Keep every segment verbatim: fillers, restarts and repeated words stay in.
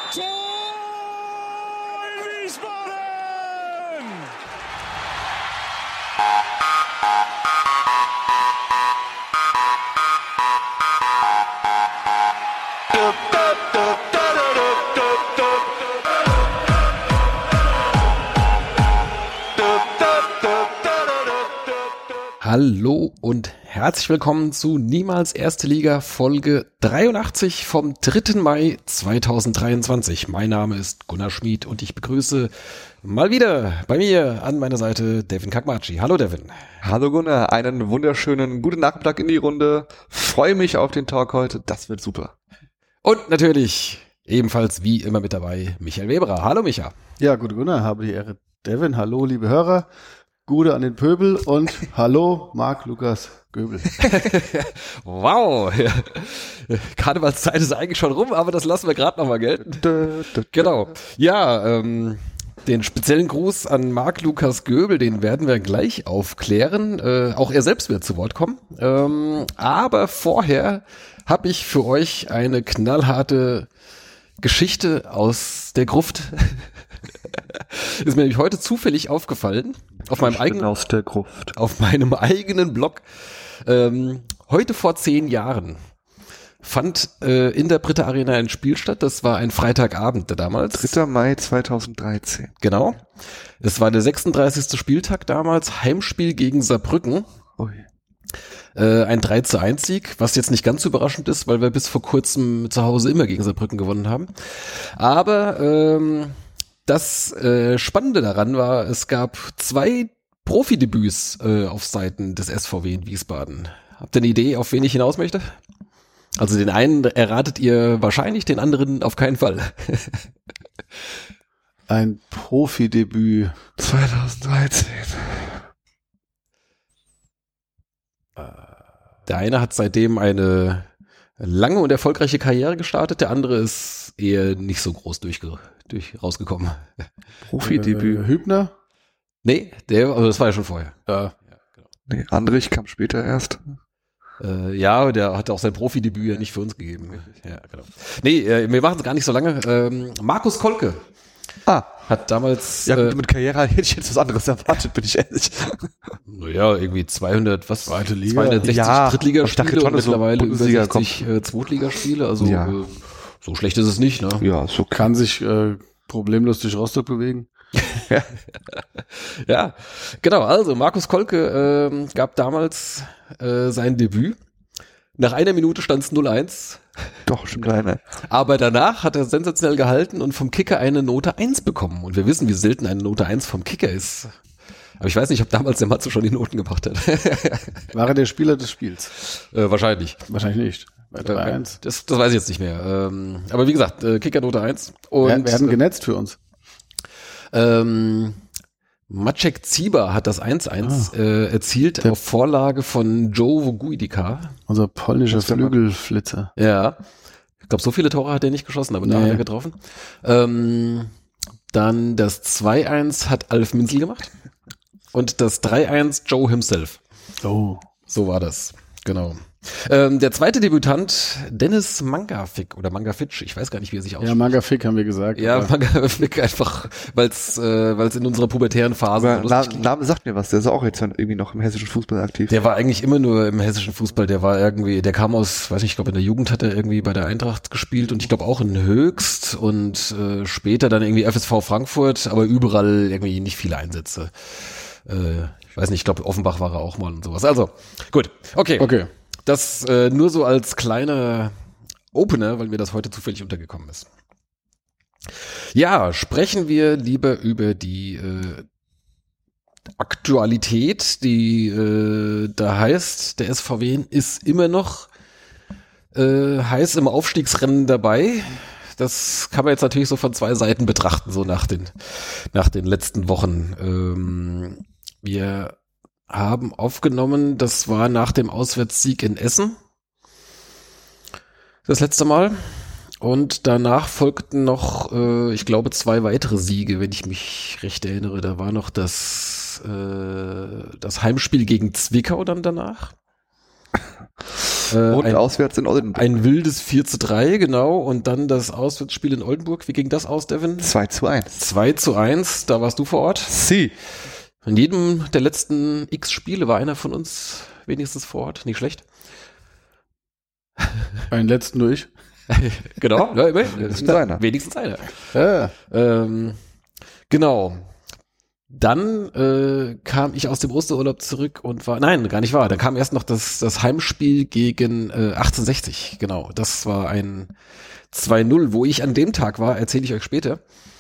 Tor in Wiesbaden! Hallo und herzlich willkommen zu Niemals Erste Liga Folge dreiundachtzig vom dritten Mai zweitausenddreiundzwanzig. Mein Name ist Gunnar Schmid und ich begrüße mal wieder bei mir an meiner Seite Devin Kakmachi. Hallo Devin. Hallo Gunnar, einen wunderschönen guten Nachmittag in die Runde. Freue mich auf den Talk heute, das wird super. Und natürlich ebenfalls wie immer mit dabei Michael Weberer. Hallo Micha. Ja, gute Gunnar, habe die Ehre. Devin, hallo liebe Hörer. Gude an den Pöbel und hallo Marc-Lukas Göbel. Wow, ja. Karnevalszeit ist eigentlich schon rum, aber das lassen wir gerade nochmal gelten. Genau, ja, ähm, den speziellen Gruß an Marc-Lukas Göbel, den werden wir gleich aufklären. Äh, auch er selbst wird zu Wort kommen. Ähm, aber vorher habe ich für euch eine knallharte Geschichte aus der Gruft. Ist mir nämlich heute zufällig aufgefallen, auf meinem eigenen, aus der Gruft. auf meinem eigenen Blog. Ähm, heute vor zehn Jahren fand äh, in der Britta Arena ein Spiel statt. Das war ein Freitagabend damals. dritter Mai zweitausenddreizehn. Genau. Es war der sechsunddreißigste Spieltag damals. Heimspiel gegen Saarbrücken. Ui. Äh, ein drei zu eins Sieg, was jetzt nicht ganz so überraschend ist, weil wir bis vor kurzem zu Hause immer gegen Saarbrücken gewonnen haben. Aber ähm, das äh, Spannende daran war, es gab zwei Profidebüts äh, auf Seiten des S V W in Wiesbaden. Habt ihr eine Idee, auf wen ich hinaus möchte? Also den einen erratet ihr wahrscheinlich, den anderen auf keinen Fall. Ein Profidebüt. zweitausenddreizehn. Der eine hat seitdem eine lange und erfolgreiche Karriere gestartet, der andere ist eher nicht so groß durchge- durch rausgekommen. Profidebüt. Äh, Hübner? Nee, der, also das war ja schon vorher. Ja. Nee, Andrich kam später erst. Äh, ja, der hat auch sein Profidebüt ja nicht für uns gegeben. Ja, genau. Nee, äh, wir machen es gar nicht so lange. Ähm, Markus Kolke. Ah. Hat damals... Ja, gut, äh, mit Karriere hätte ich jetzt was anderes erwartet, bin ich ehrlich. Naja, irgendwie zweihundert, was? Zweite Liga. zweihundertsechzig Ja, Drittligaspiele ich dachte schon, und dass so mittlerweile über Bundesliga sechzig äh, Zweitligaspiele. Also Ja. äh, so schlecht ist es nicht, ne? Ja, so Kann sich äh, problemlos durch Rostock bewegen. Ja, genau. Also Markus Kolke ähm, gab damals äh, sein Debüt. Nach einer Minute stand es null eins. Doch, stimmt einer. Aber danach hat er sensationell gehalten und vom Kicker eine Note eins bekommen. Und wir wissen, wie selten eine Note eins vom Kicker ist. Aber ich weiß nicht, ob damals der Matze schon die Noten gemacht hat. War er der Spieler des Spiels? äh, wahrscheinlich. Wahrscheinlich nicht. Bei drei eins. Das, das weiß ich jetzt nicht mehr. Ähm, aber wie gesagt, äh, Kicker Note eins. Und Wir, wir hatten genetzt für uns. ähm, Maciek Zieber hat das eins eins Ah. äh, erzielt Der- auf Vorlage von Joe Woguidika. Unser polnischer Das ist der Mann. Flügelflitzer. Ja, ich glaube, so viele Tore hat er nicht geschossen, aber da Nee. hat er getroffen. Ähm, dann das zwei eins hat Alf Minzel gemacht und das drei eins Joe himself. Oh. So war das, genau. Ähm, der zweite Debütant, Dennis Mangafik oder Mangafitsch, ich weiß gar nicht, wie er sich Ja, ausspricht. Magafik haben wir gesagt. Ja, aber Mangafik einfach, weil es äh, weil's in unserer pubertären Phase Aber so Na, lustig klingt. Name sagt mir was, der ist auch jetzt dann irgendwie noch im hessischen Fußball aktiv. Der war eigentlich immer nur im hessischen Fußball. Der war irgendwie, der kam aus, weiß nicht, ich glaube in der Jugend hat er irgendwie bei der Eintracht gespielt und ich glaube auch in Höchst und äh, später dann irgendwie F S V Frankfurt, aber überall irgendwie nicht viele Einsätze. Äh, ich weiß nicht, ich glaube Offenbach war er auch mal und sowas. Also, gut, okay. Okay. Das äh, nur so als kleiner Opener, weil mir das heute zufällig untergekommen ist. Ja, sprechen wir lieber über die äh, Aktualität, die äh, da heißt, der S V W ist immer noch äh, heiß im Aufstiegsrennen dabei. Das kann man jetzt natürlich so von zwei Seiten betrachten, so nach den, nach den letzten Wochen. Ähm, wir haben aufgenommen, das war nach dem Auswärtssieg in Essen. Das letzte Mal. Und danach folgten noch, äh, ich glaube, zwei weitere Siege, wenn ich mich recht erinnere. Da war noch das, äh, das Heimspiel gegen Zwickau dann danach. Äh, Und ein, auswärts in Oldenburg. ein wildes vier zu drei, genau. Und dann das Auswärtsspiel in Oldenburg. Wie ging das aus, Devin? zwei zu eins. zwei zu eins, da warst du vor Ort. Sie. In jedem der letzten x Spiele war einer von uns wenigstens vor Ort. Nicht schlecht. Einen letzten nur ich. Genau. Ja, immerhin. Wenigstens einer. Wenigstens einer. Ja. Ähm, genau. Dann äh, kam ich aus dem Osterurlaub zurück und war, nein, gar nicht wahr. Da kam erst noch das, das Heimspiel gegen äh, achtzehnhundertsechzig. Genau, das war ein zwei null. Wo ich an dem Tag war, erzähle ich euch später.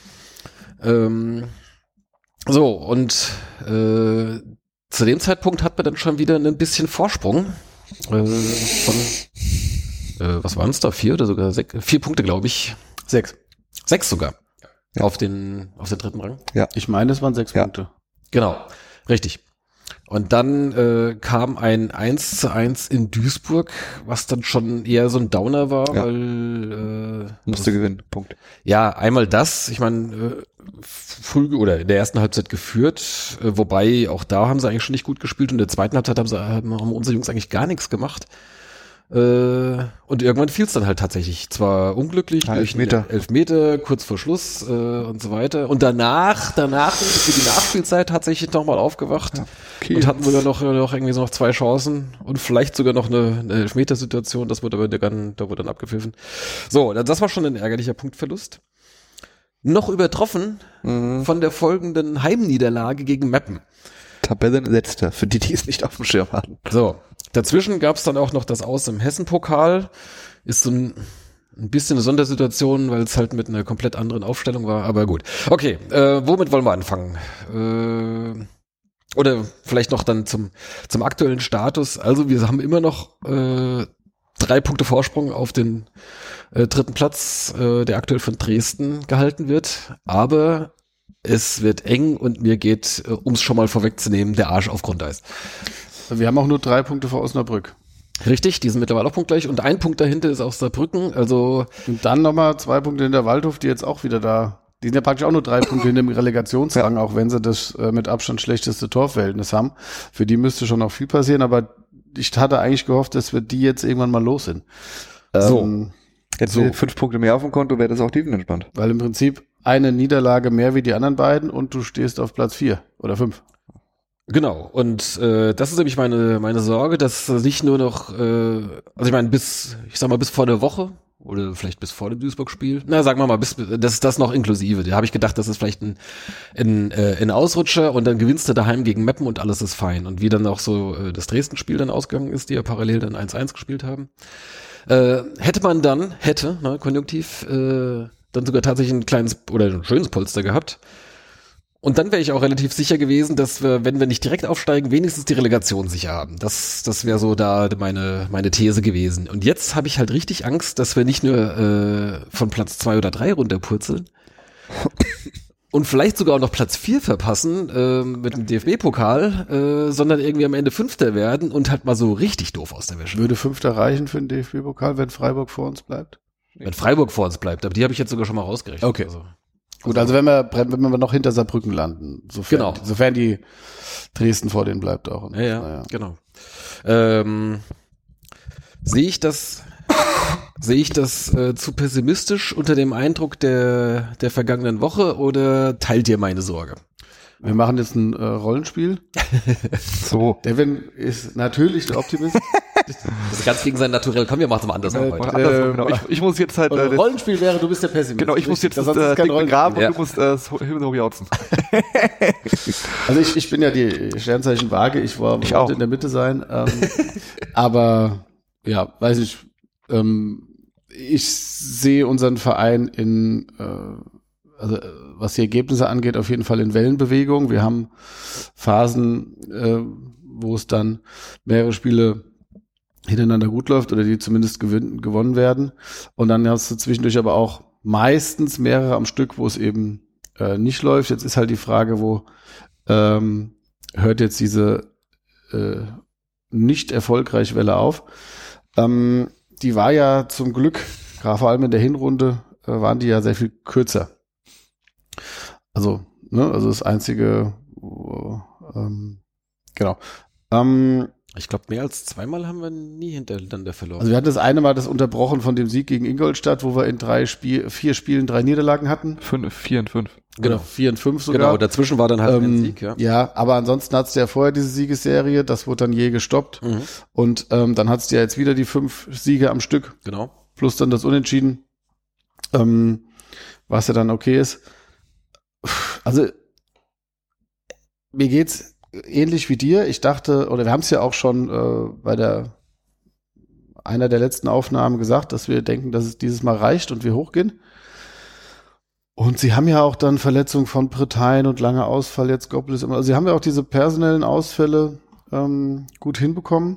Ähm, so, und äh, zu dem Zeitpunkt hat man dann schon wieder ein bisschen Vorsprung. Äh, von, äh, was waren es da? Vier oder sogar sechs? Vier Punkte, glaube ich. Sechs. Sechs sogar. Ja. Auf den, auf den dritten Rang. Ich meine, es waren sechs Ja. Punkte. Genau, richtig. Und dann äh, kam ein eins zu eins in Duisburg, was dann schon eher so ein Downer war, Ja. weil äh, Musste gewinnen. Punkt. ja, einmal das, ich meine, äh, früh oder in der ersten Halbzeit geführt, äh, wobei auch da haben sie eigentlich schon nicht gut gespielt und in der zweiten Halbzeit haben, sie, haben unsere Jungs eigentlich gar nichts gemacht. Äh, und irgendwann fiel es dann halt tatsächlich. Zwar unglücklich, Ah, durch Elfmeter. einen Elfmeter, kurz vor Schluss äh, und so weiter. Und danach, danach für die Nachspielzeit tatsächlich nochmal aufgewacht Okay. und hatten sogar noch, noch irgendwie so noch zwei Chancen und vielleicht sogar noch eine, eine Elfmetersituation. Das wurde aber dann, da wurde dann abgepfiffen. So, das war schon ein ärgerlicher Punktverlust. Noch übertroffen Mhm. von der folgenden Heimniederlage gegen Meppen. Tabellenletzter, für die, die es nicht auf dem Schirm hatten. So, dazwischen gab es dann auch noch das Aus im Hessen-Pokal. Ist so ein, ein bisschen eine Sondersituation, weil es halt mit einer komplett anderen Aufstellung war, aber gut. Okay, äh, womit wollen wir anfangen? Äh, oder vielleicht noch dann zum, zum aktuellen Status. Also wir haben immer noch äh, drei Punkte Vorsprung auf den äh, dritten Platz, äh, der aktuell von Dresden gehalten wird. Aber es wird eng und mir geht, äh, um es schon mal vorwegzunehmen, der Arsch auf Grundeis. Wir haben auch nur drei Punkte vor Osnabrück. Richtig, die sind mittlerweile auch punktgleich und ein Punkt dahinter ist auch Saarbrücken, also Und dann nochmal zwei Punkte hinter Waldhof, die jetzt auch wieder da. Die sind ja praktisch auch nur drei Punkte hinter dem Relegationsrang, auch wenn sie das äh, mit Abstand schlechteste Torverhältnis haben. Für die müsste schon noch viel passieren, aber ich hatte eigentlich gehofft, dass wir die jetzt irgendwann mal los sind. So. Ähm, Jetzt So. so. fünf Punkte mehr auf dem Konto, wäre das auch tiefenentspannt. weil im Prinzip eine Niederlage mehr wie die anderen beiden und du stehst auf Platz vier oder fünf. genau. Und äh, das ist nämlich meine meine Sorge, dass nicht nur noch, äh, also ich meine bis, ich sag mal bis vor der Woche oder vielleicht bis vor dem Duisburg-Spiel, na sagen wir mal bis, das ist das noch inklusive. Da habe ich gedacht, das ist vielleicht ein ein, äh, ein Ausrutscher und dann gewinnst du daheim gegen Meppen und alles ist fein. Und wie dann auch so äh, das Dresden-Spiel dann ausgegangen ist, die ja parallel dann eins eins gespielt haben. Äh, hätte man dann, hätte, ne, konjunktiv, äh, dann sogar tatsächlich ein kleines oder ein schönes Polster gehabt. Und dann wäre ich auch relativ sicher gewesen, dass wir, wenn wir nicht direkt aufsteigen, wenigstens die Relegation sicher haben. Das, das wäre so da meine, meine These gewesen. Und jetzt habe ich halt richtig Angst, dass wir nicht nur äh, von Platz zwei oder drei runterpurzeln und vielleicht sogar auch noch Platz vier verpassen äh, mit dem D F B-Pokal, äh, sondern irgendwie am Ende Fünfter werden und halt mal so richtig doof aus der Wäsche. Würde Fünfter reichen für den D F B-Pokal, wenn Freiburg vor uns bleibt? Wenn Freiburg vor uns bleibt, aber die habe ich jetzt sogar schon mal rausgerechnet. Okay. Also, Gut, also wenn wir, wenn wir noch hinter Saarbrücken landen, sofern, Genau. sofern die Dresden vor denen bleibt auch. ja, ja, Naja. genau. Ähm, sehe ich das, sehe ich das äh, zu pessimistisch unter dem Eindruck der, der vergangenen Woche oder teilt ihr meine Sorge? Wir machen jetzt ein äh, Rollenspiel. So. Devin ist natürlich der Optimist. Das ist ganz gegen sein Naturell. Komm, wir machen es mal anders Äh, heute. Oder andersrum, Äh, genau. Ich, ich muss jetzt halt, Und äh, das- Rollenspiel wäre, du bist der Pessimist. genau, ich muss Richtig, jetzt das das, ist äh, kein Ding begraben und Ja. du musst äh, das Himmel hochjauzen. Also ich, ich bin ja die Sternzeichen Waage, ich war Ich wollte auch. in der Mitte sein. Ähm, aber ja, weiß ich, ähm, ich sehe unseren Verein in, äh, also äh, was die Ergebnisse angeht, auf jeden Fall in Wellenbewegung. Wir haben Phasen, äh, wo es dann mehrere Spiele hintereinander gut läuft oder die zumindest gewinn, gewonnen werden. Und dann hast du zwischendurch aber auch meistens mehrere am Stück, wo es eben äh, nicht läuft. Jetzt ist halt die Frage, wo ähm, hört jetzt diese äh, nicht erfolgreiche Welle auf. Ähm, die war ja zum Glück, gerade vor allem in der Hinrunde, äh, waren die ja sehr viel kürzer. Also, ne, also das einzige, wo, ähm, genau. Ähm, Ich glaube, mehr als zweimal haben wir nie hintereinander verloren. Also wir hatten das eine Mal das unterbrochen von dem Sieg gegen Ingolstadt, wo wir in drei Spiel, vier Spielen drei Niederlagen hatten. Fünf, vier und fünf. Genau, vier und fünf sogar. Genau, dazwischen war dann halt ähm, ein Sieg, ja. Ja, aber ansonsten hat's ja vorher diese Siegesserie, das wurde dann je gestoppt. Mhm. Und ähm, dann hat's ja jetzt wieder die fünf Siege am Stück, Genau. plus dann das Unentschieden, ähm, was ja dann okay ist. Also mir geht's ähnlich wie dir. Ich dachte, oder wir haben es ja auch schon äh, bei der einer der letzten Aufnahmen gesagt, dass wir denken, dass es dieses Mal reicht und wir hochgehen. Und sie haben ja auch dann Verletzungen von Bretein und langer Ausfall, jetzt Goppel immer. Also sie haben ja auch diese personellen Ausfälle ähm, gut hinbekommen.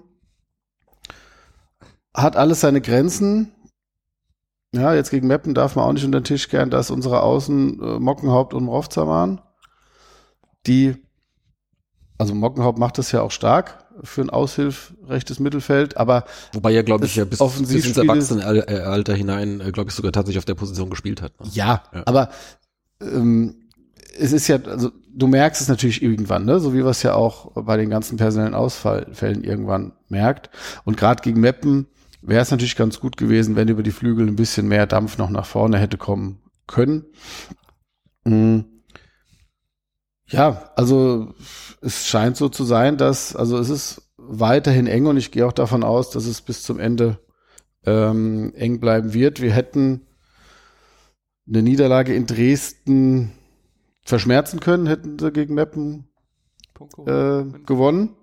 Hat alles seine Grenzen. Ja, jetzt gegen Meppen darf man auch nicht unter den Tisch kehren, dass unsere Außen äh, Mockenhaupt und Mrovza waren. Die, also Mockenhaupt macht das ja auch stark für ein Aushilf rechtes Mittelfeld, aber wobei er, glaube ich, ja bis, bis ins Offensivspiel Erwachsenenalter hinein, äh, glaube ich, sogar tatsächlich auf der Position gespielt hat. Ne? ja, Ja. aber ähm, es ist ja, also du merkst es natürlich irgendwann, ne? So wie wir es ja auch bei den ganzen personellen Ausfallfällen irgendwann merkt. Und gerade gegen Meppen wäre es natürlich ganz gut gewesen, wenn über die Flügel ein bisschen mehr Dampf noch nach vorne hätte kommen können. Mhm. Ja, also es scheint so zu sein, dass, also es ist weiterhin eng und ich gehe auch davon aus, dass es bis zum Ende ähm, eng bleiben wird. Wir hätten eine Niederlage in Dresden verschmerzen können, hätten sie gegen Meppen äh, gewonnen.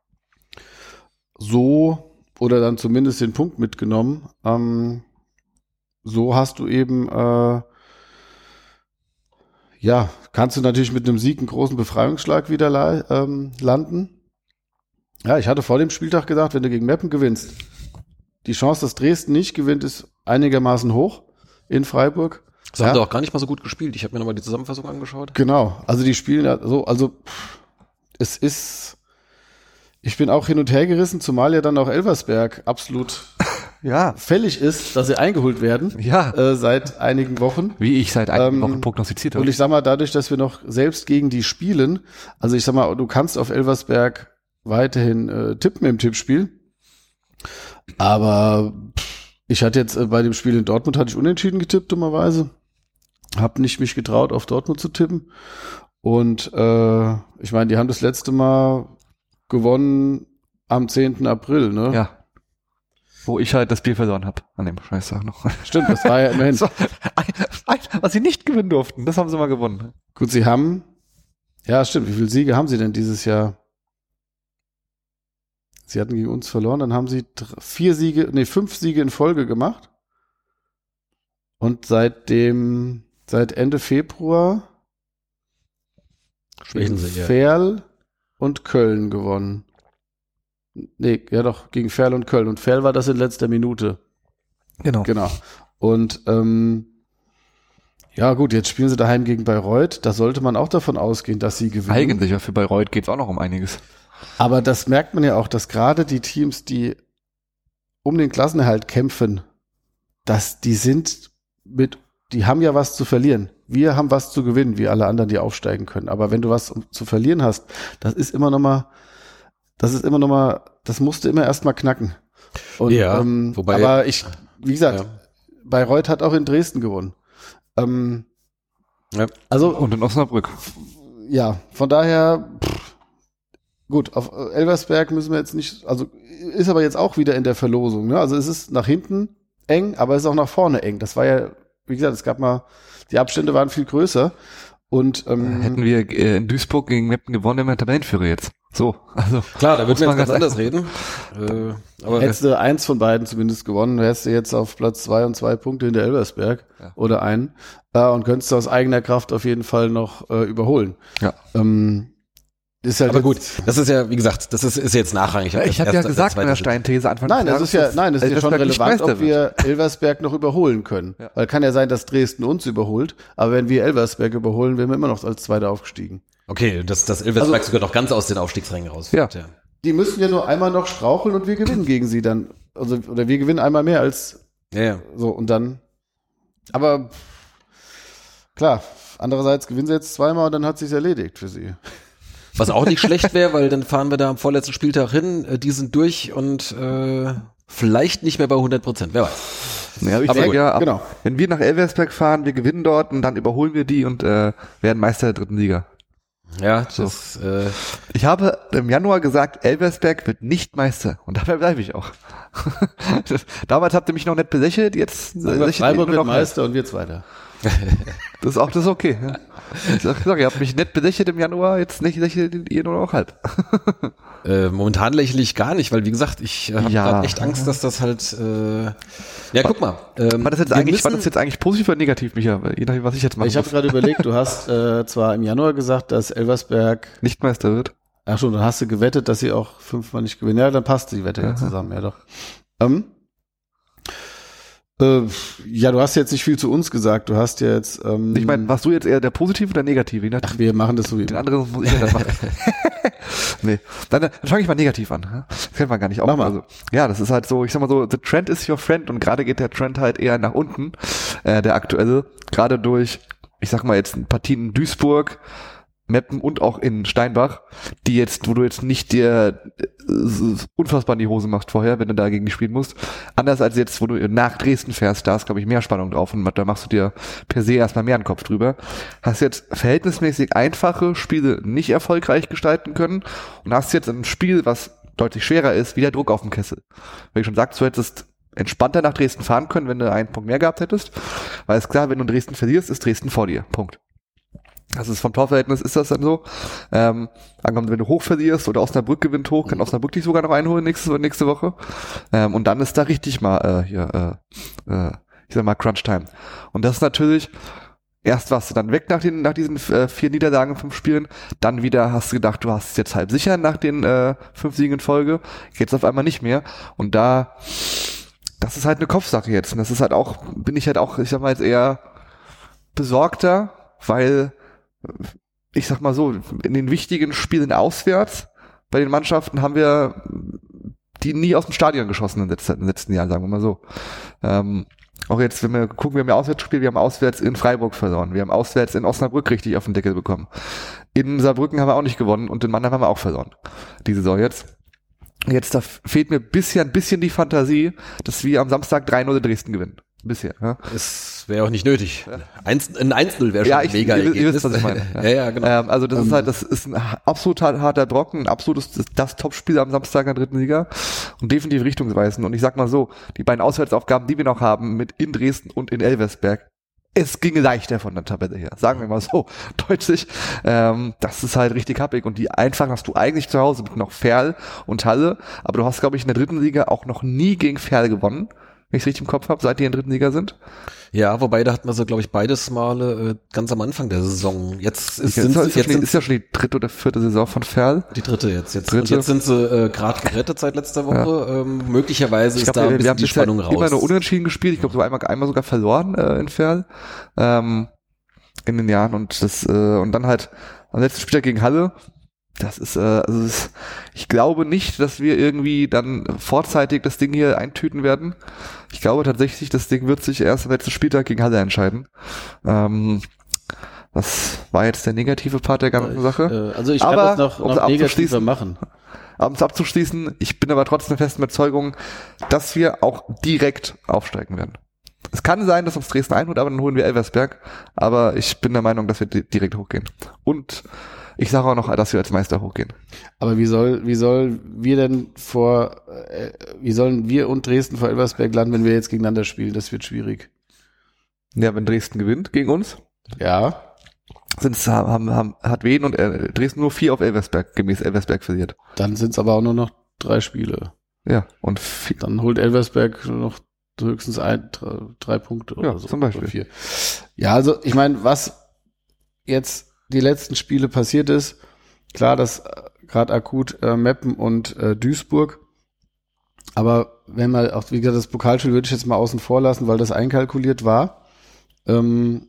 So, oder dann zumindest den Punkt mitgenommen. Ähm, so hast du eben äh, ja, kannst du natürlich mit einem Sieg einen großen Befreiungsschlag wieder la- ähm, landen. Ja, ich hatte vor dem Spieltag gesagt, wenn du gegen Meppen gewinnst, die Chance, dass Dresden nicht gewinnt, ist einigermaßen hoch in Freiburg. Das haben ja. sie auch gar nicht mal so gut gespielt. Ich habe mir nochmal die Zusammenfassung angeschaut. Genau, also die spielen ja so, also pff, es ist, ich bin auch hin und her gerissen, zumal ja dann auch Elversberg absolut Ja. fällig ist, dass sie eingeholt werden Ja. äh, seit einigen Wochen. Wie ich seit einigen Ähm, Wochen prognostiziert habe. Und ich sag mal, dadurch, dass wir noch selbst gegen die spielen, also ich sag mal, du kannst auf Elversberg weiterhin äh, tippen im Tippspiel, aber pff, ich hatte jetzt äh, bei dem Spiel in Dortmund hatte ich unentschieden getippt, dummerweise. Hab nicht mich getraut, auf Dortmund zu tippen. Und äh, ich meine, die haben das letzte Mal gewonnen am zehnten April, ne? Ja. Wo ich halt das Bier verloren habe an dem Scheißtag noch. Stimmt, das war ja immerhin. So, ein, ein, was sie nicht gewinnen durften, das haben sie mal gewonnen. Gut, sie haben, ja stimmt, wie viele Siege haben sie denn dieses Jahr? Sie hatten gegen uns verloren, dann haben sie drei, vier Siege, nee, fünf Siege in Folge gemacht. Und seit dem, seit Ende Februar Schwächen gegen sie, ja. Ferl und Köln gewonnen. Nee, ja doch, gegen Ferl und Köln. Und Ferl war das in letzter Minute. Genau. Genau. Und ähm, ja gut, jetzt spielen sie daheim gegen Bayreuth. Da sollte man auch davon ausgehen, dass sie gewinnen. Eigentlich, ja, für Bayreuth geht's auch noch um einiges. Aber das merkt man ja auch, dass gerade die Teams, die um den Klassenerhalt kämpfen, dass die sind mit, die haben ja was zu verlieren. Wir haben was zu gewinnen, wie alle anderen, die aufsteigen können. Aber wenn du was um, zu verlieren hast, das ist immer noch mal, das ist immer noch mal, das musst du immer erst mal knacken. Und, Ja, ähm, wobei- aber ich, wie gesagt, Ja. Bayreuth hat auch in Dresden gewonnen. Ähm, Ja. Also, Und in Osnabrück. ja, von daher, pff, gut, auf Elversberg müssen wir jetzt nicht, also ist aber jetzt auch wieder in der Verlosung, ne? Also es ist nach hinten eng, aber es ist auch nach vorne eng. Das war ja, wie gesagt, es gab mal, die Abstände waren viel größer und ähm, Hätten wir äh, in Duisburg gegen Meppen gewonnen, wären wir Tabellenführer jetzt. So, also. Klar, da Muss würden wir man jetzt ganz ganz anders reden. Äh, aber hättest du eins von beiden zumindest gewonnen, wärst du jetzt auf Platz zwei und zwei Punkte hinter Elversberg Ja. oder einen äh, und könntest du aus eigener Kraft auf jeden Fall noch äh, überholen. Ja. Ähm, ist halt aber jetzt- gut, das ist ja, wie gesagt, das ist, ist jetzt nachrangig. Ich habe ja gesagt in der Steinthese Anfang Nein, des das ist Jahres, ja, nein, das ist ja schon Elversberg nicht relevant, Meister ob wir Elversberg noch überholen können. Ja. Weil kann ja sein, dass Dresden uns überholt, aber wenn wir Elversberg überholen, wären wir immer noch als Zweiter aufgestiegen. Okay, dass das Elversberg Also- sogar noch ganz aus den Aufstiegsrängen raus. Ja. Die müssen ja nur einmal noch straucheln und wir gewinnen gegen sie dann. Also, oder wir gewinnen einmal mehr als Ja, ja. so und dann. Aber klar, andererseits gewinnen sie jetzt zweimal und dann hat sich's erledigt für sie. Was auch nicht schlecht wäre, weil dann fahren wir da am vorletzten Spieltag hin, äh, die sind durch und äh, vielleicht nicht mehr bei hundert Prozent, wer weiß. Ja, ich Aber denke gut, ja, ab, genau. wenn wir nach Elversberg fahren, wir gewinnen dort und dann überholen wir die und äh, werden Meister der dritten Liga. Ja, das äh, Ich habe im Januar gesagt, Elversberg wird nicht Meister. Und dabei bleibe ich auch. das, damals habt ihr mich noch nicht belächelt, jetzt Aber lächelt Freiburg ihr wird noch Meister und wir Zweiter. Das ist auch das ist okay. Ja. Ich sag, ich sag, ihr habt mich nicht belächelt im Januar, jetzt nicht lächelt ihr nur noch halb. äh, momentan lächle ich gar nicht, weil wie gesagt, ich äh, habe Ja. gerade echt Angst, dass das halt äh, ja, guck mal. Ähm, War das jetzt wir eigentlich, war müssen- das jetzt eigentlich positiv oder negativ, Micha? Je nachdem, was ich jetzt mache. Ich habe gerade überlegt, du hast äh, zwar im Januar gesagt, dass Elversberg, nicht Meister wird. ach schon, dann hast du gewettet, dass sie auch fünfmal nicht gewinnen. Ja, dann passt die Wette ja Aha. zusammen, ja doch. Ähm, äh, ja, du hast jetzt nicht viel zu uns gesagt. Du hast jetzt ähm, Ich meine, warst du jetzt eher der Positive oder der Negative? Je nachdem. ach, wir machen das so wie Den anderen muss ich ja dann machen. Nee, dann, dann fange ich mal negativ an. ja? Das kennt man gar nicht. Auch, Mach mal. Also, ja, das ist halt so, ich sag mal so, the trend is your friend und gerade geht der Trend halt eher nach unten, äh, der aktuelle. Gerade durch, ich sag mal jetzt Partien in Duisburg, Meppen und auch in Steinbach, die jetzt, wo du jetzt nicht dir äh, unfassbar in die Hose machst vorher, wenn du dagegen spielen musst. Anders als jetzt, wo du nach Dresden fährst, da ist, glaube ich, mehr Spannung drauf und da machst du dir per se erstmal mehr einen Kopf drüber. Hast jetzt verhältnismäßig einfache Spiele nicht erfolgreich gestalten können und hast jetzt ein Spiel, was deutlich schwerer ist, wieder Druck auf dem Kessel. Wie ich schon sagte, du hättest entspannter nach Dresden fahren können, wenn du einen Punkt mehr gehabt hättest, weil es klar, wenn du Dresden verlierst, ist Dresden vor dir. Punkt. Das ist vom Torverhältnis ist das dann so. Ähm, angenommen, wenn du hoch verlierst oder Osnabrück gewinnt hoch, kann Osnabrück dich sogar noch einholen nächste, nächste Woche. Ähm, und dann ist da richtig mal äh, hier, äh, äh, ich sag mal Crunch Time. Und das ist natürlich erst warst du dann weg nach den nach diesen äh, vier Niederlagen, fünf Spielen. Dann wieder hast du gedacht, du hast es jetzt halb sicher nach den äh, fünf Siegen in Folge. Jetzt auf einmal nicht mehr. Und da, das ist halt eine Kopfsache jetzt. Und das ist halt auch, bin ich halt auch, ich sag mal jetzt eher besorgter, weil ich sag mal so, in den wichtigen Spielen auswärts bei den Mannschaften haben wir die nie aus dem Stadion geschossen in den letzten, in den letzten Jahren, sagen wir mal so. Ähm, auch jetzt, wenn wir gucken, wir haben ja auswärts gespielt, wir haben auswärts in Freiburg verloren, wir haben auswärts in Osnabrück richtig auf den Deckel bekommen. In Saarbrücken haben wir auch nicht gewonnen und in Mannheim haben wir auch verloren. Die Saison jetzt. Jetzt da fehlt mir bisher ein bisschen die Fantasie, dass wir am Samstag drei null in Dresden gewinnen. Bisher. Ja. Es wäre auch nicht nötig. Eins, ein eins null wäre schon Ja, ein ich, mega ihr, ihr Ergebnis. wisst, was ich meine. Ja, ja, genau. Ähm, also das Ähm, ist halt, das ist ein absolut hart- harter Brocken, ein absolutes, das, das Topspiel am Samstag in der dritten Liga und definitiv richtungsweisend. Und ich sag mal so, die beiden Auswärtsaufgaben, die wir noch haben, mit in Dresden und in Elversberg, es ginge leichter von der Tabelle her, sagen wir mal so deutlich. Ähm, das ist halt richtig happig und die einfachen hast du eigentlich zu Hause mit noch Ferl und Halle, aber du hast, glaube ich, in der dritten Liga auch noch nie gegen Ferl gewonnen, wenn ich es richtig im Kopf habe, seit die in der dritten Liga sind. Ja, wobei da hatten wir so, glaube ich, beides Male äh, ganz am Anfang der Saison. Jetzt ist, Ist, ist, sind ist, sie, ja jetzt schon, die- sind ist ja schon die dritte oder vierte Saison von Ferl. die dritte jetzt. Jetzt, Dritte. und jetzt sind sie äh, gerade gerettet seit letzter Woche. Ähm, möglicherweise ist Ich da glaube, ein wir, wir bisschen haben die bisher Spannung raus. immer nur unentschieden gespielt. Ich glaube, so einmal, einmal sogar verloren äh, in Ferl ähm, in den Jahren und das äh, und dann halt am letzten Spieltag gegen Halle. Das ist, äh, also das ist, ich glaube nicht, dass wir irgendwie dann vorzeitig das Ding hier eintüten werden. Ich glaube tatsächlich, das Ding wird sich erst am letzten Spieltag gegen Halle entscheiden. Ähm, das war jetzt der negative Part der ganzen Sache. Äh, also ich Aber, kann das noch, um es noch negativer abzuschließen, machen. Um es abzuschließen, ich bin aber trotzdem festen Überzeugung, dass wir auch direkt aufsteigen werden. Es kann sein, dass uns Dresden einholt, aber dann holen wir Elversberg. Aber ich bin der Meinung, dass wir di- direkt hochgehen. Und ich sage auch noch, dass wir als Meister hochgehen. Aber wie soll, wie soll wir denn vor, äh, wie sollen wir und Dresden vor Elversberg landen, wenn wir jetzt gegeneinander spielen? Das wird schwierig. Ja, wenn Dresden gewinnt gegen uns, Ja. sind's, haben, haben, hat Wien und äh, Dresden nur vier auf Elversberg, gemäß Elversberg verliert. Dann sind es aber auch nur noch drei Spiele. Ja, und vier, Dann holt Elversberg nur noch höchstens ein, drei, drei Punkte oder Ja, so. zum Beispiel. Oder vier. Ja, also ich meine, was jetzt die letzten Spiele passiert ist, klar, dass äh, gerade akut äh, Meppen und äh, Duisburg, aber wenn man auch, wie gesagt, das Pokalspiel würde ich jetzt mal außen vor lassen, weil das einkalkuliert war. Ähm,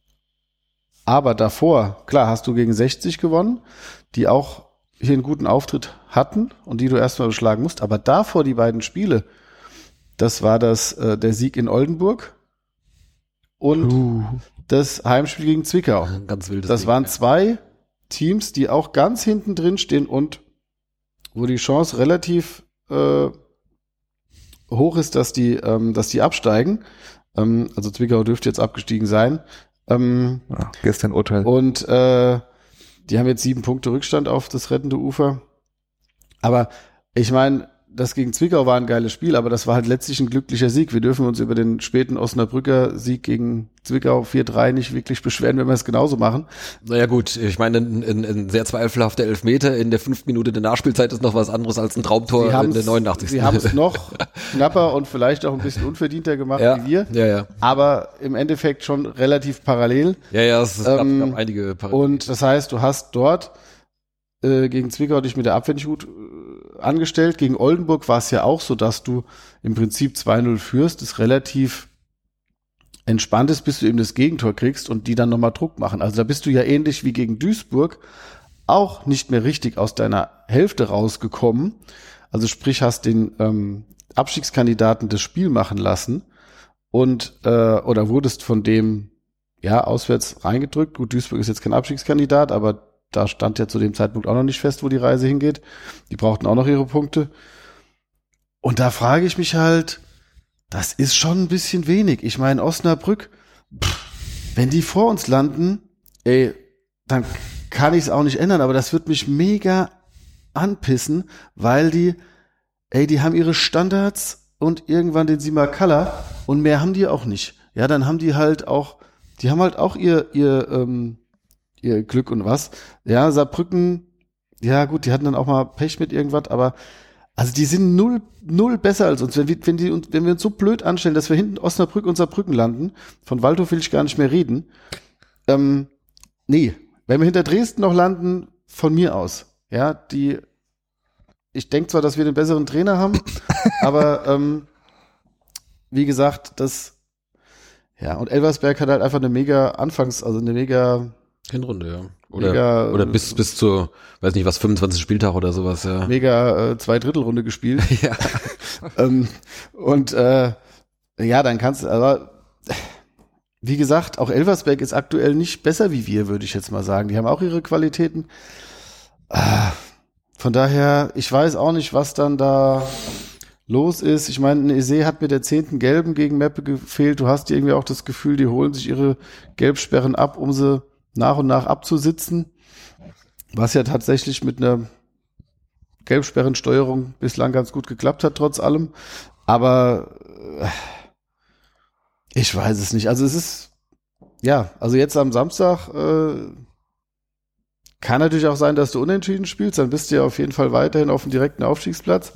aber davor, klar, hast du gegen sechzig gewonnen, die auch hier einen guten Auftritt hatten und die du erstmal beschlagen musst, aber davor die beiden Spiele, das war das äh, der Sieg in Oldenburg und uh, das Heimspiel gegen Zwickau. Ein ganz wildes Das Ding. waren zwei Teams, die auch ganz hinten drin stehen und wo die Chance relativ äh, hoch ist, dass die, ähm, dass die absteigen. Ähm, also Zwickau dürfte jetzt abgestiegen sein. Ähm, Ja, gestern Urteil. und äh, die haben jetzt sieben Punkte Rückstand auf das rettende Ufer. Aber ich meine, das gegen Zwickau war ein geiles Spiel, aber das war halt letztlich ein glücklicher Sieg. Wir dürfen uns über den späten Osnabrücker Sieg gegen Zwickau vier drei nicht wirklich beschweren, wenn wir es genauso machen. Naja gut, ich meine, ein, ein, ein sehr zweifelhafter Elfmeter in der fünften Minute der Nachspielzeit ist noch was anderes als ein Traumtor in der neunundachtzigsten Sie haben es noch knapper und vielleicht auch ein bisschen unverdienter gemacht ja, wie wir, ja, ja. aber im Endeffekt schon relativ parallel. Ja, ja, es gab, Ähm, gab einige Par- Und das heißt, du hast dort äh, gegen Zwickau dich mit der Abwehr nicht gut äh, angestellt. Gegen Oldenburg war es ja auch so, dass du im Prinzip zwei null führst, das relativ entspannt ist, bis du eben das Gegentor kriegst und die dann nochmal Druck machen. Also da bist du ja ähnlich wie gegen Duisburg auch nicht mehr richtig aus deiner Hälfte rausgekommen. Also sprich, hast den ähm, Abstiegskandidaten das Spiel machen lassen und äh, oder wurdest von dem ja auswärts reingedrückt. Gut, Duisburg ist jetzt kein Abstiegskandidat, aber da stand ja zu dem Zeitpunkt auch noch nicht fest, wo die Reise hingeht. Die brauchten auch noch ihre Punkte. Und da frage ich mich halt, das ist schon ein bisschen wenig. Ich meine, Osnabrück, pff, wenn die vor uns landen, ey, dann kann ich es auch nicht ändern, aber das wird mich mega anpissen, weil die, ey, die haben ihre Standards und irgendwann den Simakala und mehr haben die auch nicht. Ja, dann haben die halt auch, die haben halt auch ihr, ihr, ähm, ihr Glück und was. Ja, Saarbrücken, ja gut, die hatten dann auch mal Pech mit irgendwas, aber also die sind null, null besser als uns. Wenn wir, wenn die, wenn wir uns so blöd anstellen, dass wir hinten Osnabrück und Saarbrücken landen, von Waldhof will ich gar nicht mehr reden. Ähm, nee, wenn wir hinter Dresden noch landen, von mir aus. Ja, die, ich denke zwar, dass wir den besseren Trainer haben, aber ähm, wie gesagt, das, ja, und Elversberg hat halt einfach eine mega Anfangs-, also eine mega Hinrunde, ja. Oder, Mega, oder bis, bis zur, weiß nicht was, fünfundzwanzig Spieltag oder sowas, ja. mega äh, Zweidrittelrunde gespielt. Ja. ähm, und äh, ja, dann kannst du, aber wie gesagt, auch Elversberg ist aktuell nicht besser wie wir, würde ich jetzt mal sagen. Die haben auch ihre Qualitäten. Ah, von daher, ich weiß auch nicht, was dann da los ist. Ich meine, Ese hat mit der zehnten Gelben gegen Meppe gefehlt. Du hast irgendwie auch das Gefühl, die holen sich ihre Gelbsperren ab, um sie nach und nach abzusitzen, was ja tatsächlich mit einer Gelbsperrensteuerung bislang ganz gut geklappt hat, trotz allem. Aber äh, ich weiß es nicht. Also es ist, ja, also jetzt am Samstag äh, kann natürlich auch sein, dass du unentschieden spielst, dann bist du ja auf jeden Fall weiterhin auf dem direkten Aufstiegsplatz.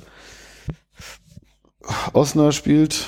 Osnabrück spielt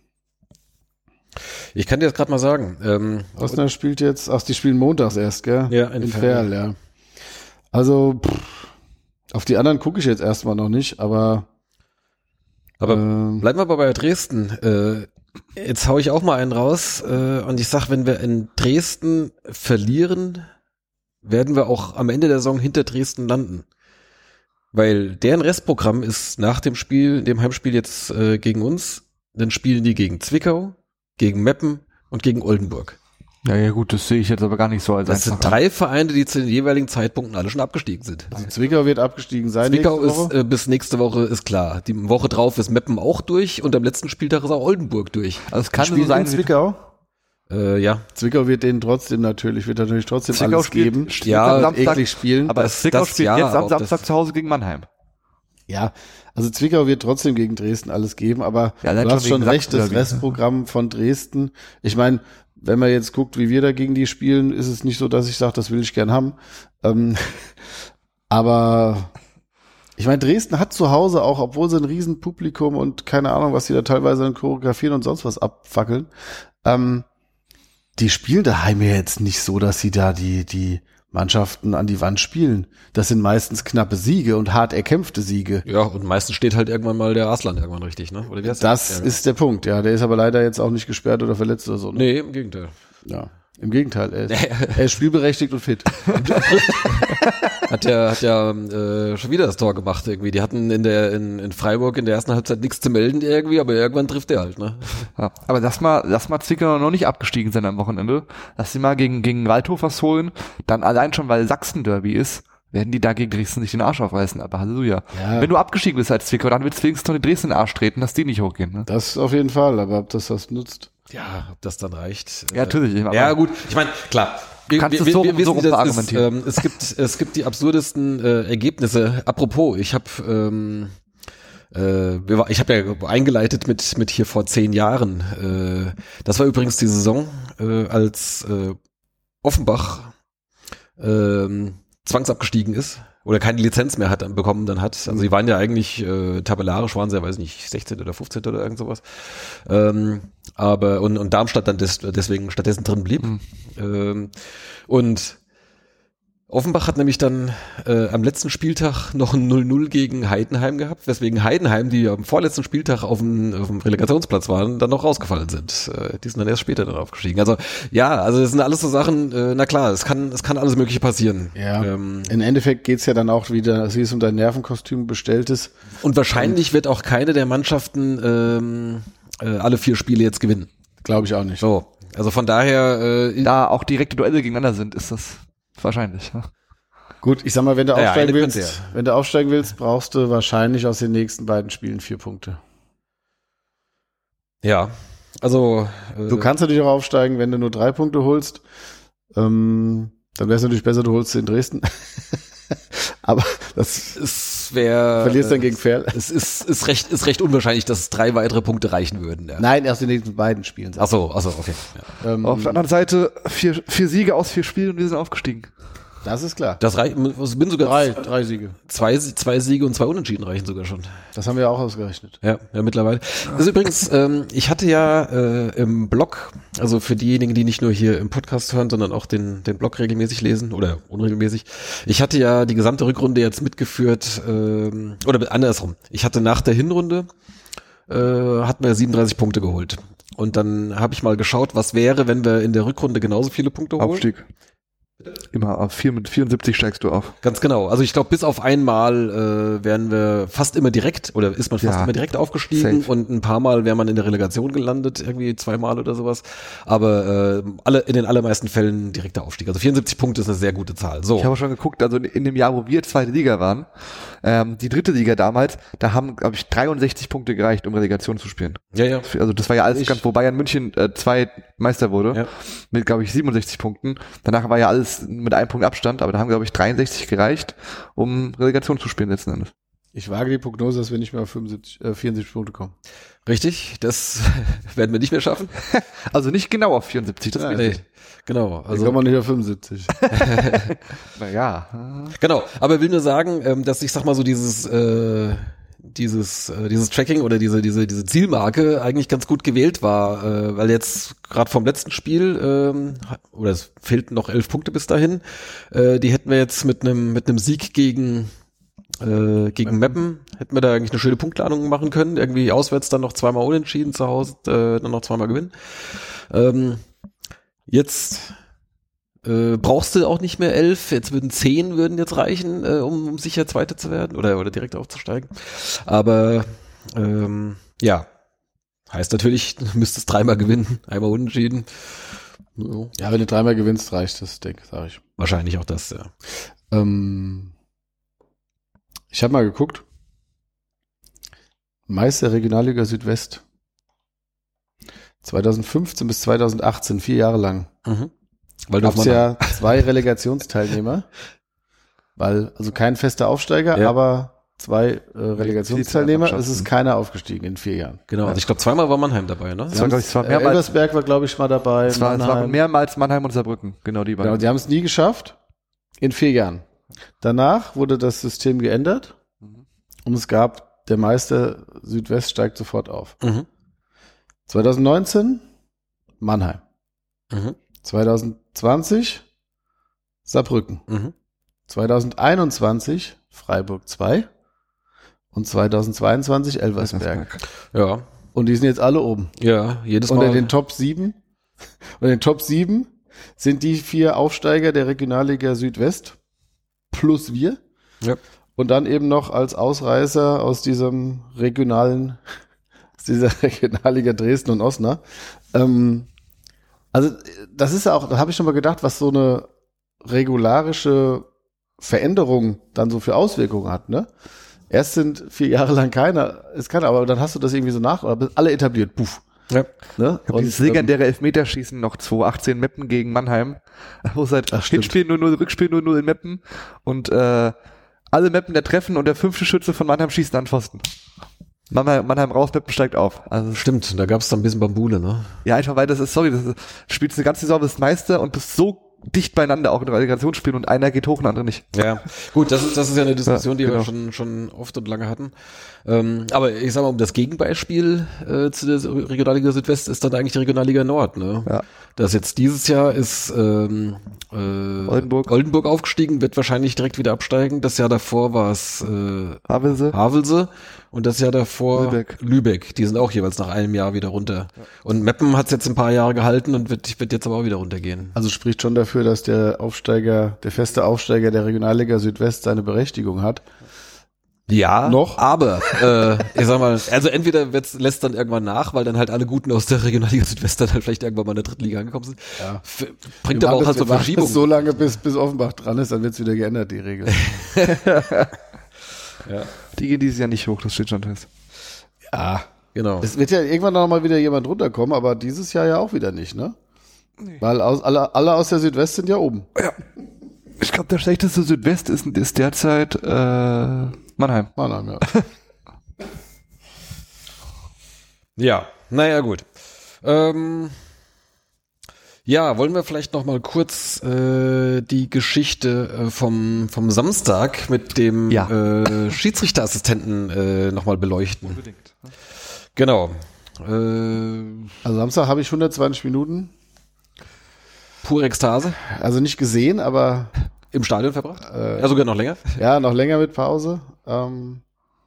Ich kann dir das gerade mal sagen. Ähm, Osnabrück spielt jetzt, ach, die spielen montags erst, gell? Ja, in in Ferl. Ferl, ja. Also, pff, auf die anderen gucke ich jetzt erstmal noch nicht, aber aber ähm, bleiben wir aber bei Dresden. Äh, jetzt hau ich auch mal einen raus äh, und ich sag, wenn wir in Dresden verlieren, werden wir auch am Ende der Saison hinter Dresden landen. Weil deren Restprogramm ist nach dem Spiel, dem Heimspiel jetzt äh, gegen uns, dann spielen die gegen Zwickau, gegen Meppen und gegen Oldenburg. Ja, ja, gut, das sehe ich jetzt aber gar nicht so als Das sind einfach an. drei Vereine, die zu den jeweiligen Zeitpunkten alle schon abgestiegen sind. also Zwickau wird abgestiegen sein. Zwickau nächste ist Woche. äh, bis nächste Woche ist klar. Die Woche drauf ist Meppen auch durch und am letzten Spieltag ist auch Oldenburg durch. Also es kann Spielen so sein, in Zwickau. Äh, ja, Zwickau wird denen trotzdem natürlich, wird natürlich trotzdem Zwickau alles spielt, geben. spielt Ja, am Samstag, eklig spielen. aber Das- Zwickau das spielt ja, jetzt am aber ob Samstag das- zu Hause gegen Mannheim. Ja, also Zwickau wird trotzdem gegen Dresden alles geben, aber Ja, allein du hast schon schon wegen recht, das Sachsen-Derby. Restprogramm von Dresden. Ich meine, wenn man jetzt guckt, wie wir da gegen die spielen, ist es nicht so, dass ich sage, das will ich gern haben. Ähm, aber ich meine, Dresden hat zu Hause auch, obwohl sie ein riesen Publikum und keine Ahnung, was sie da teilweise in Choreografien und sonst was abfackeln, ähm, die spielen daheim ja jetzt nicht so, dass sie da die, die Mannschaften an die Wand spielen. Das sind meistens knappe Siege und hart erkämpfte Siege. ja, und meistens steht halt irgendwann mal der Arslan irgendwann richtig, ne? Oder wie heißt der? Das Ja, ist der Punkt, ja. Der ist aber leider jetzt auch nicht gesperrt oder verletzt oder so. Ne? nee, im Gegenteil. Ja. Im Gegenteil, er ist, er ist spielberechtigt und fit. Hat ja, hat ja äh, schon wieder das Tor gemacht irgendwie. Die hatten in der in, in Freiburg in der ersten Halbzeit nichts zu melden irgendwie, aber irgendwann trifft er halt, ne? Ja, aber lass mal, lass mal Zwickau noch nicht abgestiegen sein am Wochenende. Lass sie mal gegen gegen Waldhof was holen. Dann allein schon, weil Sachsen-Derby ist, werden die da gegen Dresden nicht den Arsch aufreißen. Aber Halleluja. Ja. Wenn du abgestiegen bist als Zwickau, dann willst du wenigstens noch den Dresden in den Arsch treten, dass die nicht hochgehen. Ne? Das auf jeden Fall, aber ob das was nutzt. Ja, ob das dann reicht. Ja, natürlich. Aber ja, gut. Ich meine, klar. Wir, kannst wir, du so, wir, wir so wissen, das ist, argumentieren. ähm, es gibt es gibt die absurdesten äh, Ergebnisse. Apropos, ich habe ähm, äh, wir war, ich habe ja eingeleitet mit mit hier vor zehn Jahren. Äh, das war übrigens die Saison, äh, als äh, Offenbach äh, zwangsabgestiegen ist oder keine Lizenz mehr hat bekommen dann hat. Also sie waren ja eigentlich äh, tabellarisch waren sie ja, weiß nicht, sechzehnten oder fünfzehnten oder irgend sowas. Ähm, aber und und Darmstadt dann des, deswegen stattdessen drin blieb. Mhm. Ähm, und Offenbach hat nämlich dann äh, am letzten Spieltag noch ein null null gegen Heidenheim gehabt, weswegen Heidenheim, die am vorletzten Spieltag auf dem, auf dem Relegationsplatz waren, dann noch rausgefallen sind. Äh, die sind dann erst später dann aufgestiegen. Also ja, also das sind alles so Sachen, äh, na klar, es kann es kann alles Mögliche passieren. Ja. Ähm, Im Endeffekt geht's ja dann auch wieder, wie es um dein Nervenkostüm bestellt ist. und wahrscheinlich und, wird auch keine der Mannschaften ähm, äh, alle vier Spiele jetzt gewinnen. Glaube ich auch nicht. So, also von daher äh, da auch direkte Duelle gegeneinander sind, ist das wahrscheinlich. Ja. Gut, ich sag mal, wenn du ja, aufsteigen ja, willst, ja. wenn du aufsteigen willst, brauchst du wahrscheinlich aus den nächsten beiden Spielen vier Punkte. Ja, also äh, du kannst natürlich auch aufsteigen, wenn du nur drei Punkte holst. Ähm, dann wäre es natürlich besser, du holst sie in Dresden. Aber das es wäre verlierst dann gegen Ferl. Es ist ist recht ist recht unwahrscheinlich, dass drei weitere Punkte reichen würden. Ja. Nein, erst in den nächsten beiden Spielen. Ach so, ach so, okay. Ja. Ähm, Auf der anderen Seite vier, vier Siege aus vier Spielen und wir sind aufgestiegen. Das ist klar. Das reicht, ich bin sogar Drei, drei Siege. Zwei, zwei Siege und zwei Unentschieden reichen sogar schon. Das haben wir auch ausgerechnet. Ja, ja mittlerweile. Das ist übrigens, ähm, ich hatte ja äh, im Blog, also für diejenigen, die nicht nur hier im Podcast hören, sondern auch den den Blog regelmäßig lesen oder unregelmäßig, ich hatte ja die gesamte Rückrunde jetzt mitgeführt, ähm, oder andersrum. Ich hatte nach der Hinrunde, äh, hatten wir siebenunddreißig Punkte geholt. Und dann habe ich mal geschaut, was wäre, wenn wir in der Rückrunde genauso viele Punkte holen. Aufstieg. Immer auf vier mit vierundsiebzig steigst du auf. Ganz genau. Also ich glaube, bis auf einmal äh, wären wir fast immer direkt oder ist man fast ja, immer direkt aufgestiegen safe. Und ein paar Mal wäre man in der Relegation gelandet, irgendwie zweimal oder sowas. Aber äh, alle in den allermeisten Fällen direkter Aufstieg. Also vierundsiebzig Punkte ist eine sehr gute Zahl. So. Ich habe schon geguckt, also in dem Jahr, wo wir zweite Liga waren, ähm, die dritte Liga damals, da haben, glaube ich, dreiundsechzig Punkte gereicht, um Relegation zu spielen. Ja, ja. Also das war ja alles Ich, ganz, wo Bayern München äh, zwei Meister wurde, ja. mit, glaube ich, siebenundsechzig Punkten. Danach war ja alles mit einem Punkt Abstand, aber da haben, glaube ich, dreiundsechzig gereicht, um Relegation zu spielen letzten Endes. Ich wage die Prognose, dass wir nicht mehr auf fünfundsiebzig, äh, vierundsiebzig Punkte kommen. Richtig, das werden wir nicht mehr schaffen. Also nicht genau auf vierundsiebzig, das ja, geht Nee, nicht. genau. Also kommen wir nicht auf fünfundsiebzig. Naja. Genau, aber ich will nur sagen, ähm, dass ich sag mal so dieses äh, dieses äh, dieses Tracking oder diese diese diese Zielmarke eigentlich ganz gut gewählt war, äh, weil jetzt gerade vom letzten Spiel ähm, oder es fehlten noch elf Punkte bis dahin, äh, die hätten wir jetzt mit einem mit einem Sieg gegen äh, gegen Meppen hätten wir da eigentlich eine schöne Punktladung machen können, irgendwie auswärts dann noch zweimal unentschieden, zu Hause äh, dann noch zweimal gewinnen. Ähm, jetzt Äh, brauchst du auch nicht mehr elf, jetzt würden zehn würden jetzt reichen, äh, um, um sicher Zweiter zu werden oder oder direkt aufzusteigen. Aber ähm, ja, heißt natürlich, du müsstest dreimal gewinnen, einmal unentschieden. Ja, Ja, wenn du dreimal gewinnst, reicht das, denke ich, sage ich. wahrscheinlich auch das, ja. Ähm, ich habe mal geguckt. Meister Regionalliga Südwest. zweitausendfünfzehn bis zweitausendachtzehn, vier Jahre lang. Mhm. Weil du Gab's ja zwei Relegationsteilnehmer. Weil, also kein fester Aufsteiger, Ja. aber zwei äh, Relegationsteilnehmer. Es Mannschaften. ist keiner aufgestiegen in vier Jahren. Genau, also ich glaube zweimal war Mannheim dabei, ne? Das war, glaube ich, zwar Äh, mehrmals, Elversberg war, glaube ich, mal dabei. es war, es war Mannheim. mehrmals Mannheim und Saarbrücken, genau die beiden. Genau, die haben es nie geschafft. In vier Jahren. Danach wurde das System geändert. Und es gab, der Meister Südwest steigt sofort auf. Mhm. zweitausendneunzehn Mannheim. Mhm. zweitausendzwanzig Saarbrücken. Mhm. zweitausendeinundzwanzig Freiburg zwei und zweitausendzweiundzwanzig Elversberg. Ja, Und die sind jetzt alle oben. ja, jedes Unter Mal. den Top sieben, unter den Top sieben sind die vier Aufsteiger der Regionalliga Südwest plus wir. Ja. Und dann eben noch als Ausreißer aus diesem regionalen, aus dieser Regionalliga Dresden und Osnabrück. Ähm, also das ist ja auch, da habe ich schon mal gedacht, was so eine regularische Veränderung dann so für Auswirkungen hat, ne? Erst sind vier Jahre lang keiner, ist keiner, aber dann hast du das irgendwie so nach, oder alle etabliert, puff. Ja. Ne? Und dieses legendäre Elfmeterschießen noch zwanzig achtzehn Meppen gegen Mannheim, wo es halt Hinspiel null null, Rückspiel null null in Meppen und äh, alle Meppen der treffen und der fünfte Schütze von Mannheim schießt an Pfosten. Mannheim, Mannheim raus, Meppen steigt auf. Also Stimmt, da gab es dann ein bisschen Bambule, ne? ja, einfach weil das ist, sorry, das ist, du spielst eine ganze Saison, bist Meister und bist so dicht beieinander auch in Relegationsspielen und einer geht hoch und der andere nicht. Ja, gut, das ist, das ist ja eine Diskussion, Ja, die genau. wir schon, schon oft und lange hatten. Ähm, aber ich sag mal, um das Gegenbeispiel äh, zu der Regionalliga Südwest ist dann eigentlich die Regionalliga Nord, ne? Ja. Das jetzt dieses Jahr ist ähm, äh, Oldenburg. Oldenburg aufgestiegen, wird wahrscheinlich direkt wieder absteigen. Das Jahr davor war es äh, Havelse. Havelse und das Jahr davor Lübeck. Lübeck. Die sind auch jeweils nach einem Jahr wieder runter. Und Meppen hat es jetzt ein paar Jahre gehalten und wird, wird jetzt aber auch wieder runtergehen. Also spricht schon dafür, dass der Aufsteiger, der feste Aufsteiger der Regionalliga Südwest seine Berechtigung hat. Ja, Noch? aber äh, ich sag mal, also entweder wird's, lässt dann irgendwann nach, weil dann halt alle Guten aus der Regionalliga Südwest dann halt vielleicht irgendwann mal in der dritten Liga angekommen sind. Ja. F- Bringt aber auch halt so wir warten Verschiebungen. so lange, bis, bis Offenbach dran ist, dann wird's wieder geändert, die Regel. Ja, Die gehen dieses Jahr nicht hoch, das steht schon fest. ja, genau. Es wird ja irgendwann noch mal wieder jemand runterkommen, aber dieses Jahr ja auch wieder nicht, ne? Weil aus, alle, alle aus der Südwest sind ja oben. Ich glaube, der schlechteste Südwest ist, ist derzeit äh, Mannheim. Mannheim, ja. Ja, naja, gut. Ähm, ja, wollen wir vielleicht noch mal kurz äh, die Geschichte äh, vom vom Samstag mit dem Ja. äh, Schiedsrichterassistenten äh, noch mal beleuchten. Unbedingt. Genau. Äh, Also Samstag habe ich hundertzwanzig Minuten, pure Ekstase also nicht gesehen, aber im Stadion verbracht. Äh, ja, sogar noch länger. ja, noch länger mit Pause. Ähm,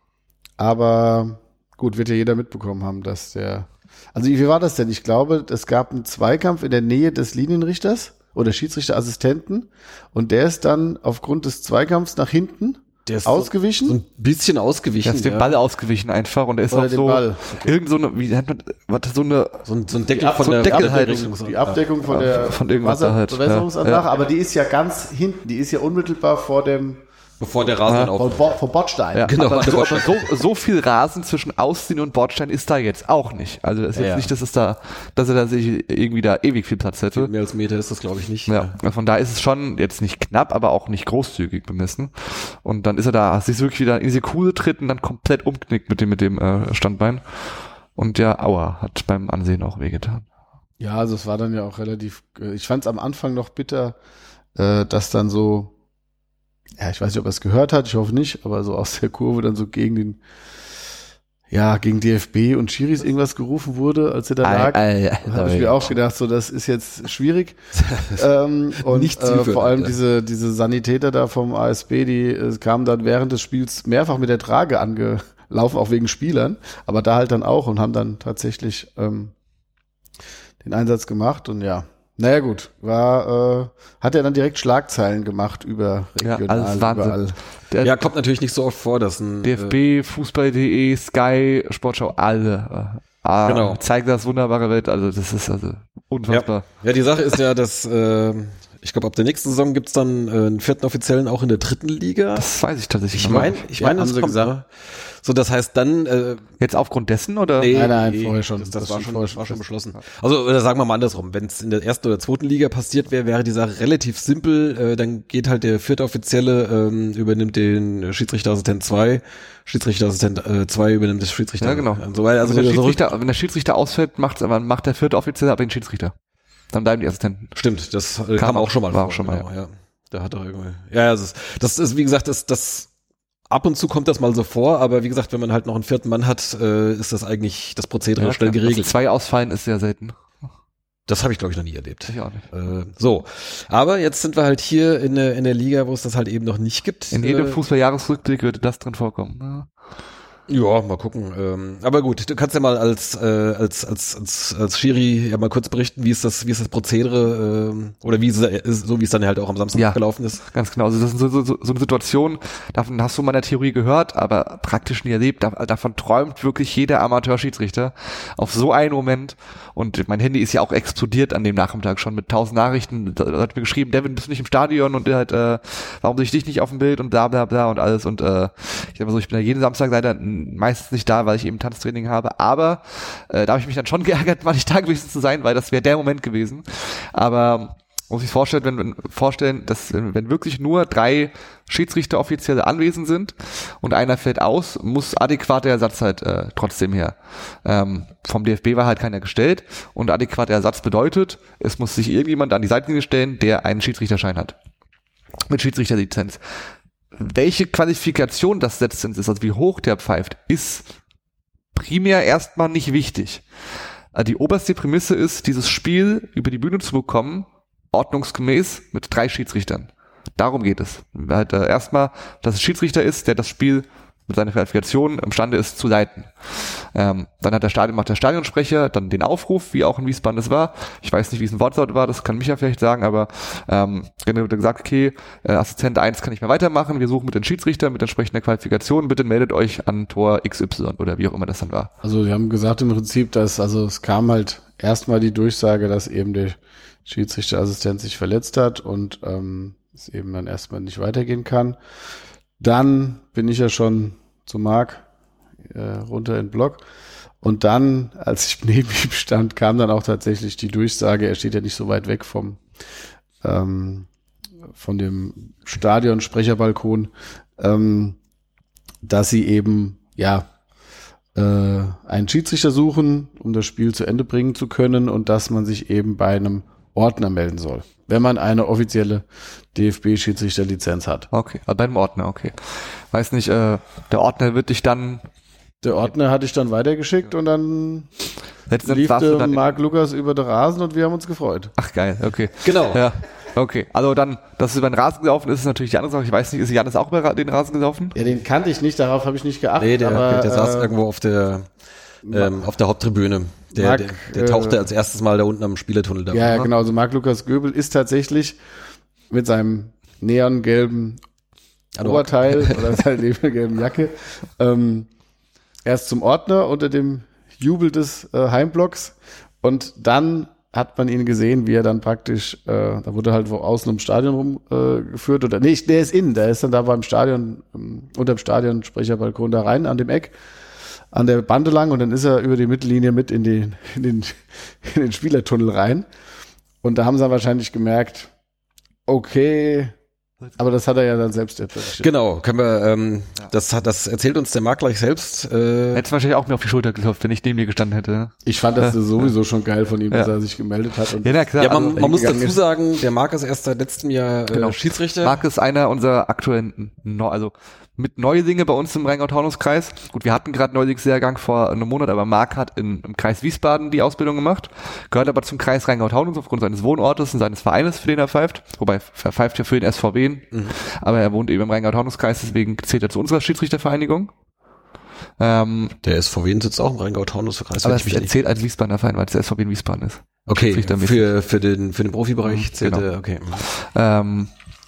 aber gut, wird ja jeder mitbekommen haben, dass der, also wie war das denn? Ich glaube, es gab einen Zweikampf in der Nähe des Linienrichters oder Schiedsrichterassistenten und der ist dann aufgrund des Zweikampfs nach hinten Der ist ausgewichen. so ein bisschen ausgewichen. Der ist dem ja. Ball ausgewichen einfach und der ist Oder auch den so Ball. irgend so eine, wie nennt man, warte, so eine, So ein, so ein Deckel Die Ab- von so der ein Deckel halt. Abdeckung. Die Abdeckung von der von irgendwas da halt, Wasserbewässerungsanlage, ja. aber die ist ja ganz hinten, die ist ja unmittelbar vor dem Bevor der Rasen dann vor, auf. Bo- vor Bordstein. ja, Genau, aber, der so, aber Bordstein. so, so viel Rasen zwischen Ausziehen und Bordstein ist da jetzt auch nicht. Also das ist jetzt Ja. nicht, dass es da, dass er da sich irgendwie da ewig viel Platz hätte. Mehr als Meter ist das, glaube ich, nicht. Ja, von da ist es schon jetzt nicht knapp, aber auch nicht großzügig bemessen. Und dann ist er da, sich wirklich wieder in diese Kuhle tritt und dann komplett umknickt mit dem, mit dem äh, Standbein. Und der Aua hat beim Ansehen auch wehgetan. Ja, also es war dann ja auch relativ, äh, ich fand es am Anfang noch bitter, äh, dass dann so, ja, ich weiß nicht, ob er es gehört hat, ich hoffe nicht, aber so aus der Kurve dann so gegen den, ja, gegen D F B und Schiris irgendwas gerufen wurde, als er da lag. Ei, ei, Da habe ich mir auch gedacht, so das ist jetzt schwierig. ähm, und Nicht äh, zielführend, vor allem ja. diese diese Sanitäter da vom A S B, die äh, kamen dann während des Spiels mehrfach mit der Trage angelaufen, auch wegen Spielern, aber da halt dann auch und haben dann tatsächlich ähm, den Einsatz gemacht und ja. Naja gut, war, äh, hat er dann direkt Schlagzeilen gemacht über Ja, regional, alles Wahnsinn. überall. Der Ja, kommt natürlich nicht so oft vor, dass ein D F B, Fußball punkt de, Sky, Sportschau, alle äh, ah, Genau. zeigen das wunderbare Welt. Also das ist also unfassbar. Ja, ja, die Sache ist ja, dass äh, ich glaube, ab der nächsten Saison gibt's dann äh, einen vierten Offiziellen auch in der dritten Liga. Das weiß ich tatsächlich ich noch meine, nicht. ich Ja, meine, haben das sie kommt, gesagt. ne? So, das heißt dann äh, Jetzt aufgrund dessen oder? nee, Nein, nein, nee, vorher schon. Das, das, Das war schon schon, vorher war schon schon beschlossen. Also oder sagen wir mal andersrum, wenn es in der ersten oder zweiten Liga passiert wäre, wäre die Sache relativ simpel. Äh, dann geht halt der vierte Offizielle ähm, übernimmt den Schiedsrichterassistent zwei, Schiedsrichterassistent äh, zwei übernimmt das Schiedsrichter. Ja, genau. Und so weiter. Also wenn, der so Schiedsrichter, wenn der Schiedsrichter ausfällt, macht, macht der vierte Offizielle aber den Schiedsrichter. Dann bleiben die Assistenten. Stimmt, das äh, Kam kam auch schon mal war vor. auch schon mal, genau, ja. Da hat er irgendwie. Ja, das ist, das ist wie gesagt, das, das ab und zu kommt das mal so vor, aber wie gesagt, wenn man halt noch einen vierten Mann hat, äh, ist das eigentlich das Prozedere Ja, schnell klar. geregelt. Also zwei ausfallen ist sehr selten. Das habe ich, glaube ich, noch nie erlebt. Ich auch nicht. Äh, so, aber jetzt sind wir halt hier in der, in der Liga, wo es das halt eben noch nicht gibt. In jedem äh, Fußball-Jahresrückblick würde das drin vorkommen. Ja. Ja, mal gucken. Ähm, aber gut, du kannst ja mal als äh, als als als als Schiri ja mal kurz berichten, wie ist das wie ist das Prozedere ähm, oder wie ist es, so wie es dann halt auch am Samstag Ja, gelaufen ist. Ganz genau. Also das ist so, so, so eine Situation, davon hast du mal in der Theorie gehört, aber praktisch nie erlebt. Da, davon träumt wirklich jeder Amateurschiedsrichter auf so einen Moment. Und mein Handy ist ja auch explodiert an dem Nachmittag schon mit tausend Nachrichten. Da hat mir geschrieben, Devin, bist du nicht im Stadion? Und der halt, äh, warum sehe ich dich nicht auf dem Bild? Und bla bla bla und alles. Und äh, ich sag mal so, ich bin ja jeden Samstag leider meistens nicht da, weil ich eben Tanztraining habe. Aber äh, da habe ich mich dann schon geärgert, mal nicht da gewesen zu sein, weil das wäre der Moment gewesen. Aber muss ich vorstellen, wenn, wenn vorstellen, dass wenn wirklich nur drei Schiedsrichter offiziell anwesend sind und einer fällt aus, muss adäquater Ersatz halt äh, trotzdem her. Ähm, vom D F B war halt keiner gestellt und adäquater Ersatz bedeutet, es muss sich irgendjemand an die Seitenlinie stellen, der einen Schiedsrichterschein hat. Mit Schiedsrichterlizenz. Welche Qualifikation das letztens ist, also wie hoch der pfeift, ist primär erstmal nicht wichtig. Die oberste Prämisse ist, dieses Spiel über die Bühne zu bekommen, ordnungsgemäß mit drei Schiedsrichtern. Darum geht es. Halt, äh, erstmal, dass es Schiedsrichter ist, der das Spiel mit seiner Qualifikation imstande ist zu leiten. Ähm, dann hat der Stadion, macht der Stadionsprecher dann den Aufruf, wie auch in Wiesbaden das war. Ich weiß nicht, wie es ein Wortlaut war, das kann Micha vielleicht sagen, aber ähm, dann wird gesagt, okay, äh, Assistent eins kann nicht mehr weitermachen, wir suchen mit den Schiedsrichtern mit entsprechender Qualifikation, bitte meldet euch an Tor X Y oder wie auch immer das dann war. Also wir haben gesagt im Prinzip, dass, also es kam halt erstmal die Durchsage, dass eben der Schiedsrichterassistent sich verletzt hat und ähm, es eben dann erstmal nicht weitergehen kann. Dann bin ich ja schon zu Marc äh, runter in den Block und dann, als ich neben ihm stand, kam dann auch tatsächlich die Durchsage, er steht ja nicht so weit weg vom ähm, von dem Stadionsprecherbalkon, ähm, dass sie eben ja äh, einen Schiedsrichter suchen, um das Spiel zu Ende bringen zu können und dass man sich eben bei einem Ordner melden soll, wenn man eine offizielle D F B-Schiedsrichterlizenz hat. Okay, also bei einem Ordner, okay. Weiß nicht, äh, der Ordner wird dich dann... Der Ordner hatte ich dann weitergeschickt und dann Letztens lief warst du der dann Marc Lukas über den Rasen und wir haben uns gefreut. Ach geil, okay. Genau. Ja, okay. Also dann, dass es über den Rasen gelaufen ist, ist natürlich die andere Sache. Ich weiß nicht, ist Janis auch über den Rasen gelaufen? Ja, den kannte ich nicht, darauf habe ich nicht geachtet. Nee, der, aber, der, der saß äh, irgendwo auf der ähm, auf der Haupttribüne. Der, Marc, der, der tauchte äh, als erstes Mal da unten am Spielertunnel da. Ja, ja, genau. Also Marc Lukas Göbel ist tatsächlich mit seinem neongelben Oberteil oder seiner neongelben Jacke ähm, erst zum Ordner unter dem Jubel des äh, Heimblocks und dann hat man ihn gesehen, wie er dann praktisch, äh, da wurde halt wo außen ums Stadion rumgeführt äh, oder nee, der ist innen, der ist dann da beim Stadion, ähm, unter dem Stadionsprecherbalkon da rein an dem Eck, an der Bande lang und dann ist er über die Mittellinie mit in den, in den, in den Spielertunnel rein und da haben sie dann wahrscheinlich gemerkt, okay, aber das hat er ja dann selbst erzählt. Genau, können wir, ähm, Ja. das hat, das erzählt uns der Marc gleich selbst. Äh, Hättest wahrscheinlich auch mir auf die Schulter geklopft, wenn ich neben dir gestanden hätte. Ich fand das sowieso schon geil von ihm, dass Ja. er sich gemeldet hat. Und Ja, na klar. ja, man, also, man muss hingegangen dazu ist. sagen, der Marc ist erst seit letztem Jahr äh, Genau. Schiedsrichter. Marc ist einer unserer aktuellen, Neu- also mit Neulinge bei uns im Rheingau-Taunus-Kreis. Gut, wir hatten gerade Neulingsjahrgang vor einem Monat, aber Marc hat in, im Kreis Wiesbaden die Ausbildung gemacht, gehört aber zum Kreis Rheingau-Taunus aufgrund seines Wohnortes und seines Vereines, für den er pfeift. Wobei, er pfeift ja für den S V W, mhm. aber er wohnt eben im Rheingau-Taunus-Kreis, deswegen zählt er zu unserer Schiedsrichtervereinigung. Ähm, Der S V W sitzt auch im Rheingau-Taunus-Kreis. aber es zählt als Wiesbadener Verein, weil es der S V W in Wiesbaden ist. Okay, Schiedsrichtermäßig. für, für den, für den Profibereich zählt Genau. er, okay. Ähm,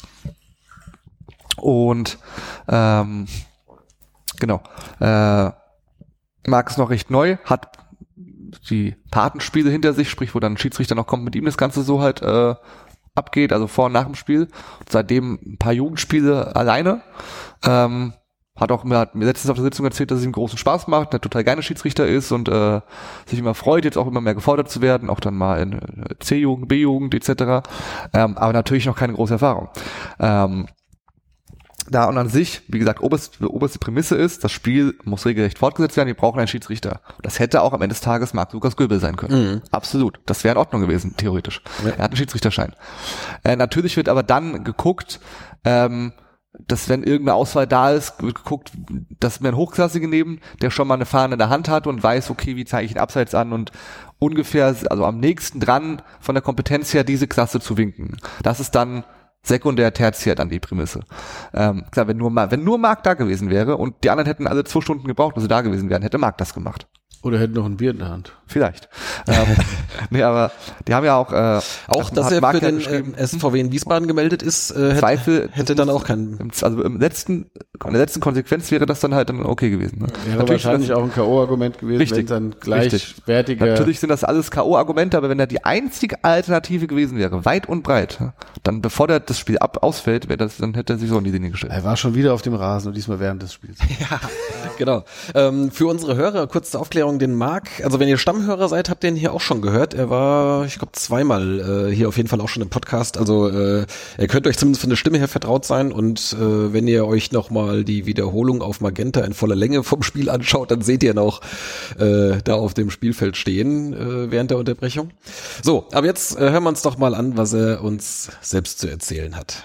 und ähm, genau. Äh, Marc ist noch recht neu, hat die Patenspiele hinter sich, sprich, wo dann ein Schiedsrichter noch kommt, mit ihm das Ganze so halt äh, abgeht, also vor und nach dem Spiel. Und seitdem ein paar Jugendspiele alleine. Ähm, hat auch mir, hat mir letztens auf der Sitzung erzählt, dass es ihm großen Spaß macht, der total gerne Schiedsrichter ist und äh, sich immer freut, jetzt auch immer mehr gefordert zu werden, auch dann mal in äh, C-Jugend, B-Jugend et cetera. Ähm, aber natürlich noch keine große Erfahrung. Ähm, Da und an sich, wie gesagt, oberste, oberste Prämisse ist, das Spiel muss regelrecht fortgesetzt werden, wir brauchen einen Schiedsrichter. Das hätte auch am Ende des Tages Marc Lukas Göbel sein können. Mhm. Absolut. Das wäre in Ordnung gewesen, theoretisch. Ja. Er hat einen Schiedsrichterschein. Äh, natürlich wird aber dann geguckt, ähm, dass wenn irgendeine Auswahl da ist, wird geguckt, dass wir einen Hochklassigen nehmen, der schon mal eine Fahne in der Hand hat und weiß, okay, wie zeige ich den Abseits an und ungefähr, also am nächsten dran von der Kompetenz her diese Klasse zu winken. Das ist dann sekundär, tertiär dann die Prämisse. Ähm, klar, wenn nur, wenn nur Marc da gewesen wäre und die anderen hätten alle zwei Stunden gebraucht, bis sie da gewesen wären, hätte Marc das gemacht. Oder hätten noch ein Bier in der Hand. Vielleicht. ähm, nee, aber die haben ja auch äh, auch, hat, dass hat er Marc für ja den ähm, S V W in Wiesbaden gemeldet ist, äh, hätte, Zweifel, hätte dann auch keinen. Also im letzten, in der letzten Konsequenz wäre das dann halt dann okay gewesen. Ne? Wäre natürlich wahrscheinlich das, auch ein K O-Argument gewesen, richtig, wenn dann gleichwertige... Natürlich sind das alles K O-Argumente, aber wenn er die einzige Alternative gewesen wäre, weit und breit, dann bevor der das Spiel ab ausfällt, wäre das, dann hätte er sich so in die Linie gestellt. Er war schon wieder auf dem Rasen und diesmal während des Spiels. Ja, genau. Ähm, für unsere Hörer, kurz zur Aufklärung, den Marc, also wenn ihr Stammhörer seid, habt ihr ihn hier auch schon gehört. Er war, ich glaube, zweimal äh, hier auf jeden Fall auch schon im Podcast. Also äh, er könnte euch zumindest von der Stimme her vertraut sein. Und äh, wenn ihr euch nochmal die Wiederholung auf Magenta in voller Länge vom Spiel anschaut, dann seht ihr noch äh, da auf dem Spielfeld stehen äh, während der Unterbrechung. So, aber jetzt äh, hören wir uns doch mal an, was er uns selbst zu erzählen hat.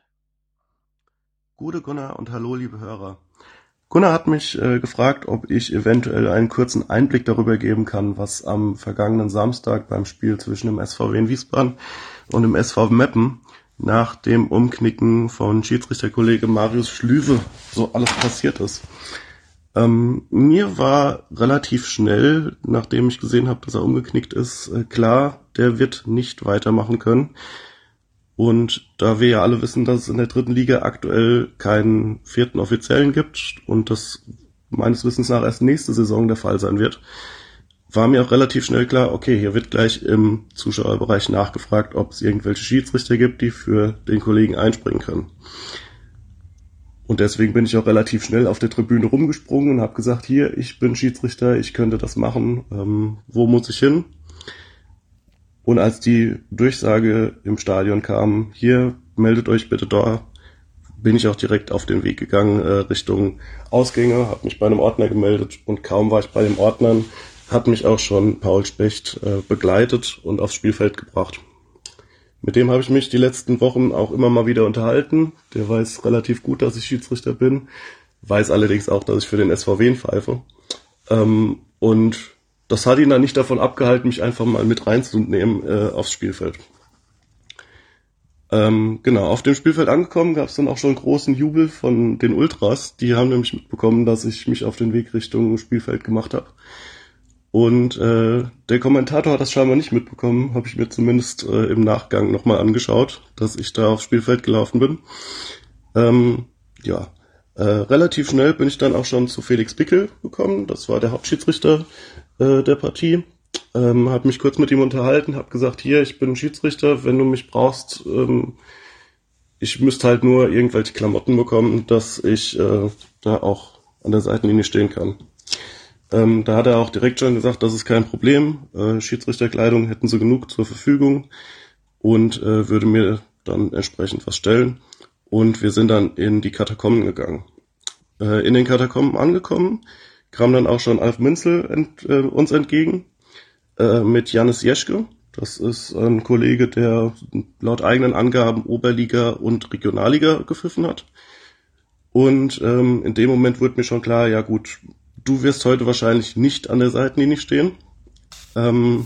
Gute Gunnar und hallo, liebe Hörer. Gunnar hat mich äh, gefragt, ob ich eventuell einen kurzen Einblick darüber geben kann, was am vergangenen Samstag beim Spiel zwischen dem S V W in Wiesbaden und dem S V Meppen nach dem Umknicken von Schiedsrichterkollege Marius Schlüwe so alles passiert ist. Ähm, mir war relativ schnell, nachdem ich gesehen habe, dass er umgeknickt ist, äh, klar, der wird nicht weitermachen können. Und da wir ja alle wissen, dass es in der dritten Liga aktuell keinen vierten Offiziellen gibt und das meines Wissens nach erst nächste Saison der Fall sein wird, war mir auch relativ schnell klar, okay, hier wird gleich im Zuschauerbereich nachgefragt, ob es irgendwelche Schiedsrichter gibt, die für den Kollegen einspringen können. Und deswegen bin ich auch relativ schnell auf der Tribüne rumgesprungen und habe gesagt, hier, ich bin Schiedsrichter, ich könnte das machen, ähm, wo muss ich hin? Und als die Durchsage im Stadion kam, hier, meldet euch bitte da, bin ich auch direkt auf den Weg gegangen äh, Richtung Ausgänge, habe mich bei einem Ordner gemeldet und kaum war ich bei den Ordnern, hat mich auch schon Paul Specht äh, begleitet und aufs Spielfeld gebracht. Mit dem habe ich mich die letzten Wochen auch immer mal wieder unterhalten. Der weiß relativ gut, dass ich Schiedsrichter bin, weiß allerdings auch, dass ich für den S V W pfeife. Ähm, und das hat ihn dann nicht davon abgehalten, mich einfach mal mit reinzunehmen äh, aufs Spielfeld. Ähm, genau, auf dem Spielfeld angekommen gab es dann auch schon großen Jubel von den Ultras. Die haben nämlich mitbekommen, dass ich mich auf den Weg Richtung Spielfeld gemacht habe. Und äh, der Kommentator hat das scheinbar nicht mitbekommen, habe ich mir zumindest äh, im Nachgang nochmal angeschaut, dass ich da aufs Spielfeld gelaufen bin. Ähm, ja, äh, relativ schnell bin ich dann auch schon zu Felix Bickel gekommen, das war der Hauptschiedsrichter äh, der Partie. Ähm, habe mich kurz mit ihm unterhalten, habe gesagt, hier, ich bin Schiedsrichter, wenn du mich brauchst, ähm, ich müsste halt nur irgendwelche Klamotten bekommen, dass ich äh, da auch an der Seitenlinie stehen kann. Ähm, da hat er auch direkt schon gesagt, das ist kein Problem, äh, Schiedsrichterkleidung hätten sie genug zur Verfügung und äh, würde mir dann entsprechend was stellen. Und wir sind dann in die Katakomben gegangen. Äh, in den Katakomben angekommen, kam dann auch schon Alf Minzel ent, äh, uns entgegen äh, mit Janis Jeschke. Das ist ein Kollege, der laut eigenen Angaben Oberliga und Regionalliga gepfiffen hat. Und ähm, in dem Moment wurde mir schon klar, ja gut, du wirst heute wahrscheinlich nicht an der Seitenlinie stehen. Ähm,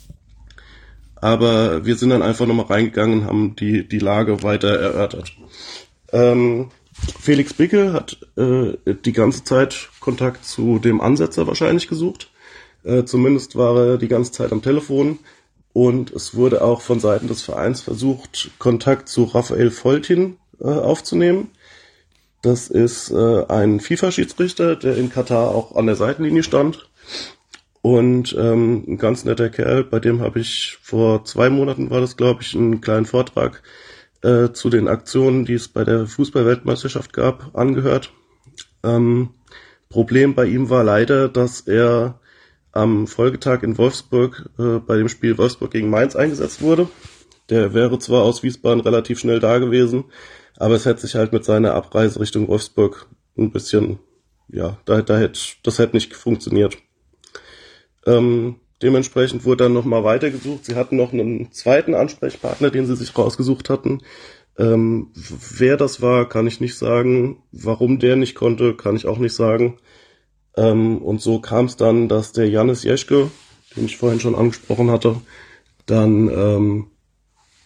aber wir sind dann einfach nochmal reingegangen und haben die, die Lage weiter erörtert. Ähm, Felix Bickel hat äh, die ganze Zeit Kontakt zu dem Ansetzer wahrscheinlich gesucht. Äh, zumindest war er die ganze Zeit am Telefon. Und es wurde auch von Seiten des Vereins versucht, Kontakt zu Raphael Foltin äh, aufzunehmen. Das ist äh, ein FIFA-Schiedsrichter, der in Katar auch an der Seitenlinie stand. Und ähm, ein ganz netter Kerl, bei dem habe ich vor zwei Monaten, war das glaube ich, einen kleinen Vortrag äh, zu den Aktionen, die es bei der Fußball-Weltmeisterschaft gab, angehört. Ähm, Problem bei ihm war leider, dass er am Folgetag in Wolfsburg äh, bei dem Spiel Wolfsburg gegen Mainz eingesetzt wurde. Der wäre zwar aus Wiesbaden relativ schnell da gewesen, aber es hätte sich halt mit seiner Abreise Richtung Wolfsburg ein bisschen, ja, da, da hätte, das hätte nicht funktioniert. Ähm, dementsprechend wurde dann nochmal weitergesucht. Sie hatten noch einen zweiten Ansprechpartner, den sie sich rausgesucht hatten. Ähm, wer das war, kann ich nicht sagen. Warum der nicht konnte, kann ich auch nicht sagen. Ähm, und so kam es dann, dass der Janis Jeschke, den ich vorhin schon angesprochen hatte, dann ähm,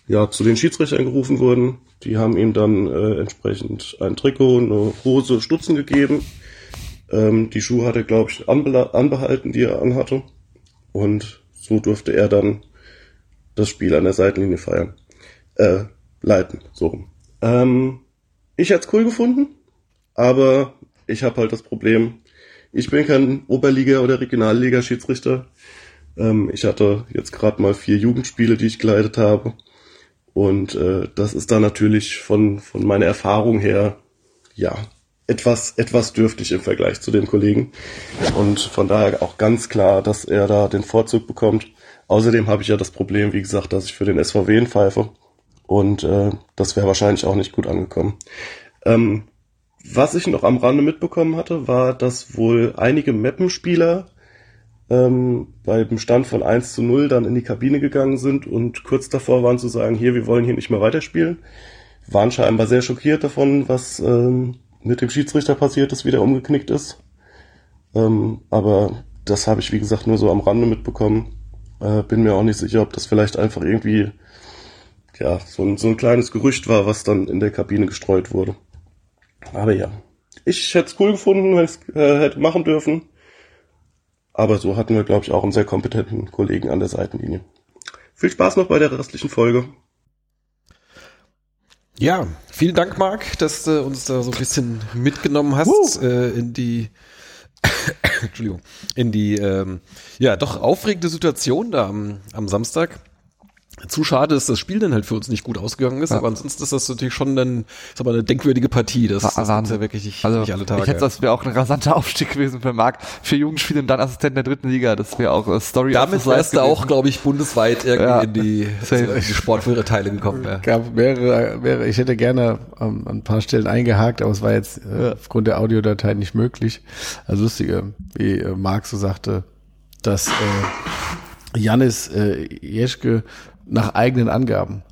ja zu den Schiedsrichtern gerufen wurden. Die haben ihm dann äh, entsprechend ein Trikot, eine Hose, Stutzen gegeben. Ähm, die Schuhe hat er, glaube ich, anbe- anbehalten, die er anhatte. Und so durfte er dann das Spiel an der Seitenlinie feiern. Äh, leiten, so rum. Ähm, ich hätte es cool gefunden, aber ich habe halt das Problem, ich bin kein Oberliga- oder Regionalliga-Schiedsrichter. Ähm, ich hatte jetzt gerade mal vier Jugendspiele, die ich geleitet habe. Und äh, das ist dann natürlich von von meiner Erfahrung her, ja, etwas etwas dürftig im Vergleich zu dem Kollegen. Und von daher auch ganz klar, dass er da den Vorzug bekommt. Außerdem habe ich ja das Problem, wie gesagt, dass ich für den S V W pfeife. Und äh, das wäre wahrscheinlich auch nicht gut angekommen. Ähm, was ich noch am Rande mitbekommen hatte, war, dass wohl einige Mappenspieler ähm, beim Stand von eins zu null dann in die Kabine gegangen sind und kurz davor waren zu sagen, hier, wir wollen hier nicht mehr weiterspielen. Waren scheinbar sehr schockiert davon, was ähm, mit dem Schiedsrichter passiert ist, wie der umgeknickt ist. Ähm, aber das habe ich, wie gesagt, nur so am Rande mitbekommen. Äh, bin mir auch nicht sicher, ob das vielleicht einfach irgendwie ja so ein, so ein kleines Gerücht war, was dann in der Kabine gestreut wurde. Aber ja, ich hätte es cool gefunden, wenn ich es äh, hätte machen dürfen. Aber so hatten wir, glaube ich, auch einen sehr kompetenten Kollegen an der Seitenlinie. Viel Spaß noch bei der restlichen Folge. Ja, vielen Dank, Marc, dass du uns da so ein bisschen mitgenommen hast äh, in die Entschuldigung, in die ähm, ja doch aufregende Situation da am, am Samstag. Zu schade, dass das Spiel dann halt für uns nicht gut ausgegangen ist, ja. Aber ansonsten ist das natürlich schon ein, ist aber eine denkwürdige Partie. Das, das ist ja wirklich nicht, also, nicht alle Tage. Ich hätte, das wäre auch ein rasanter Aufstieg gewesen für Marc. Für Jugendspiele und dann Assistent der dritten Liga. Das wäre auch eine Story. Damit wärst du auch, glaube ich, bundesweit irgendwie ja. in die, in die Sportteile gekommen. Ja. Gab mehrere, mehrere, ich hätte gerne ähm, an ein paar Stellen eingehakt, aber es war jetzt äh, aufgrund der Audiodatei nicht möglich. Also lustige, wie äh, Marc so sagte, dass äh, Jannis äh, Jeschke nach eigenen Angaben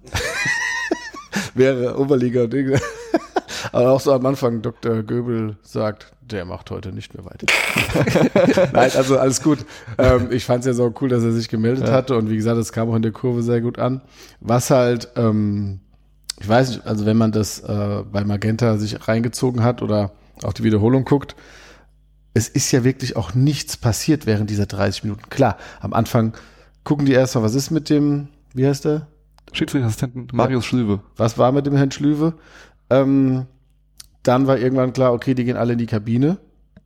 wäre Oberliga und Dinge. Aber auch so am Anfang Doktor Göbel sagt, der macht heute nicht mehr weiter. Nein, also alles gut. Ähm, ich fand es ja so cool, dass er sich gemeldet ja. hatte und wie gesagt, es kam auch in der Kurve sehr gut an. Was halt, ähm, ich weiß nicht, also wenn man das äh, bei Magenta sich reingezogen hat oder auch die Wiederholung guckt, es ist ja wirklich auch nichts passiert während dieser dreißig Minuten. Klar, am Anfang gucken die erstmal, was ist mit dem, wie heißt der? Schiedsrichterassistenten Marius ja. Schlüwe. Was war mit dem Herrn Schlüwe? Ähm, dann war irgendwann klar, okay, die gehen alle in die Kabine.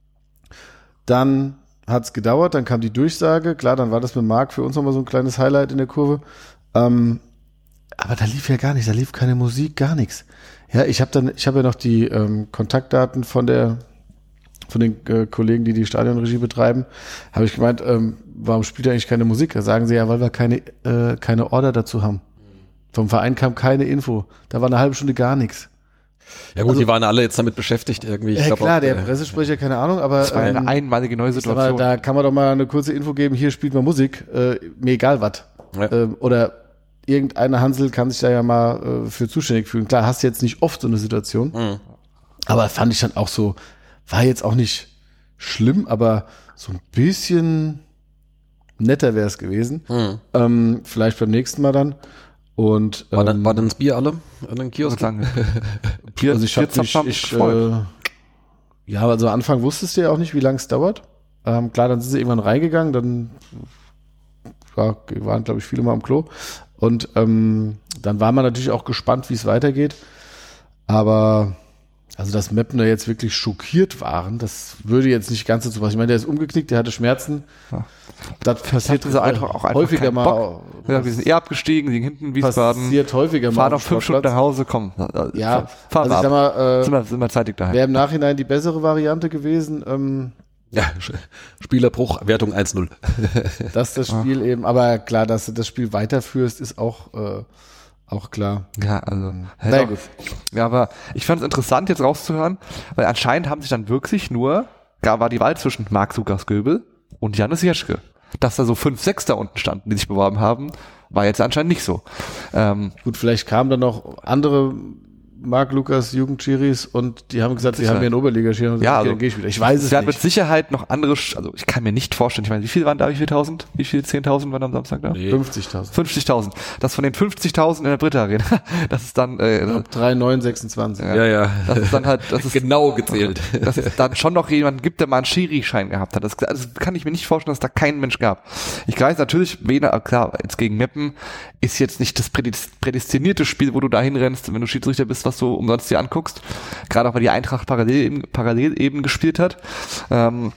Dann hat's gedauert, dann kam die Durchsage. Klar, dann war das mit Marc für uns nochmal so ein kleines Highlight in der Kurve. Ähm, aber da lief ja gar nichts, da lief keine Musik, gar nichts. Ja, ich habe dann, ich habe ja noch die ähm, Kontaktdaten von der von den äh, Kollegen, die die Stadionregie betreiben, habe ich gemeint, ähm, warum spielt ihr eigentlich keine Musik? Da sagen sie ja, weil wir keine äh, keine Order dazu haben. Vom Verein kam keine Info. Da war eine halbe Stunde gar nichts. Ja gut, also, die waren alle jetzt damit beschäftigt irgendwie. Ich ja glaub klar, auch, der äh, Pressesprecher, keine Ahnung, aber das war ähm, eine einmalige neue Situation. Aber da kann man doch mal eine kurze Info geben, hier spielt man Musik, äh, mir egal was. Ja. Ähm, oder irgendeine Hansel kann sich da ja mal äh, für zuständig fühlen. Klar, hast du jetzt nicht oft so eine Situation, mhm. aber fand ich dann auch so, war jetzt auch nicht schlimm, aber so ein bisschen netter wäre es gewesen. Mhm. Ähm, vielleicht beim nächsten Mal dann. Und war, dann, ähm, war dann das Bier alle an den Kiosk? Bier, also ich habe mich, ich, äh, ja, also am Anfang wusstest du ja auch nicht, wie lange es dauert. Ähm, klar, dann sind sie irgendwann reingegangen, dann ja, waren, glaube ich, viele mal am Klo. Und ähm, dann war man natürlich auch gespannt, wie es weitergeht. Aber also, dass Meppner jetzt wirklich schockiert waren, das würde jetzt nicht ganz dazu passen. Ich meine, der ist umgeknickt, der hatte Schmerzen. Ja. Das passiert das einfach, auch einfach häufiger mal. Bock. Ja, wir sind eher abgestiegen, liegen hinten, Wiesbaden. Passiert häufiger mal. Fahr doch fünf Stunden nach Hause, komm. Ja, fahr also ich sag mal, äh, sind, wir, sind wir zeitig daheim. Wäre im Nachhinein die bessere Variante gewesen. Ähm, ja, Spielerbruch, Wertung eins null. Dass das Spiel eben, aber klar, dass du das Spiel weiterführst, ist auch äh, auch klar. Ja, also. Na gut. Ja, aber ich fand es interessant, jetzt rauszuhören, weil anscheinend haben sich dann wirklich nur, da war die Wahl zwischen Marc Lukas-Göbel und Jannis Jeschke. Dass da so fünf, sechs da unten standen, die sich beworben haben, war jetzt anscheinend nicht so. Ähm, Gut, vielleicht kamen dann noch andere Marc Lukas Jugendchiris und die haben gesagt, sie haben hier einen Oberliga-Schiri. Ja, also, dann gehe ich wieder. Ich weiß es ja, nicht. mit Sicherheit noch andere, also ich kann mir nicht vorstellen, ich meine, wie viele waren da, wie viele tausend? Wie viele zehntausend waren am Samstag da? Nee. fünfzigtausend. fünfzigtausend. Das von den fünfzigtausend in der Britta Arena, das ist dann, äh, drei neun sechsundzwanzig. Ja, ja. Das ist dann halt, das ist genau gezählt. Dass es dann schon noch jemanden gibt, der mal einen Schiri-Schein gehabt hat. Das, das kann ich mir nicht vorstellen, dass da keinen Mensch gab. Ich weiß natürlich, Wiener, klar, jetzt gegen Meppen ist jetzt nicht das prädestinierte Spiel, wo du da hinrennst, wenn du Schiedsrichter bist, was du umsonst dir anguckst. Gerade auch, weil die Eintracht parallel eben, parallel eben gespielt hat. Ähm,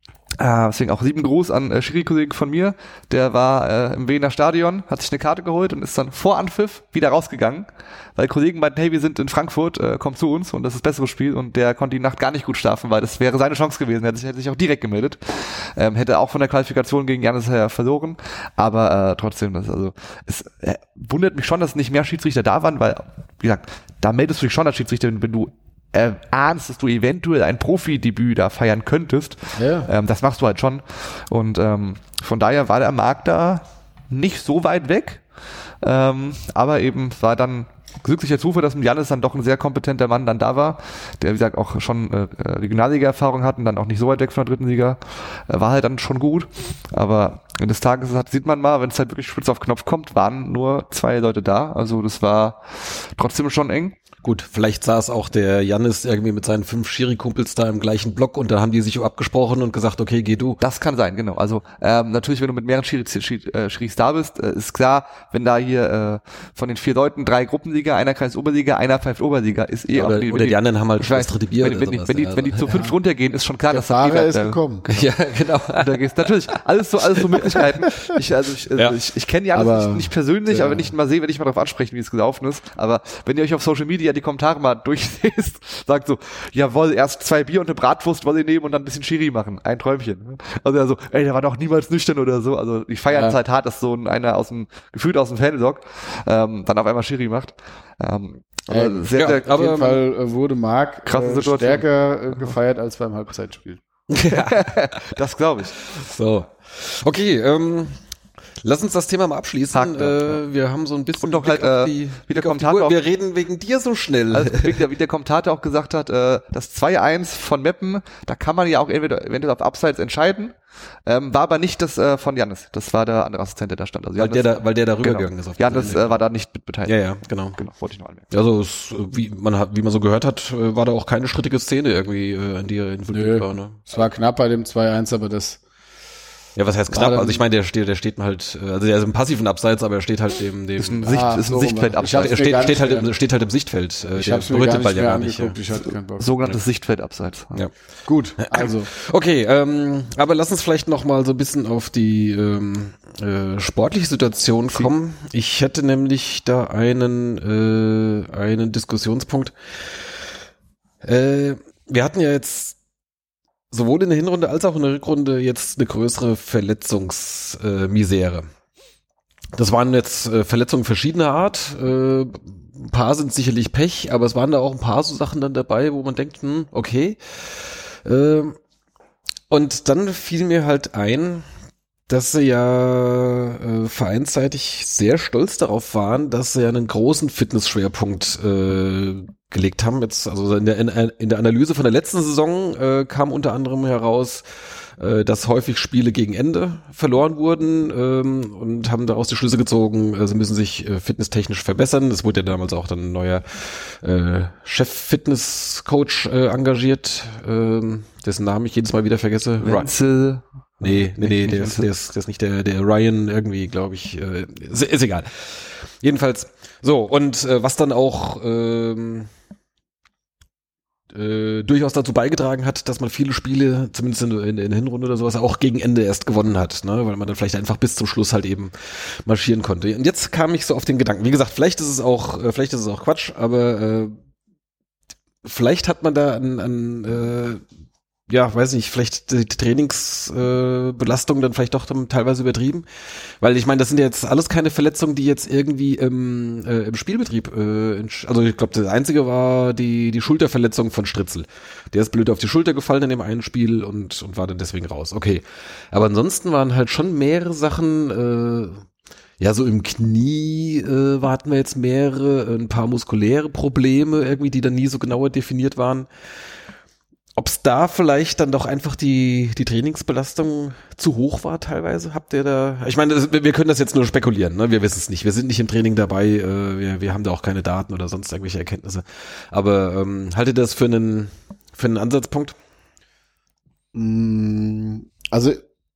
äh, deswegen auch lieben Gruß an äh, Schiri-Kollegen von mir. Der war äh, im Wiener Stadion, hat sich eine Karte geholt und ist dann vor Anpfiff wieder rausgegangen, weil Kollegen meinten, hey, wir sind in Frankfurt, äh, komm zu uns und das ist das bessere Spiel, und der konnte die Nacht gar nicht gut schlafen, weil das wäre seine Chance gewesen. Er hätte sich, hätte sich auch direkt gemeldet. Ähm, hätte auch von der Qualifikation gegen Jannis her verloren, aber äh, trotzdem, das also es äh, wundert mich schon, dass nicht mehr Schiedsrichter da waren, weil, wie gesagt, da meldest du dich schon als Schiedsrichter, wenn du äh, ahnst, dass du eventuell ein Profidebüt da feiern könntest. Ja. Ähm, das machst du halt schon. Und ähm, von daher war der Markt da nicht so weit weg. Ähm, aber eben war dann glücklicher Zufall, dass mit Jannis dann doch ein sehr kompetenter Mann dann da war, der, wie gesagt, auch schon äh, Regionalliga-Erfahrung hat und dann auch nicht so weit weg von der dritten Liga. Äh, war halt dann schon gut. Aber wenn des Tages hat, sieht man mal, wenn es halt wirklich spitz auf Knopf kommt, waren nur zwei Leute da. Also das war trotzdem schon eng. Gut, vielleicht saß auch der Jannis irgendwie mit seinen fünf Schiri-Kumpels da im gleichen Block und da haben die sich abgesprochen und gesagt, okay, geh du. Das kann sein, genau. Also ähm, natürlich, wenn du mit mehreren Schiris, Schiris da bist, äh, ist klar, wenn da hier äh, von den vier Leuten drei Gruppenliga, einer Kreis Oberliga, einer pfeift Oberliga, ist eh oder, auch die, oder die, die anderen haben halt das dritte Bier. Wenn, wenn, oder wenn, die, ja, wenn die also. zu fünf runtergehen, ist schon klar, der dass Fahrer ist äh, gekommen. Ja, genau. Und da geht's natürlich alles so, alles so Möglichkeiten. Ich, also ich, also ja. ich, ich kenne Jannis aber, nicht, nicht persönlich, ja. aber wenn ich ihn mal sehe, werde ich mal darauf ansprechen, wie es gelaufen ist. Aber wenn ihr euch auf Social Media die Kommentare mal durchlest, sagt so, jawohl, erst zwei Bier und eine Bratwurst wollen nehmen und dann ein bisschen Schiri machen. Ein Träumchen. Also, also ey, der war doch niemals nüchtern oder so. Also ich feiere es ja. halt hart, dass so ein, einer aus dem, gefühlt aus dem Fanblock, ähm, dann auf einmal Schiri macht. Ähm, aber ähm, sehr, ja, sehr, auf jeden Fall äh, wurde Marc krasse äh, stärker äh, gefeiert als beim Halbzeitspiel. Das glaube ich. So. Okay, ähm, lass uns das Thema mal abschließen. Haken, äh, ja. Wir haben so ein bisschen Und doch halt, äh, die, wie der Blick auf die Kommentator Uhr. Wir reden wegen dir so schnell. Also, wie der, wie der Kommentator auch gesagt hat, äh, das zwei eins von Meppen, da kann man ja auch entweder eventuell auf Abseits entscheiden, ähm, war aber nicht das äh, von Jannis. Das war der andere Assistent, der da stand. Also weil, Jannis, der da, weil der da genau. rübergegangen ist. Auf Jannis äh, war da nicht mit beteiligt. Ja, ja, genau. Genau, wollte ich noch anmerken. Also es, wie man hat, wie man so gehört hat, war da auch keine strittige Szene irgendwie, äh, an die er involviert war. Ne? Es war knapp bei dem zwei eins, aber das Ja, was heißt knapp? Also ich meine, der steht, der steht halt, also der ist im passiven Abseits, aber er steht halt dem, dem ist ein, Sicht, ah, ist ein so Sichtfeldabseits. er steht, steht halt im, steht halt im Sichtfeld. Ich der hab's mir gar nicht Ball mehr ja angeguckt, ja. ich hatte keinen Bock. Sogenanntes Sichtfeldabseits. Ja. Gut, also. Okay, ähm, aber lass uns vielleicht noch mal so ein bisschen auf die ähm, äh, sportliche Situation kommen. Ich hätte nämlich da einen, äh, einen Diskussionspunkt. Äh, wir hatten ja jetzt sowohl in der Hinrunde als auch in der Rückrunde jetzt eine größere Verletzungsmisere. Das waren jetzt äh, Verletzungen verschiedener Art. Äh, ein paar sind sicherlich Pech, aber es waren da auch ein paar so Sachen dann dabei, wo man denkt, hm, okay. Äh, und dann fiel mir halt ein, dass sie ja äh, vereinsseitig sehr stolz darauf waren, dass sie ja einen großen Fitnessschwerpunkt äh, gelegt haben. Jetzt, also in der, in der Analyse von der letzten Saison äh, kam unter anderem heraus, äh, dass häufig Spiele gegen Ende verloren wurden ähm, und haben daraus die Schlüsse gezogen, äh, sie müssen sich äh, fitnesstechnisch verbessern. Es wurde ja damals auch dann ein neuer äh, Chef-Fitness-Coach äh, engagiert, äh, dessen Namen ich jedes Mal wieder vergesse. Wenzel. Nee, nee, nee, der ist, der ist, der ist nicht der, der Ryan irgendwie, glaube ich, äh, ist, ist egal. Jedenfalls, so, und äh, was dann auch ähm, äh, durchaus dazu beigetragen hat, dass man viele Spiele, zumindest in, in, in der Hinrunde oder sowas, auch gegen Ende erst gewonnen hat, ne, weil man dann vielleicht einfach bis zum Schluss halt eben marschieren konnte. Und jetzt kam ich so auf den Gedanken, wie gesagt, vielleicht ist es auch, äh, vielleicht ist es auch Quatsch, aber äh, vielleicht hat man da an, an äh, ja, weiß nicht, vielleicht die Trainingsbelastung äh, dann vielleicht doch dann teilweise übertrieben, weil ich meine, das sind ja jetzt alles keine Verletzungen, die jetzt irgendwie im, äh, im Spielbetrieb, äh, also ich glaube, das einzige war die die Schulterverletzung von Stritzel. Der ist blöd auf die Schulter gefallen in dem einen Spiel und und war dann deswegen raus. Okay, aber ansonsten waren halt schon mehrere Sachen, äh, Ja, so im Knie äh, hatten wir jetzt mehrere, ein paar muskuläre Probleme irgendwie, die dann nie so genauer definiert waren. Ob es da vielleicht dann doch einfach die die Trainingsbelastung zu hoch war teilweise? Habt ihr da, ich meine, das, wir können das jetzt nur spekulieren, ne? Wir wissen es nicht, wir sind nicht im Training dabei, äh, wir, wir haben da auch keine Daten oder sonst irgendwelche Erkenntnisse. Aber ähm, haltet ihr das für einen, für einen Ansatzpunkt? Also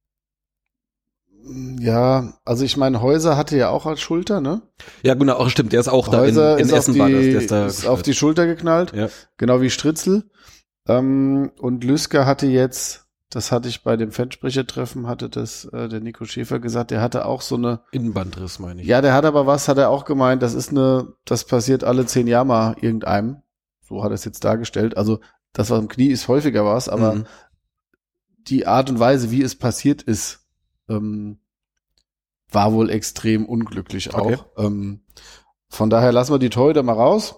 ja, also ich meine, Häuser hatte ja auch als Schulter, ne? Ja, genau, auch stimmt, der ist auch Häuser da in, in ist Essen auf die, war das, der ist da ist auf die Schulter geknallt, ja. Genau wie Stritzel. Ähm, und Lüsker hatte jetzt, das hatte ich bei dem Fansprechertreffen, hatte das äh, der Nico Schäfer gesagt, der hatte auch so eine Innenbandriss, meine ich. Ja, der hat aber was, hat er auch gemeint, das ist eine, das passiert alle zehn Jahre mal irgendeinem. So hat er es jetzt dargestellt. Also das, was im Knie ist, häufiger was, aber Mhm. die Art und Weise, wie es passiert ist, ähm, war wohl extrem unglücklich auch. Okay. Ähm, von daher lassen wir die Torhüter mal raus.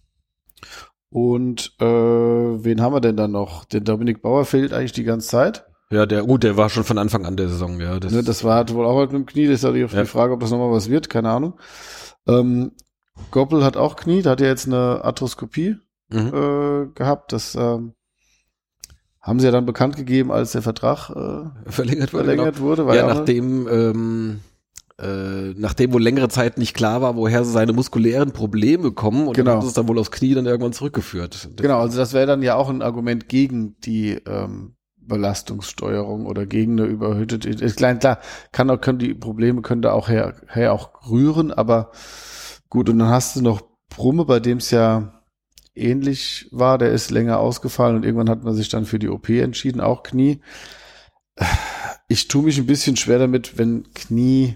Und äh, wen haben wir denn dann noch? Der Dominik Bauer fehlt eigentlich die ganze Zeit. Ja, der, gut, der war schon von Anfang an der Saison, ja. Das, Ne, das war halt wohl auch halt mit dem Knie. Das ist ja die, Ja. die Frage, ob das nochmal was wird. Keine Ahnung. Ähm, Goppel hat auch Knie. Da hat er jetzt eine Arthroskopie mhm. äh, gehabt. Das ähm, haben sie ja dann bekannt gegeben, als der Vertrag äh, verlängert wurde. verlängert genau. wurde. War Ja, auch nachdem, ähm, äh, nachdem wohl längere Zeit nicht klar war, woher seine muskulären Probleme kommen und Genau. dann hat es dann wohl aufs Knie dann irgendwann zurückgeführt. Genau, also das wäre dann ja auch ein Argument gegen die ähm, Belastungssteuerung oder gegen eine überhöhte. Ist klar, klar, kann auch, können die Probleme können da auch her, her auch rühren, aber gut, und dann hast du noch Brumme, bei dem es ja ähnlich war, der ist länger ausgefallen und irgendwann hat man sich dann für die O P entschieden, auch Knie. Ich tue mich ein bisschen schwer damit, wenn Knie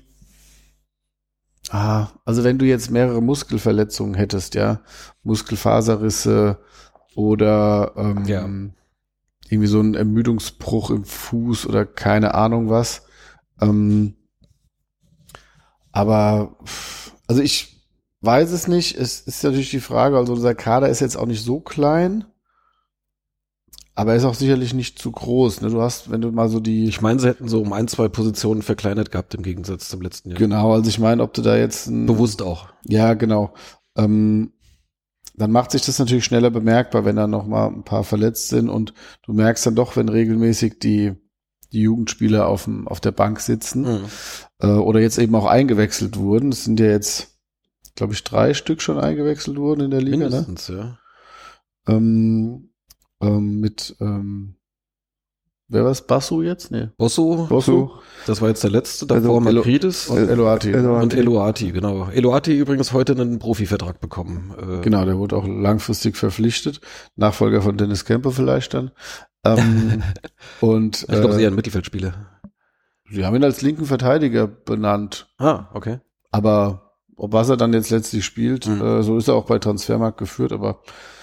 Ah, also wenn du jetzt mehrere Muskelverletzungen hättest, ja, Muskelfaserrisse oder ähm, Ja. irgendwie so ein Ermüdungsbruch im Fuß oder keine Ahnung was. Ähm, aber also ich weiß es nicht. Es ist natürlich die Frage, also unser Kader ist jetzt auch nicht so klein, aber er ist auch sicherlich nicht zu groß. Ne? Du hast, wenn du mal so die Ich meine, sie hätten so um ein, zwei Positionen verkleinert gehabt im Gegensatz zum letzten Jahr. Genau, also ich meine, ob du da jetzt ein, Bewusst auch. Ja, genau. Ähm, dann macht sich das natürlich schneller bemerkbar, wenn da noch mal ein paar verletzt sind und du merkst dann doch, wenn regelmäßig die die Jugendspieler auf dem auf der Bank sitzen Mhm. äh, oder jetzt eben auch eingewechselt wurden. Es sind ja jetzt, glaube ich, drei Stück schon eingewechselt worden in der Liga, ne? Mindestens, ja. Ähm, ähm, mit ähm, wer war's? Basu jetzt? Nee. Bosso, Bosu das war jetzt der letzte, Also davor Elo- Makridis und Eloati. Eloati. und Eloati, genau. Eloati übrigens heute einen Profivertrag bekommen. Äh, Genau, der wurde auch langfristig verpflichtet. Nachfolger von Dennis Kemper vielleicht dann. Ähm, und Ich glaube, äh, sie ein Mittelfeldspieler. sie haben ihn als linken Verteidiger benannt. Ah, okay. Aber ob was er dann jetzt letztlich spielt, Mhm. äh, so ist er auch bei Transfermarkt geführt. Aber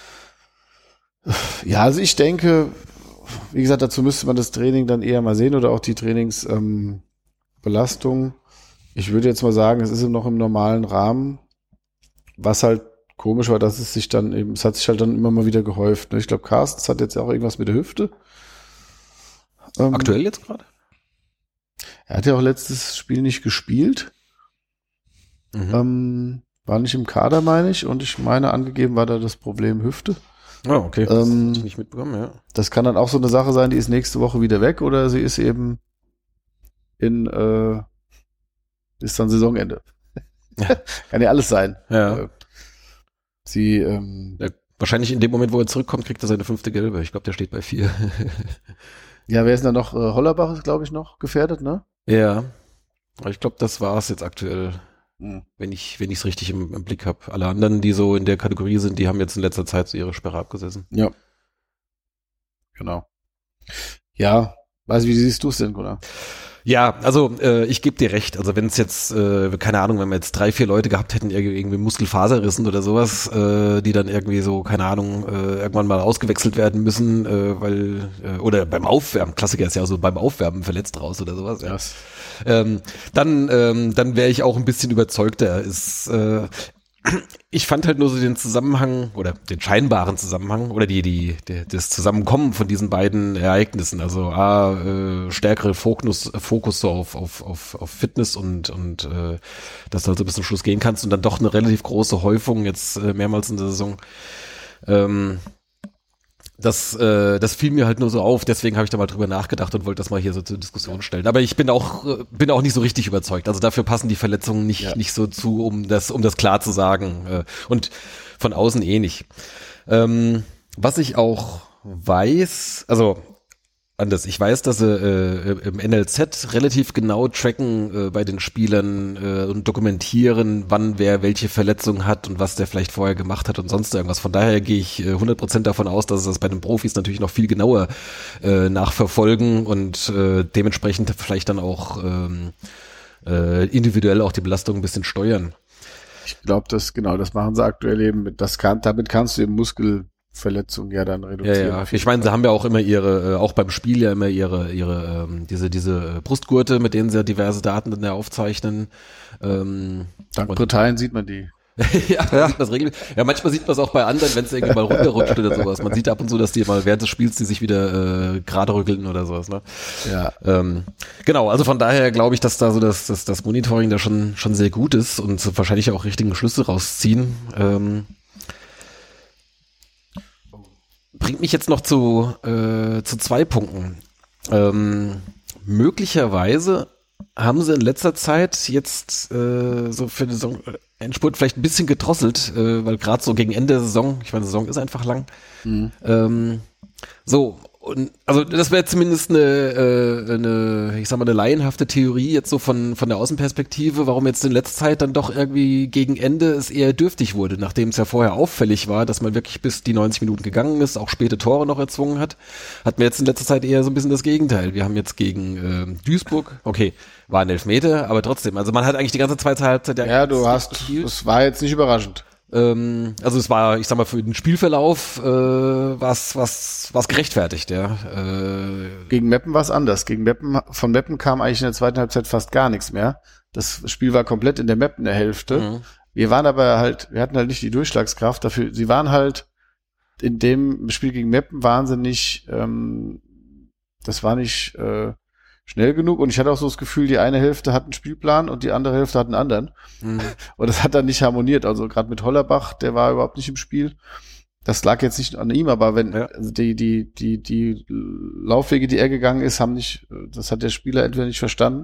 ja, also ich denke, wie gesagt, dazu müsste man das Training dann eher mal sehen oder auch die Trainingsbelastung. Ähm, Belastung. Ich würde jetzt mal sagen, es ist noch im normalen Rahmen. Was halt komisch war, dass es sich dann eben, es hat sich halt dann immer mal wieder gehäuft. Ne? Ich glaube, Carstens hat jetzt auch irgendwas mit der Hüfte. Ähm, Aktuell jetzt gerade? Er hat ja auch letztes Spiel nicht gespielt. Mhm. Ähm, war nicht im Kader, meine ich. Und ich meine, angegeben war da das Problem Hüfte. Ah, okay. Das ähm, hab ich nicht mitbekommen, ja. Das kann dann auch so eine Sache sein, die ist nächste Woche wieder weg oder sie ist eben in, äh, ist dann Saisonende. Kann ja alles sein. Ja. Äh, Sie, ähm, Ja, wahrscheinlich in dem Moment, wo er zurückkommt, kriegt er seine fünfte Gelbe. Ich glaube, der steht bei vier. ja, wer ist denn da noch? Äh, Hollerbach ist, glaube ich, noch gefährdet, ne? Ja. Aber ich glaube, das war es jetzt aktuell, Mhm. wenn ich wenn ich es richtig im, im Blick habe. Alle anderen, die so in der Kategorie sind, die haben jetzt in letzter Zeit so ihre Sperre abgesessen. Ja. Genau. Ja, weiß wie siehst du es denn, Gunnar? Ja, also äh, ich gebe dir recht. Also wenn es jetzt, äh, keine Ahnung, wenn wir jetzt drei, vier Leute gehabt hätten, irgendwie irgendwie Muskelfaserrissen oder sowas, äh, die dann irgendwie so, keine Ahnung, äh, irgendwann mal ausgewechselt werden müssen, äh, weil, äh, oder beim Aufwärmen, Klassiker ist ja so beim Aufwärmen verletzt raus oder sowas, ja. Ähm, dann ähm, dann wäre ich auch ein bisschen überzeugter. Ist, äh, ich fand halt nur so den Zusammenhang oder den scheinbaren Zusammenhang oder die, die, die das Zusammenkommen von diesen beiden Ereignissen. Also A, äh, stärkere Fokus, Fokus so auf, auf, auf, auf Fitness und, und äh, dass du halt so bis zum Schluss gehen kannst und dann doch eine relativ große Häufung jetzt äh, mehrmals in der Saison. Ähm, Das, äh, das fiel mir halt nur so auf, deswegen habe ich da mal drüber nachgedacht und wollte das mal hier so zur Diskussion stellen. Aber ich bin auch äh, bin auch nicht so richtig überzeugt. Also dafür passen die Verletzungen nicht Ja. nicht so zu, um das um das klar zu sagen. Äh, und von außen eh nicht. Ähm, was ich auch weiß, also anders, ich weiß, dass sie äh, im N L Z relativ genau tracken äh, bei den Spielern äh, und dokumentieren, wann wer welche Verletzung hat und was der vielleicht vorher gemacht hat und sonst irgendwas. Von daher gehe ich äh, hundert Prozent davon aus, dass sie das bei den Profis natürlich noch viel genauer äh, nachverfolgen und äh, dementsprechend vielleicht dann auch ähm, äh, individuell auch die Belastung ein bisschen steuern. Ich glaube, das genau, das machen sie aktuell eben. Mit, das kann, damit kannst du eben Muskelverletzungen ja dann Ja, reduzieren. ja. Ich meine, sie haben ja auch immer ihre, äh, auch beim Spiel ja immer ihre, ihre, ähm, diese, diese äh, Brustgurte, mit denen sie diverse Daten dann ja aufzeichnen. Ähm, Dank und- Britannien sieht man die. ja, man sieht das regelmäßig. Ja, manchmal sieht man es auch bei anderen, wenn es irgendwie mal runterrutscht oder sowas. Man sieht ab und zu, dass die mal während des Spiels, die sich wieder äh, gerade rückeln oder sowas. Ne? Ja. Ähm, genau, also von daher glaube ich, dass da so das, das, das Monitoring da schon, schon sehr gut ist und so wahrscheinlich auch richtigen Schlüsse rausziehen. Ähm, bringt mich jetzt noch zu, äh, zu zwei Punkten. Ähm, möglicherweise haben sie in letzter Zeit jetzt äh, so für die Saison Endspurt vielleicht ein bisschen gedrosselt, äh, weil gerade so gegen Ende der Saison, ich meine, die Saison ist einfach lang. Mhm. Ähm, so, und also das wäre zumindest eine, äh, eine, ich sag mal, eine laienhafte Theorie jetzt so von von der Außenperspektive, warum jetzt in letzter Zeit dann doch irgendwie gegen Ende es eher dürftig wurde, nachdem es ja vorher auffällig war, dass man wirklich bis die neunzig Minuten gegangen ist, auch späte Tore noch erzwungen hat, hatten wir jetzt in letzter Zeit eher so ein bisschen das Gegenteil. Wir haben jetzt gegen äh, Duisburg, okay, war ein Elfmeter, aber trotzdem, also man hat eigentlich die ganze zweite Halbzeit Ja, du hast, gespielt. das war jetzt nicht überraschend. Ähm, also es war, ich sag mal, für den Spielverlauf äh, was was was gerechtfertigt, ja. Äh, Gegen Meppen war es anders. Gegen Meppen, von Meppen kam eigentlich in der zweiten Halbzeit fast gar nichts mehr. Das Spiel war komplett in der Meppen der Hälfte. Mhm. Wir waren aber halt, wir hatten halt nicht die Durchschlagskraft dafür. Sie waren halt in dem Spiel gegen Meppen wahnsinnig, ähm, das war nicht äh, schnell genug und ich hatte auch so das Gefühl, die eine Hälfte hat einen Spielplan und die andere Hälfte hat einen anderen. Mhm. Und das hat dann nicht harmoniert. Also gerade mit Hollerbach, der war überhaupt nicht im Spiel. Das lag jetzt nicht an ihm, aber wenn Ja. also die die die die Laufwege, die er gegangen ist, haben nicht, das hat der Spieler entweder nicht verstanden.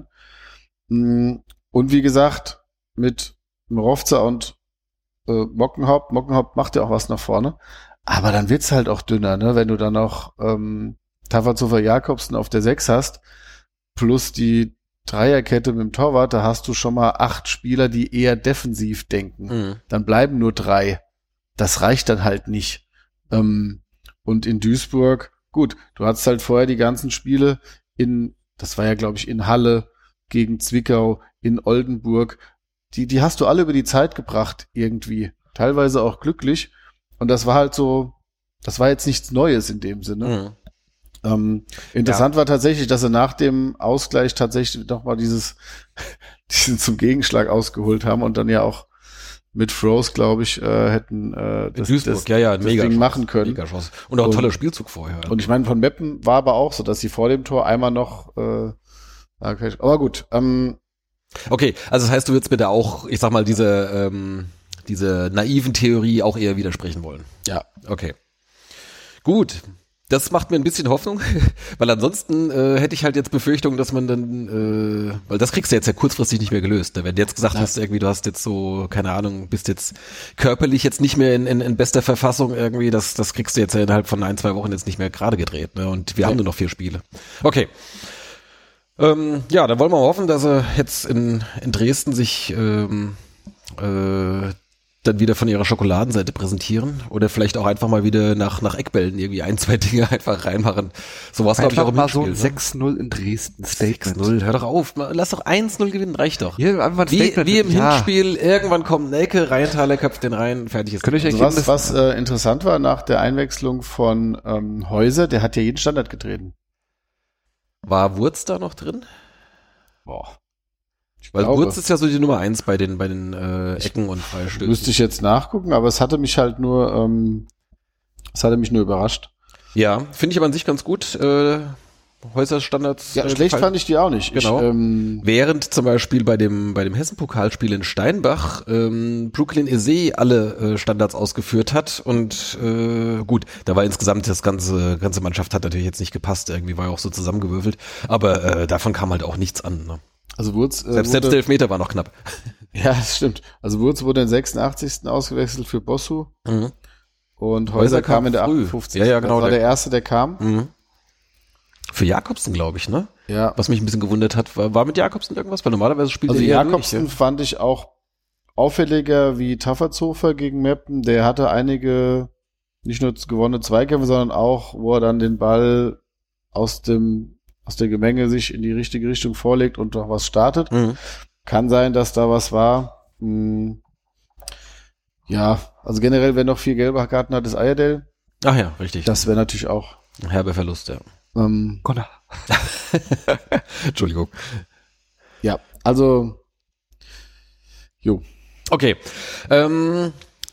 Und wie gesagt, mit Mrovza und äh, Mockenhaupt, Mockenhaupt macht ja auch was nach vorne, aber dann wird's halt auch dünner, ne? Wenn du dann noch ähm, Tafazofer Jakobsen auf der sechs hast, plus die Dreierkette mit dem Torwart, da hast du schon mal acht Spieler, die eher defensiv denken. Mhm. Dann bleiben nur drei. Das reicht dann halt nicht. Ähm, und in Duisburg, gut, du hattest halt vorher die ganzen Spiele in, das war ja, glaube ich, in Halle gegen Zwickau, in Oldenburg. Die, die hast du alle über die Zeit gebracht, irgendwie. Teilweise auch glücklich. Und das war halt so, das war jetzt nichts Neues in dem Sinne. Mhm. Ähm, interessant war tatsächlich, dass sie nach dem Ausgleich tatsächlich nochmal dieses, diesen zum Gegenschlag ausgeholt haben und dann ja auch mit Froze, glaube ich, äh, hätten äh, das, Duisburg, das, ja, ja, das mega Ding Chance, machen können. Mega Chance. Und auch ein Und- toller Spielzug vorher. Und ich meine, von Meppen war aber auch so, dass sie vor dem Tor einmal noch äh, okay, aber gut, ähm, Okay, also das heißt, du würdest mir da auch, ich sag mal, diese, ähm, diese naiven Theorie auch eher widersprechen wollen. ja. Okay. Gut. Das macht mir ein bisschen Hoffnung, weil ansonsten äh, hätte ich halt jetzt Befürchtung, dass man dann, äh, weil das kriegst du jetzt ja kurzfristig nicht mehr gelöst. Ne? Wenn du jetzt gesagt Ja. hast, irgendwie, du hast jetzt so, keine Ahnung, bist jetzt körperlich jetzt nicht mehr in, in, in bester Verfassung irgendwie, das, das kriegst du jetzt ja innerhalb von ein, zwei Wochen jetzt nicht mehr gerade gedreht. Ne? Und wir Ja. haben nur noch vier Spiele. Okay. Ähm, ja, dann wollen wir mal hoffen, dass er jetzt in, in Dresden sich ähm, äh, dann wieder von ihrer Schokoladenseite präsentieren oder vielleicht auch einfach mal wieder nach, nach Eckbällen irgendwie ein, zwei Dinge einfach reinmachen. So was glaube ich auch Einfach im mal so ein Hinspiel, sechs null in Dresden ne? Statement. sechs null, hör doch auf, lass doch eins null gewinnen, reicht doch. Hier einfach ein Wie, Statement. wie im Ja. Hinspiel, irgendwann kommt Nelke, Rheintaler köpft den rein, fertig ist. Könnt ihr euch Also Ergebnis- was, was äh, interessant war nach der Einwechslung von ähm, Häuser, der hat ja jeden Standard getreten. War Wurz da noch drin? Boah. Weil glaube. Wurz ist ja so die Nummer eins bei den, bei den äh, Ecken und Freistößen. Müsste ich jetzt nachgucken, aber es hatte mich halt nur, ähm, es hatte mich nur überrascht. Ja, finde ich aber an sich ganz gut. Äh, Häuserstandards. Ja, äh, schlecht gefallen. fand ich die auch nicht. Genau. Ich, ähm, Während zum Beispiel bei dem bei dem Hessen-Pokalspiel in Steinbach ähm, Brooklyn Eze alle äh, Standards ausgeführt hat und äh, gut, da war insgesamt das ganze ganze Mannschaft hat natürlich jetzt nicht gepasst, irgendwie war ja auch so zusammengewürfelt, aber äh, davon kam halt auch nichts an. Ne? also Wurz, äh, Selbst, selbst wurde, der Elfmeter war noch knapp. ja, das stimmt. Also Wurz wurde in sechsundachtzigsten ausgewechselt für Bossu Mhm. und Häuser Häuser kam kam in der früh. achtundfünfzigsten Ja, ja, genau, Das war der- der erste, der kam. Mhm. Für Jakobsen, glaube ich, ne? Ja. Was mich ein bisschen gewundert hat, war, war mit Jakobsen irgendwas? Weil normalerweise spielt Also er eher Jakobsen durch, fand ich auch auffälliger wie Taffertshofer gegen Meppen. Der hatte einige nicht nur gewonnene Zweikämpfe, sondern auch, wo er dann den Ball aus dem aus der Gemenge sich in die richtige Richtung vorlegt und noch was startet. ja. Mhm. Kann sein, dass da was war. Hm. Ja, also generell, wer noch vier gelbe Karten hat, ist Ayerdale. Ach ja, richtig. Das wäre natürlich auch. Herber Verlust, ja. Ähm, Connor. Entschuldigung. ja, also jo. Okay. Ähm,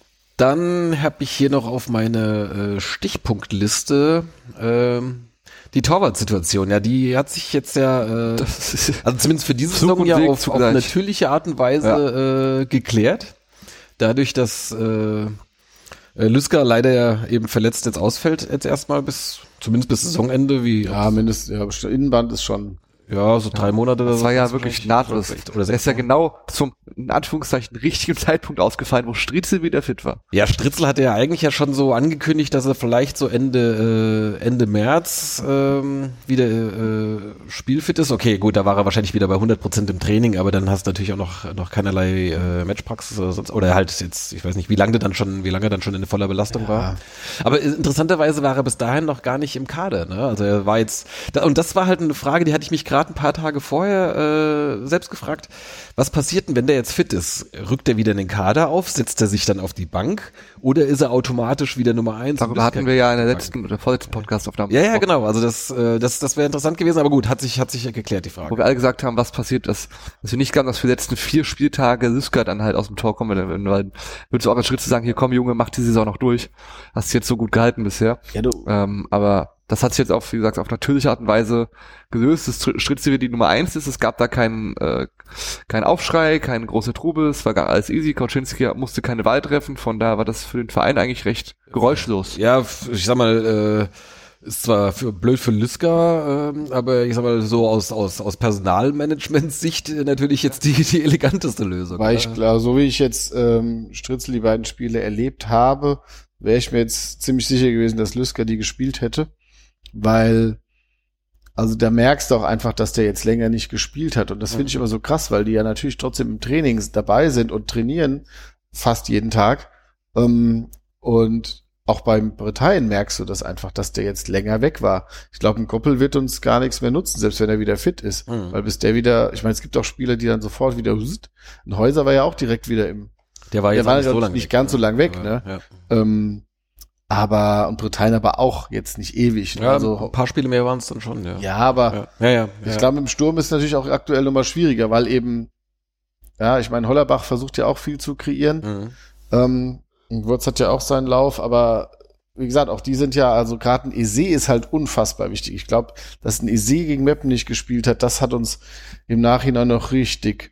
dann habe ich hier noch auf meine äh, Stichpunktliste ähm, die Torwartsituation. Ja, die hat sich jetzt ja, äh, Das ist, also zumindest für diese Zug Saison und ja Weg auf, auf zugleich. natürliche Art und Weise äh, geklärt. Dadurch, dass äh, äh, Lüsker leider ja eben verletzt jetzt ausfällt, jetzt erstmal bis, zumindest bis Saisonende, wie Ja, mindestens, ja, Innenband ist schon. ja, so drei Monate oder das so. war ja wirklich nahtlos. Oder Er ist sechs ja genau zum, in Anführungszeichen, richtigen Zeitpunkt ausgefallen, wo Striezel wieder fit war. Ja, Stritzel hatte ja eigentlich ja schon so angekündigt, dass er vielleicht so Ende äh, Ende März ähm, wieder äh, spielfit ist. Okay, gut, da war er wahrscheinlich wieder bei hundert Prozent im Training, aber dann hast du natürlich auch noch noch keinerlei äh, Matchpraxis oder sonst, oder halt jetzt, ich weiß nicht, wie lange der dann schon, wie lange er dann schon in voller Belastung Ja. war. Aber äh, interessanterweise war er bis dahin noch gar nicht im Kader. Ne? Also er war jetzt, da, und das war halt eine Frage, die hatte ich mich gerade ein paar Tage vorher äh, selbst gefragt. Was passiert denn, wenn der jetzt fit ist? Rückt er wieder in den Kader auf? Setzt er sich dann auf die Bank? Oder ist er automatisch wieder Nummer eins? Darüber hatten wir ja in der letzten oder vorletzten Podcast-Aufnahme Ja, ja, gesprochen, genau. Also das, äh, das, das wäre interessant gewesen, aber gut, hat sich, hat sich ja geklärt, die wo Frage. wir alle gesagt haben, was passiert, dass, dass wir nicht glauben, dass für die letzten vier Spieltage Lüsker dann halt aus dem Tor kommen, wenn, weil würdest du auch einen Schritt zu sagen, hier komm Junge, mach die Saison noch durch. Hast du jetzt so gut gehalten bisher. Ja, du. Ähm, aber das hat sich jetzt auch, wie gesagt, auf natürliche Art und Weise gelöst. Das Stritzel wieder die Nummer eins ist. Es gab da keinen äh, keinen Aufschrei, keine große Trubel. Es war gar alles easy. Kauczynski musste keine Wahl treffen. Von da war das für den Verein eigentlich recht geräuschlos. Ja, f- ich sag mal, äh, ist zwar für, blöd für Lüsker, ähm, aber ich sag mal so aus, aus, aus Personalmanagement-Sicht äh, natürlich jetzt die, die eleganteste Lösung. War ne? ich klar, so wie ich jetzt ähm, Stritzel die beiden Spiele erlebt habe, wäre ich mir jetzt ziemlich sicher gewesen, dass Lüsker die gespielt hätte, weil also da merkst du auch einfach, dass der jetzt länger nicht gespielt hat und das finde ich immer so krass, weil die ja natürlich trotzdem im Training dabei sind und trainieren fast jeden Tag ähm, und auch beim Britannien merkst du das einfach, dass der jetzt länger weg war. Ich glaube, ein Koppel wird uns gar nichts mehr nutzen, selbst wenn er wieder fit ist. Mhm. Weil bis der wieder, ich meine, es gibt auch Spieler, die dann sofort wieder, ein Häuser war ja auch direkt wieder im, Der war der jetzt war auch nicht so nicht lange weg, ganz so lang weg, Ja, ne? Ja, ähm, aber, und Britannien aber auch jetzt nicht ewig. Ne? ja Also, ein paar Spiele mehr waren es dann schon, ja. ja, aber ja, ja. ja, ich ja. glaube, im Sturm ist es natürlich auch aktuell nochmal schwieriger, weil eben, ja, ich meine, Hollerbach versucht ja auch viel zu kreieren. Mhm. Ähm, Wurz hat ja auch seinen Lauf, aber wie gesagt, auch die sind ja, also gerade ein Eze ist halt unfassbar wichtig. Ich glaube, dass ein Eze gegen Meppen nicht gespielt hat, das hat uns im Nachhinein noch richtig,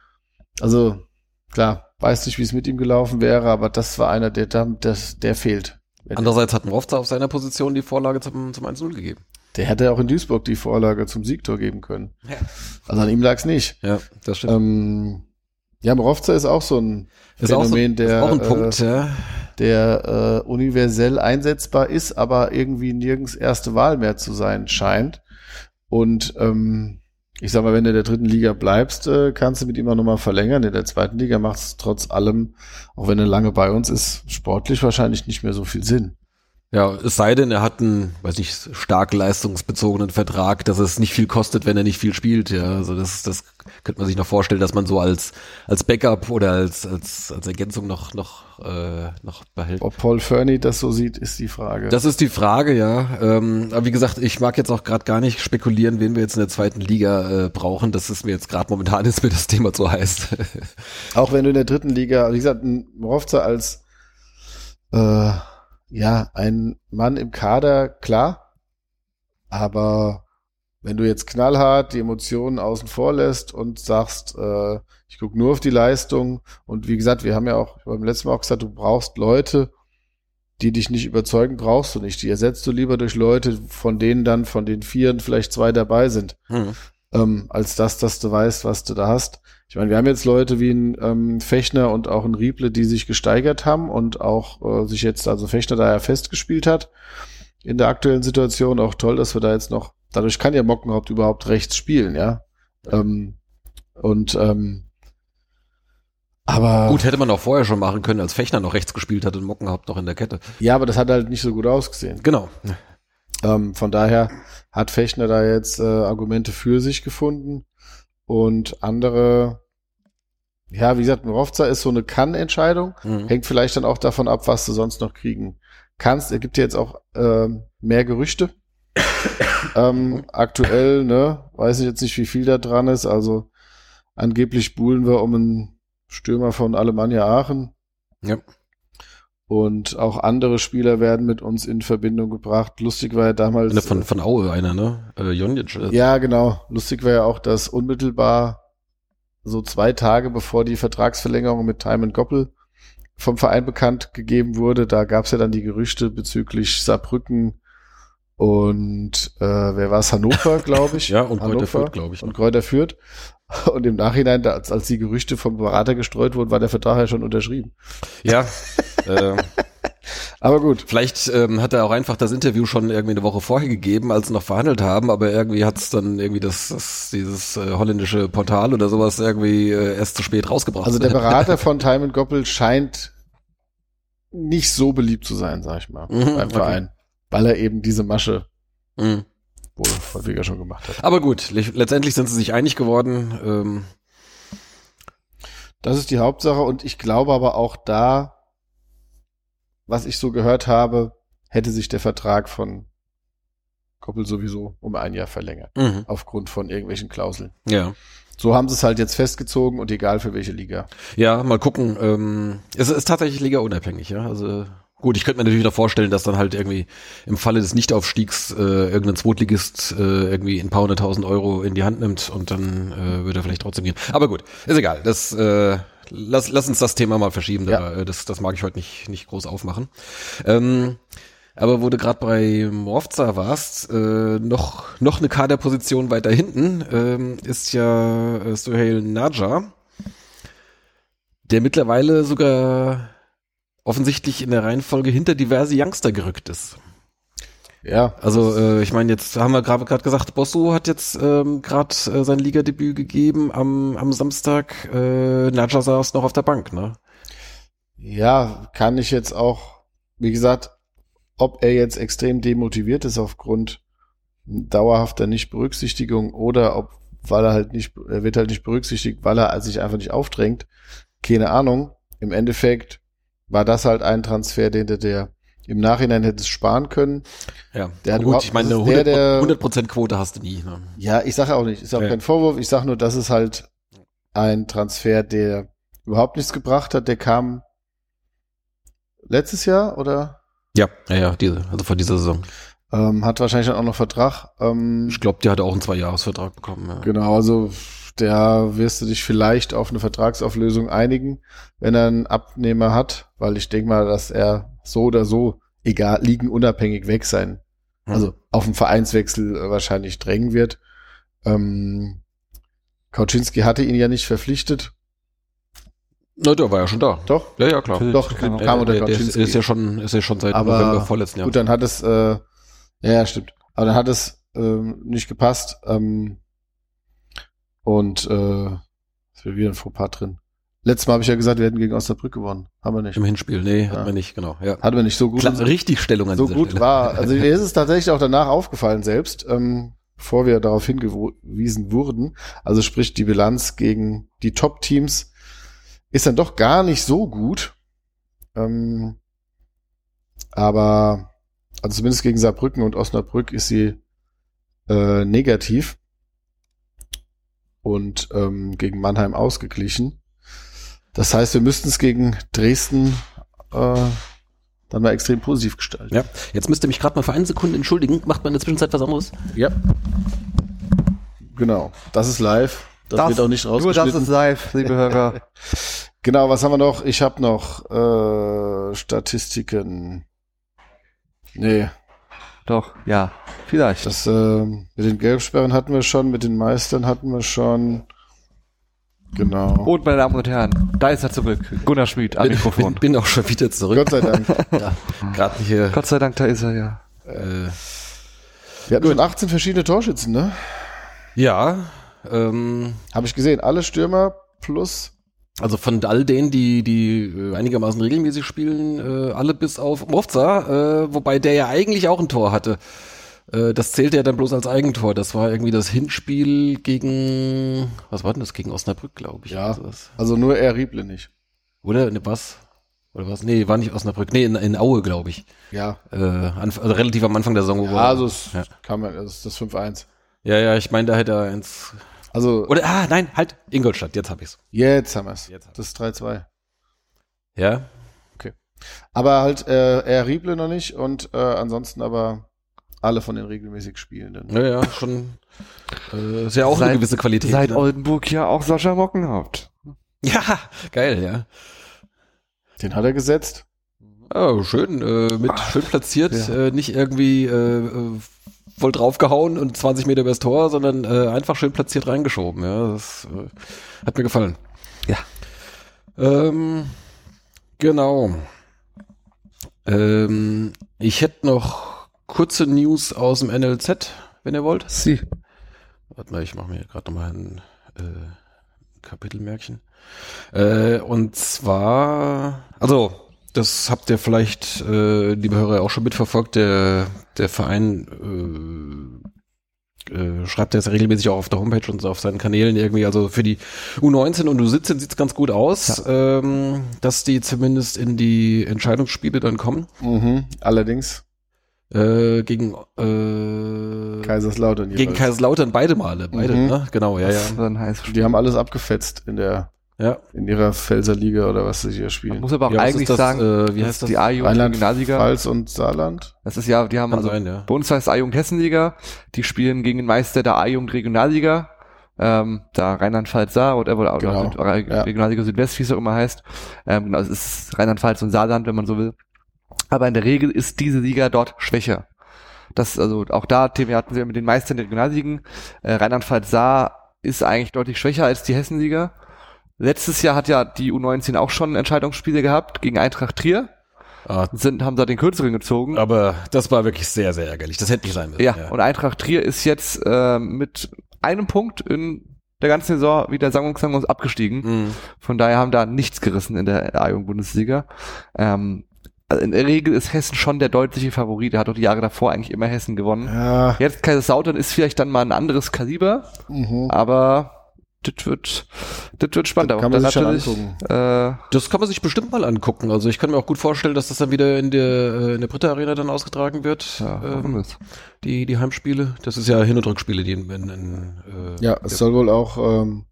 also klar, weiß nicht, wie es mit ihm gelaufen wäre, aber das war einer, der, der, der fehlt. Andererseits hat Mrovza auf seiner Position die Vorlage zum, zum eins null gegeben. Der hätte auch in Duisburg die Vorlage zum Siegtor geben können. Ja. Also an ihm lag's nicht. Ja, das stimmt. Ähm, ja, Mrovza ist auch so ein ist auch, so, Phänomen, der, ist auch ein Punkt, äh, ja. der äh, universell einsetzbar ist, aber irgendwie nirgends erste Wahl mehr zu sein scheint. Und ähm, ich sag mal, wenn du in der dritten Liga bleibst, äh, kannst du mit ihm auch nochmal verlängern. In der zweiten Liga macht es trotz allem, auch wenn er lange bei uns ist, sportlich wahrscheinlich nicht mehr so viel Sinn. Ja, es sei denn, er hat einen, weiß nicht, stark leistungsbezogenen Vertrag, dass es nicht viel kostet, wenn er nicht viel spielt. Ja, also das, das könnte man sich noch vorstellen, dass man so als als Backup oder als als als Ergänzung noch noch äh, noch behält. Ob Paul Fernie das so sieht, ist die Frage. Das ist die Frage, ja. Ähm, aber wie gesagt, ich mag jetzt auch gerade gar nicht spekulieren, wen wir jetzt in der zweiten Liga äh, brauchen. Das ist mir jetzt gerade momentan ist mir das Thema zu heiß. Auch wenn du in der dritten Liga, wie gesagt, ein Mrowca als äh, ja, ein Mann im Kader, klar, aber wenn du jetzt knallhart die Emotionen außen vor lässt und sagst, äh, ich gucke nur auf die Leistung und wie gesagt, wir haben ja auch beim letzten Mal auch gesagt, du brauchst Leute, die dich nicht überzeugen, brauchst du nicht. Die ersetzt du lieber durch Leute, von denen dann von den Vieren vielleicht zwei dabei sind, Hm. ähm, als das, dass du weißt, was du da hast. Ich meine, wir haben jetzt Leute wie ein ähm, Fechner und auch ein Rieble, die sich gesteigert haben und auch äh, sich jetzt, also Fechner da ja festgespielt hat in der aktuellen Situation. Auch toll, dass wir da jetzt noch, dadurch kann ja Mockenhaupt überhaupt rechts spielen, ja. Ähm, und ähm, aber Gut, hätte man auch vorher schon machen können, als Fechner noch rechts gespielt hat und Mockenhaupt noch in der Kette. ja, aber das hat halt nicht so gut ausgesehen. Genau. Ähm, von daher hat Fechner da jetzt äh, Argumente für sich gefunden und andere, ja, wie gesagt, Mrowca ist so eine Kann-Entscheidung, Mhm. hängt vielleicht dann auch davon ab, was du sonst noch kriegen kannst. Er gibt dir jetzt auch ähm, mehr Gerüchte. ähm, aktuell, ne, weiß ich jetzt nicht, wie viel da dran ist, also angeblich buhlen wir um einen Stürmer von Alemannia Aachen. Ja. Und auch andere Spieler werden mit uns in Verbindung gebracht. Lustig war ja damals. Einer von, von Aue einer, ne? Äh, Jonic. Äh, Ja, genau. Lustig war ja auch, dass unmittelbar so zwei Tage bevor die Vertragsverlängerung mit Timon Goppel vom Verein bekannt gegeben wurde, da gab es ja dann die Gerüchte bezüglich Saarbrücken und äh, wer war es? Hannover, glaube ich. Ja, und Kräuter Hannover Fürth, glaube ich. Und Kräuter Fürth. Und im Nachhinein, da, als, als die Gerüchte vom Berater gestreut wurden, war der Vertrag ja schon unterschrieben. Ja. äh, Aber gut. Vielleicht ähm, hat er auch einfach das Interview schon irgendwie eine Woche vorher gegeben, als sie noch verhandelt haben, aber irgendwie hat es dann irgendwie das, das dieses äh, holländische Portal oder sowas irgendwie äh, erst zu spät rausgebracht. Also der Berater von Timon Goppel scheint nicht so beliebt zu sein, sag ich mal, Mhm, beim okay. Verein, weil er eben diese Masche Mhm. wohl häufiger schon gemacht hat. Aber gut, le- letztendlich sind sie sich einig geworden. Ähm, Das ist die Hauptsache und ich glaube aber auch da, was ich so gehört habe, hätte sich der Vertrag von Goppel sowieso um ein Jahr verlängert, mhm. aufgrund von irgendwelchen Klauseln. Ja. So haben sie es halt jetzt festgezogen und egal für welche Liga. Ja, mal gucken. Ähm, es ist tatsächlich liga-unabhängig, ja. Also gut, ich könnte mir natürlich noch vorstellen, dass dann halt irgendwie im Falle des Nichtaufstiegs äh, irgendein Zweitligist äh, irgendwie ein paar hunderttausend Euro in die Hand nimmt und dann äh, würde er vielleicht trotzdem gehen. Aber gut, ist egal. Das äh, lass, lass uns das Thema mal verschieben. Ja. Da, äh, das, das mag ich heute nicht nicht groß aufmachen. Ähm, aber wo du gerade bei Mrowca warst, äh, noch noch eine Kaderposition weiter hinten ähm, ist ja äh, Sohail Naja, der mittlerweile sogar offensichtlich in der Reihenfolge hinter diverse Youngster gerückt ist. Ja, Also äh, ich meine, jetzt haben wir gerade gerade gesagt, Bosso hat jetzt ähm, gerade äh, sein Ligadebüt gegeben am am Samstag. Äh, Naja saß noch auf der Bank, ne? ja, kann ich jetzt auch, wie gesagt, ob er jetzt extrem demotiviert ist aufgrund dauerhafter Nichtberücksichtigung oder ob, weil er halt nicht, er wird halt nicht berücksichtigt, weil er sich einfach nicht aufdrängt. Keine Ahnung. Im Endeffekt war das halt ein Transfer, den der, der im Nachhinein hätte es sparen können. Ja. Der hat Gut, überhaupt- ich meine, das eine ist der, der- hundert Prozent Quote hast du nie. Ne? Ja, ich sage auch nicht, ist auch Ja. kein Vorwurf. Ich sage nur, das ist halt ein Transfer, der überhaupt nichts gebracht hat. Der kam letztes Jahr oder Ja, ja, ja, diese, also vor dieser Saison. ähm, hat wahrscheinlich dann auch noch Vertrag. Ähm, Ich glaube, die hat auch einen Zweijahresvertrag bekommen. Ja. Genau, also der wirst du dich vielleicht auf eine Vertragsauflösung einigen, wenn er einen Abnehmer hat, weil ich denke mal, dass er so oder so, egal, ligenunabhängig weg sein, Hm. also auf einen Vereinswechsel äh, wahrscheinlich drängen wird. Ähm, Kauczynski hatte ihn ja nicht verpflichtet. Na, der war ja schon da. Doch, Ja, ja, klar. doch, Genau. kam unter der, der ist, Kauczynski. ist ja schon, ist ja schon seit Aber November vorletzten Jahr. Gut, dann hat es, äh, ja, ja, stimmt. Aber dann hat es ähm, nicht gepasst. Ähm, und äh, ist wieder ein Fauxpas drin. Letztes Mal habe ich ja gesagt, wir hätten gegen Osnabrück gewonnen. Haben wir nicht. Im Hinspiel, nee, Ja. hatten wir nicht, genau. Ja. Hatten wir nicht so gut. Klar, richtig Stellung an so dieser gut Stelle. war. Also mir ist es tatsächlich auch danach aufgefallen selbst, ähm, bevor wir darauf hingewiesen wurden. Also sprich, die Bilanz gegen die Top-Teams ist dann doch gar nicht so gut. Ähm, aber also zumindest gegen Saarbrücken und Osnabrück ist sie äh, negativ und ähm, gegen Mannheim ausgeglichen. Das heißt, wir müssten es gegen Dresden äh, dann mal extrem positiv gestalten. Ja, jetzt müsst ihr mich gerade mal für eine Sekunde entschuldigen. Macht man in der Zwischenzeit was anderes? Ja. Genau. Das ist live. Das, wird auch nicht Nur rausgeschnitten. das ist live, liebe Hörer. Genau, was haben wir noch? Ich habe noch äh, Statistiken. Nee, Doch, ja, vielleicht. das äh, mit den Gelbsperren hatten wir schon, mit den Meistern hatten wir schon. Genau. Und meine Damen und Herren, da ist er zurück. Gunnar Schmid am Bin, Mikrofon. bin, bin auch schon wieder zurück. Gott sei Dank. Ja, gerade hier. Gott sei Dank, da ist er, ja. Äh, Wir hatten schon achtzehn verschiedene Torschützen, ne? ja, ähm, Habe ich gesehen. Alle Stürmer plus. also von all denen, die die äh, einigermaßen regelmäßig spielen, äh, alle bis auf Mofza, äh, wobei der ja eigentlich auch ein Tor hatte. Äh, das zählte ja dann bloß als Eigentor. Das war irgendwie das Hinspiel gegen, was war denn das, gegen Osnabrück, glaube ich. Ja. oder sowas. Also nur er Rieble nicht. Oder, ne, was? Oder was? Nee, war nicht Osnabrück. Nee, in, in Aue, glaube ich. Ja. Äh, anf- also relativ am Anfang der Saison. wo Ja, wir- also es ja. kann man, das ist das fünf eins. ja, ja, ich meine, da hätte er eins. Also Oder, ah, nein, halt, Ingolstadt, jetzt hab ich's. jetzt haben wir es. Jetzt haben Das ist drei zwei. Ja? Aber halt äh, er Rieble noch nicht und äh, ansonsten aber alle von den regelmäßig Spielenden. Ja, ja, schon, äh, ist ja auch eine Seit- gewisse Qualität. Seit ne? Oldenburg ja auch Sascha Mockenhaupt. Ja, geil, ja. Den hat er gesetzt. Oh, schön, äh, mit Ach, schön platziert, ja. äh, nicht irgendwie äh, äh, voll draufgehauen und zwanzig Meter übers Tor, sondern äh, einfach schön platziert reingeschoben. Ja, das äh, hat mir gefallen. Ja. Ähm, genau. Ähm, ich hätte noch kurze News aus dem N L Z, wenn ihr wollt. Sie. Warte mal, ich mache mir gerade nochmal ein äh, Kapitelmärkchen. Äh, und zwar, also, das habt ihr vielleicht, äh, liebe Hörer, auch schon mitverfolgt. Der, der Verein äh, äh, schreibt das regelmäßig auch auf der Homepage und so auf seinen Kanälen irgendwie. Also für die U neunzehn und U siebzehn sieht's ganz gut aus, ähm, dass die zumindest in die Entscheidungsspiele dann kommen. Mhm. Allerdings Äh, gegen äh, Kaiserslautern gegen jeweils. Kaiserslautern beide Male, beide, Mhm. ne? Genau, ja, ja. Das war ein heißes Spiel. Die haben alles abgefetzt in der Ja. in ihrer Pfälzer Liga oder was sie hier Man spielen. muss aber auch Ja, was eigentlich ist das, sagen, äh, wie das heißt ist das? die A-Jugend Rheinland, Regionalliga. Pfalz und Saarland. Das ist ja, die haben Kann also sein, ja. bei uns heißt A-Jugend Hessenliga, die spielen gegen den Meister der A-Jugend Regionalliga, ähm, da Rheinland-Pfalz Saar oder, oder, Genau, oder ja. Regionalliga Südwest, wie es auch immer heißt. Ähm, genau, es ist Rheinland-Pfalz und Saarland, wenn man so will. Aber in der Regel ist diese Liga dort schwächer. Das, also auch da, Thema hatten wir mit den Meistern der Regionalligen. Äh, Rheinland-Pfalz Saar ist eigentlich deutlich schwächer als die Hessenliga. Letztes Jahr hat ja die U neunzehn auch schon Entscheidungsspiele gehabt gegen Eintracht Trier. Ah, Sind, haben da den kürzeren gezogen. aber das war wirklich sehr, sehr ärgerlich. Das hätte nicht sein müssen. Ja, und Eintracht Trier ist jetzt äh, mit einem Punkt in der ganzen Saison wieder sang- und klanglos abgestiegen. Mhm. Von daher haben da nichts gerissen in der A-Jugend-Bundesliga. Ähm, also in der Regel ist Hessen schon der deutliche Favorit. Er hat doch die Jahre davor eigentlich immer Hessen gewonnen. Ja. Jetzt Kaiserslautern ist vielleicht dann mal ein anderes Kaliber, Mhm. aber das wird, das wird spannend. Das kann Aber man sich schon natürlich, angucken. Äh, Das kann man sich bestimmt mal angucken. Also ich kann mir auch gut vorstellen, dass das dann wieder in der äh, in der Britta Arena dann ausgetragen wird. ja, hoffen ähm, wir's. die die Heimspiele. Das ist ja Hin- und Rückspiele, die in, in, in äh, Ja, es soll wohl auch, ähm,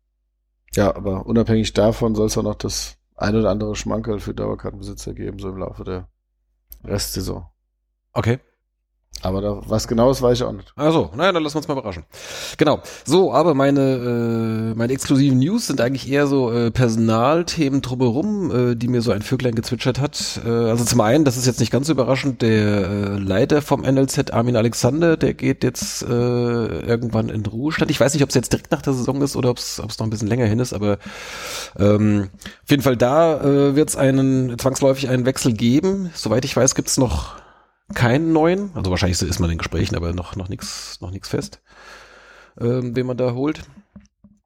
ja, aber unabhängig davon soll es auch noch das ein oder andere Schmankerl für Dauerkartenbesitzer geben, so im Laufe der Restsaison. Okay. Aber da, was genau ist, weiß ich auch nicht. Also, naja, dann lassen wir uns mal überraschen. Genau. So, aber meine äh, meine exklusiven News sind eigentlich eher so äh, Personalthemen drumherum, äh, die mir so ein Vöglein gezwitschert hat. Äh, also zum einen, das ist jetzt nicht ganz so überraschend, der äh, Leiter vom N L Z, Armin Alexander, der geht jetzt äh, irgendwann in Ruhestand. Ich weiß nicht, ob es jetzt direkt nach der Saison ist oder ob es noch ein bisschen länger hin ist, aber ähm, auf jeden Fall da äh, wird es einen zwangsläufig einen Wechsel geben. Soweit ich weiß, gibt es noch keinen neuen, also wahrscheinlich ist man in Gesprächen, aber noch noch nichts noch nichts fest, ähm, den man da holt.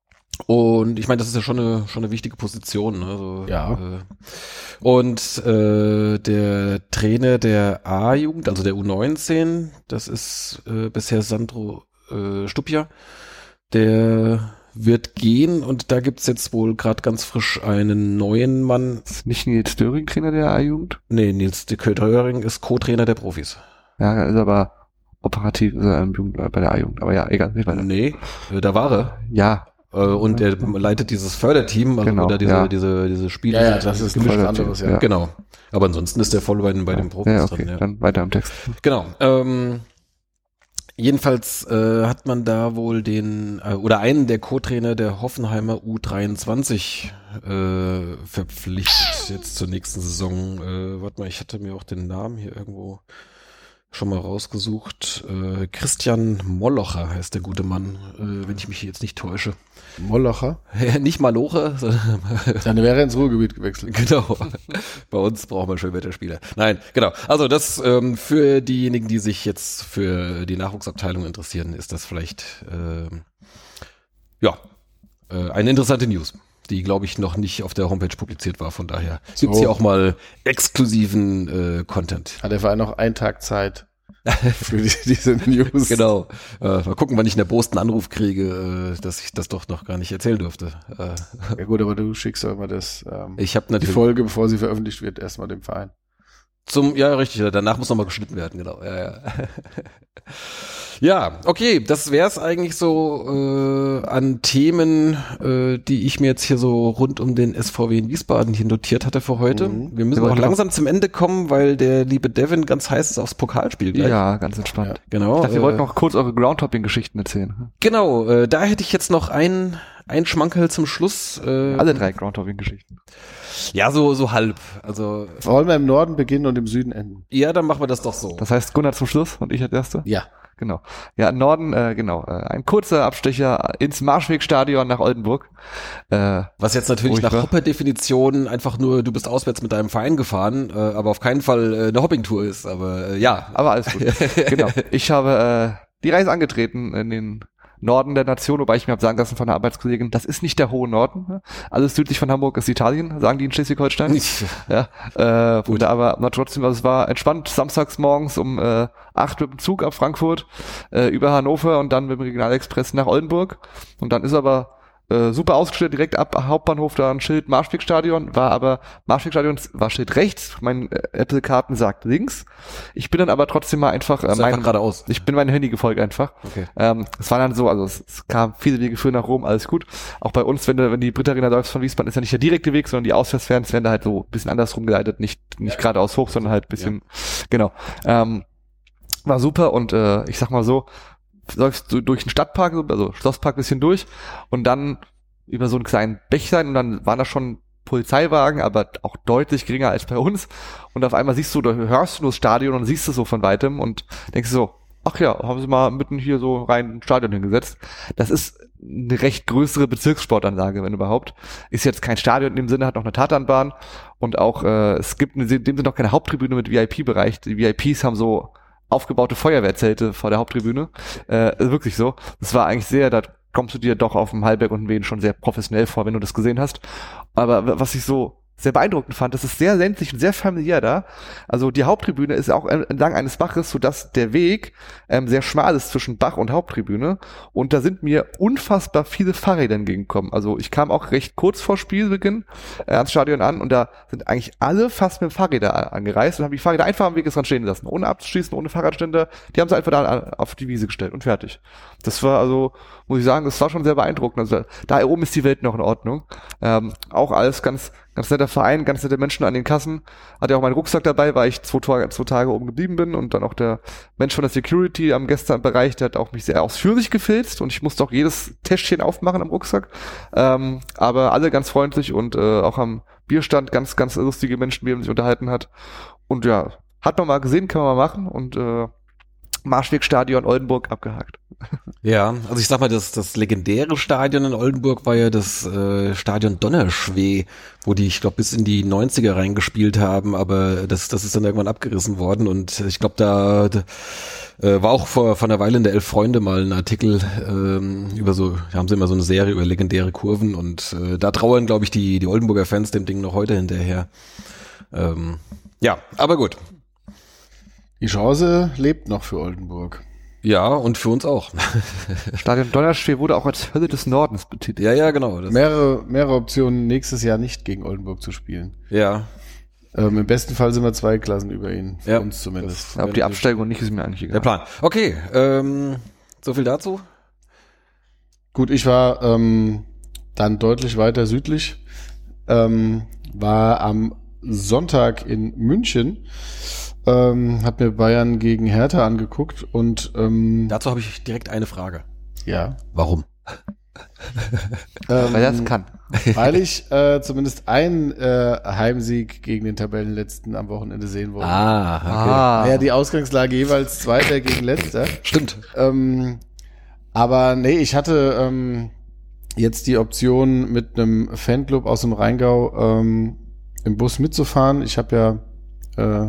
Und ich meine, das ist ja schon eine schon eine wichtige Position. Ne? Also, Ja. Äh, und äh, der Trainer der A-Jugend, also der U neunzehn, das ist äh, bisher Sandro äh, Stupia, der wird gehen und da gibt's jetzt wohl gerade ganz frisch einen neuen Mann. Ist nicht Nils Döring Trainer der A-Jugend? Nee, Nils Döring ist Co-Trainer der Profis. Ja, ist aber operativ ist er im Jugend, bei der A-Jugend. Aber ja, egal. Nicht weiter. Nee, äh, da war er. Ja. Äh, und er leitet dieses Förderteam, also Genau, wo da diese, ja. diese, diese Spiele. Ja, ja, das ist Gemischt was anderes, ja. ja. Genau. Aber ansonsten ist der voll bei den, bei den Profis Ja, okay, drin. Ja. dann weiter im Text. Genau. Ähm, jedenfalls äh, hat man da wohl den, äh, oder einen der Co-Trainer der Hoffenheimer U dreiundzwanzig äh, verpflichtet jetzt zur nächsten Saison. Äh, warte mal, ich hatte mir auch den Namen hier irgendwo schon mal rausgesucht. Äh, Christian Mollocher heißt der gute Mann, äh, wenn ich mich jetzt nicht täusche. Molocher. Nicht Maloche, sondern Dann wäre er ins Ruhrgebiet gewechselt. genau. Bei uns braucht man Schönwetterspieler. Nein, genau. Also das ähm, für diejenigen, die sich jetzt für die Nachwuchsabteilung interessieren, ist das vielleicht ähm, ja äh, eine interessante News, die, glaube ich, noch nicht auf der Homepage publiziert war. Von daher So. gibt's hier auch mal exklusiven äh, Content. Hat der Verein noch einen Tag Zeit für die, diese News. Genau. Äh, mal gucken, wann ich einen erbosten Anruf kriege, äh, dass ich das doch noch gar nicht erzählen durfte. Äh, Ja gut, aber du schickst doch immer das, ähm, ich habe die natürlich Folge, bevor sie veröffentlicht wird, erstmal dem Verein. Zum, ja, richtig, danach muss nochmal geschnitten werden, genau. Ja, ja. Ja, okay, das wär's eigentlich so äh, an Themen, äh, die ich mir jetzt hier so rund um den S V W in Wiesbaden hier notiert hatte für heute. Mhm. Wir müssen Wir auch machen langsam zum Ende kommen, weil der liebe Devin ganz heiß ist aufs Pokalspiel gleich. Ja, ganz entspannt. Genau. Ich dachte, wir äh, wollten noch kurz eure Groundhopping-Geschichten erzählen. Genau, äh, da hätte ich jetzt noch ein ein Schmankerl zum Schluss. Äh, Alle drei Groundhopping-Geschichten. Ja, so so halb. Also Wollen wir im Norden beginnen und im Süden enden? ja, dann machen wir das doch so. Das heißt Gunnar zum Schluss und ich als Erster? Ja. Genau. Ja, im Norden, äh, genau. Äh, ein kurzer Abstecher ins Marschwegstadion nach Oldenburg. Äh, Was jetzt natürlich Ruhig, nach wa? Hopper-Definition einfach nur, du bist auswärts mit deinem Verein gefahren, äh, aber auf keinen Fall äh, eine Hoppingtour ist. Aber äh, ja, aber alles gut. Genau. Ich habe äh, die Reise angetreten in den Norden der Nation, wobei ich mir habe sagen lassen von einer Arbeitskollegin, das ist nicht der hohe Norden. Ne? Alles südlich von Hamburg ist Italien, sagen die in Schleswig-Holstein. Ja, äh, und aber na, trotzdem, also es war entspannt, samstags morgens um äh, acht mit dem Zug ab Frankfurt äh, über Hannover und dann mit dem Regionalexpress nach Oldenburg. Und dann ist aber äh, super ausgestellt, direkt ab Hauptbahnhof da ein Schild Marschwegstadion, war aber Marschwegstadion war Schild rechts, mein äh, Apple-Karten sagt links. Ich bin dann aber trotzdem mal einfach, äh, ist mein, einfach geradeaus. ich bin meinem Handy gefolgt einfach. Okay. Ähm, es war dann so, also es, es kam viele Wege führen nach Rom, alles gut. Auch bei uns, wenn du, wenn die Brit Arena läufst von Wiesbaden, ist ja nicht der direkte Weg, sondern die Auswärtsfans werden da halt so ein bisschen anders rumgeleitet, nicht nicht geradeaus hoch, sondern halt ein bisschen, genau. Ähm, war super und äh, ich sag mal so, läufst du durch den Stadtpark, also Schlosspark bisschen durch und dann über so einen kleinen Bächlein und dann waren da schon Polizeiwagen, aber auch deutlich geringer als bei uns und auf einmal siehst du, da hörst du nur das Stadion und siehst es so von weitem und denkst so, ach ja, haben sie mal mitten hier so rein ein Stadion hingesetzt. Das ist eine recht größere Bezirkssportanlage, wenn überhaupt. Ist jetzt kein Stadion in dem Sinne, hat noch eine Tatanbahn und auch, äh, es gibt in dem Sinne noch keine Haupttribüne mit V I P-Bereich. Die V I Ps haben so aufgebaute Feuerwehrzelte vor der Haupttribüne. Äh, wirklich so. Das war eigentlich sehr, da kommst du dir doch auf dem Hallberg und Wien schon sehr professionell vor, wenn du das gesehen hast. Aber was ich so sehr beeindruckend fand, das ist sehr ländlich und sehr familiär da. Also die Haupttribüne ist auch entlang eines Baches, sodass der Weg ähm, sehr schmal ist zwischen Bach und Haupttribüne. Und da sind mir unfassbar viele Fahrräder entgegengekommen. Also ich kam auch recht kurz vor Spielbeginn äh, ans Stadion an und da sind eigentlich alle fast mit dem Fahrräder angereist und haben die Fahrräder einfach am Weg dran stehen lassen, ohne abzuschließen, ohne Fahrradständer. Die haben sie einfach da auf die Wiese gestellt und fertig. Das war also, muss ich sagen, das war schon sehr beeindruckend. Also da oben ist die Welt noch in Ordnung. Ähm, auch alles ganz Ganz netter Verein, ganz nette Menschen an den Kassen. Hatte auch meinen Rucksack dabei, weil ich zwei, Tage, zwei Tage oben geblieben bin. Und dann auch der Mensch von der Security am Gästebereich, der hat auch mich sehr ausführlich gefilzt. Und ich musste auch jedes Täschchen aufmachen am Rucksack. Ähm, aber alle ganz freundlich und äh, auch am Bierstand ganz, ganz lustige Menschen, mit denen man sich unterhalten hat. Und ja, hat man mal gesehen, kann man mal machen. Und äh, Marschwegstadion Oldenburg abgehakt. Ja, also ich sag mal, das, das legendäre Stadion in Oldenburg war ja das äh, Stadion Donnerschwee, wo die, ich glaube, bis in die neunziger reingespielt haben, aber das, das ist dann irgendwann abgerissen worden und ich glaube, da, da äh, war auch vor, vor einer Weile in der Elf Freunde mal ein Artikel ähm, über so, da haben sie immer so eine Serie über legendäre Kurven und äh, da trauern, glaube ich, die, die Oldenburger Fans dem Ding noch heute hinterher. Ähm, ja, aber gut. Die Chance lebt noch für Oldenburg. Ja, und für uns auch. Stadion Donnerschwee wurde auch als Hölle des Nordens betitelt. Ja, ja, genau. Das Mehrere, mehrere Optionen, nächstes Jahr nicht gegen Oldenburg zu spielen. ja. Ähm, Im besten Fall sind wir zwei Klassen über ihn, für Ja. uns zumindest. Aber die Absteigung nicht ist mir eigentlich egal. Der Plan. Okay, ähm, so viel dazu. Gut, ich war ähm, dann deutlich weiter südlich, ähm, war am Sonntag in München, ähm, hab mir Bayern gegen Hertha angeguckt und ähm, Dazu habe ich direkt eine Frage. ja, Warum? ähm, Weil er es kann. weil ich äh, zumindest einen äh, Heimsieg gegen den Tabellenletzten am Wochenende sehen wollte. Ah, okay. Ah. Ja, die Ausgangslage jeweils Zweiter gegen Letzter. Stimmt. Ähm, aber nee, ich hatte ähm, jetzt die Option, mit einem Fanclub aus dem Rheingau ähm, im Bus mitzufahren. Ich habe ja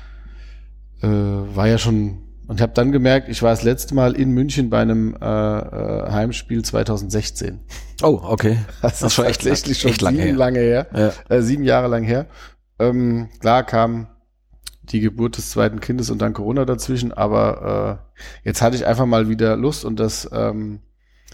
äh, äh, war ja schon und habe dann gemerkt, ich war das letzte Mal in München bei einem äh, äh, Heimspiel zweitausendsechzehn. Oh, okay. Das, ist schon echt lang- tatsächlich schon echt lange sieben her. lange her, Ja. äh, sieben Jahre lang her. Ähm, klar kam die Geburt des zweiten Kindes und dann Corona dazwischen, aber äh, jetzt hatte ich einfach mal wieder Lust und das, ähm,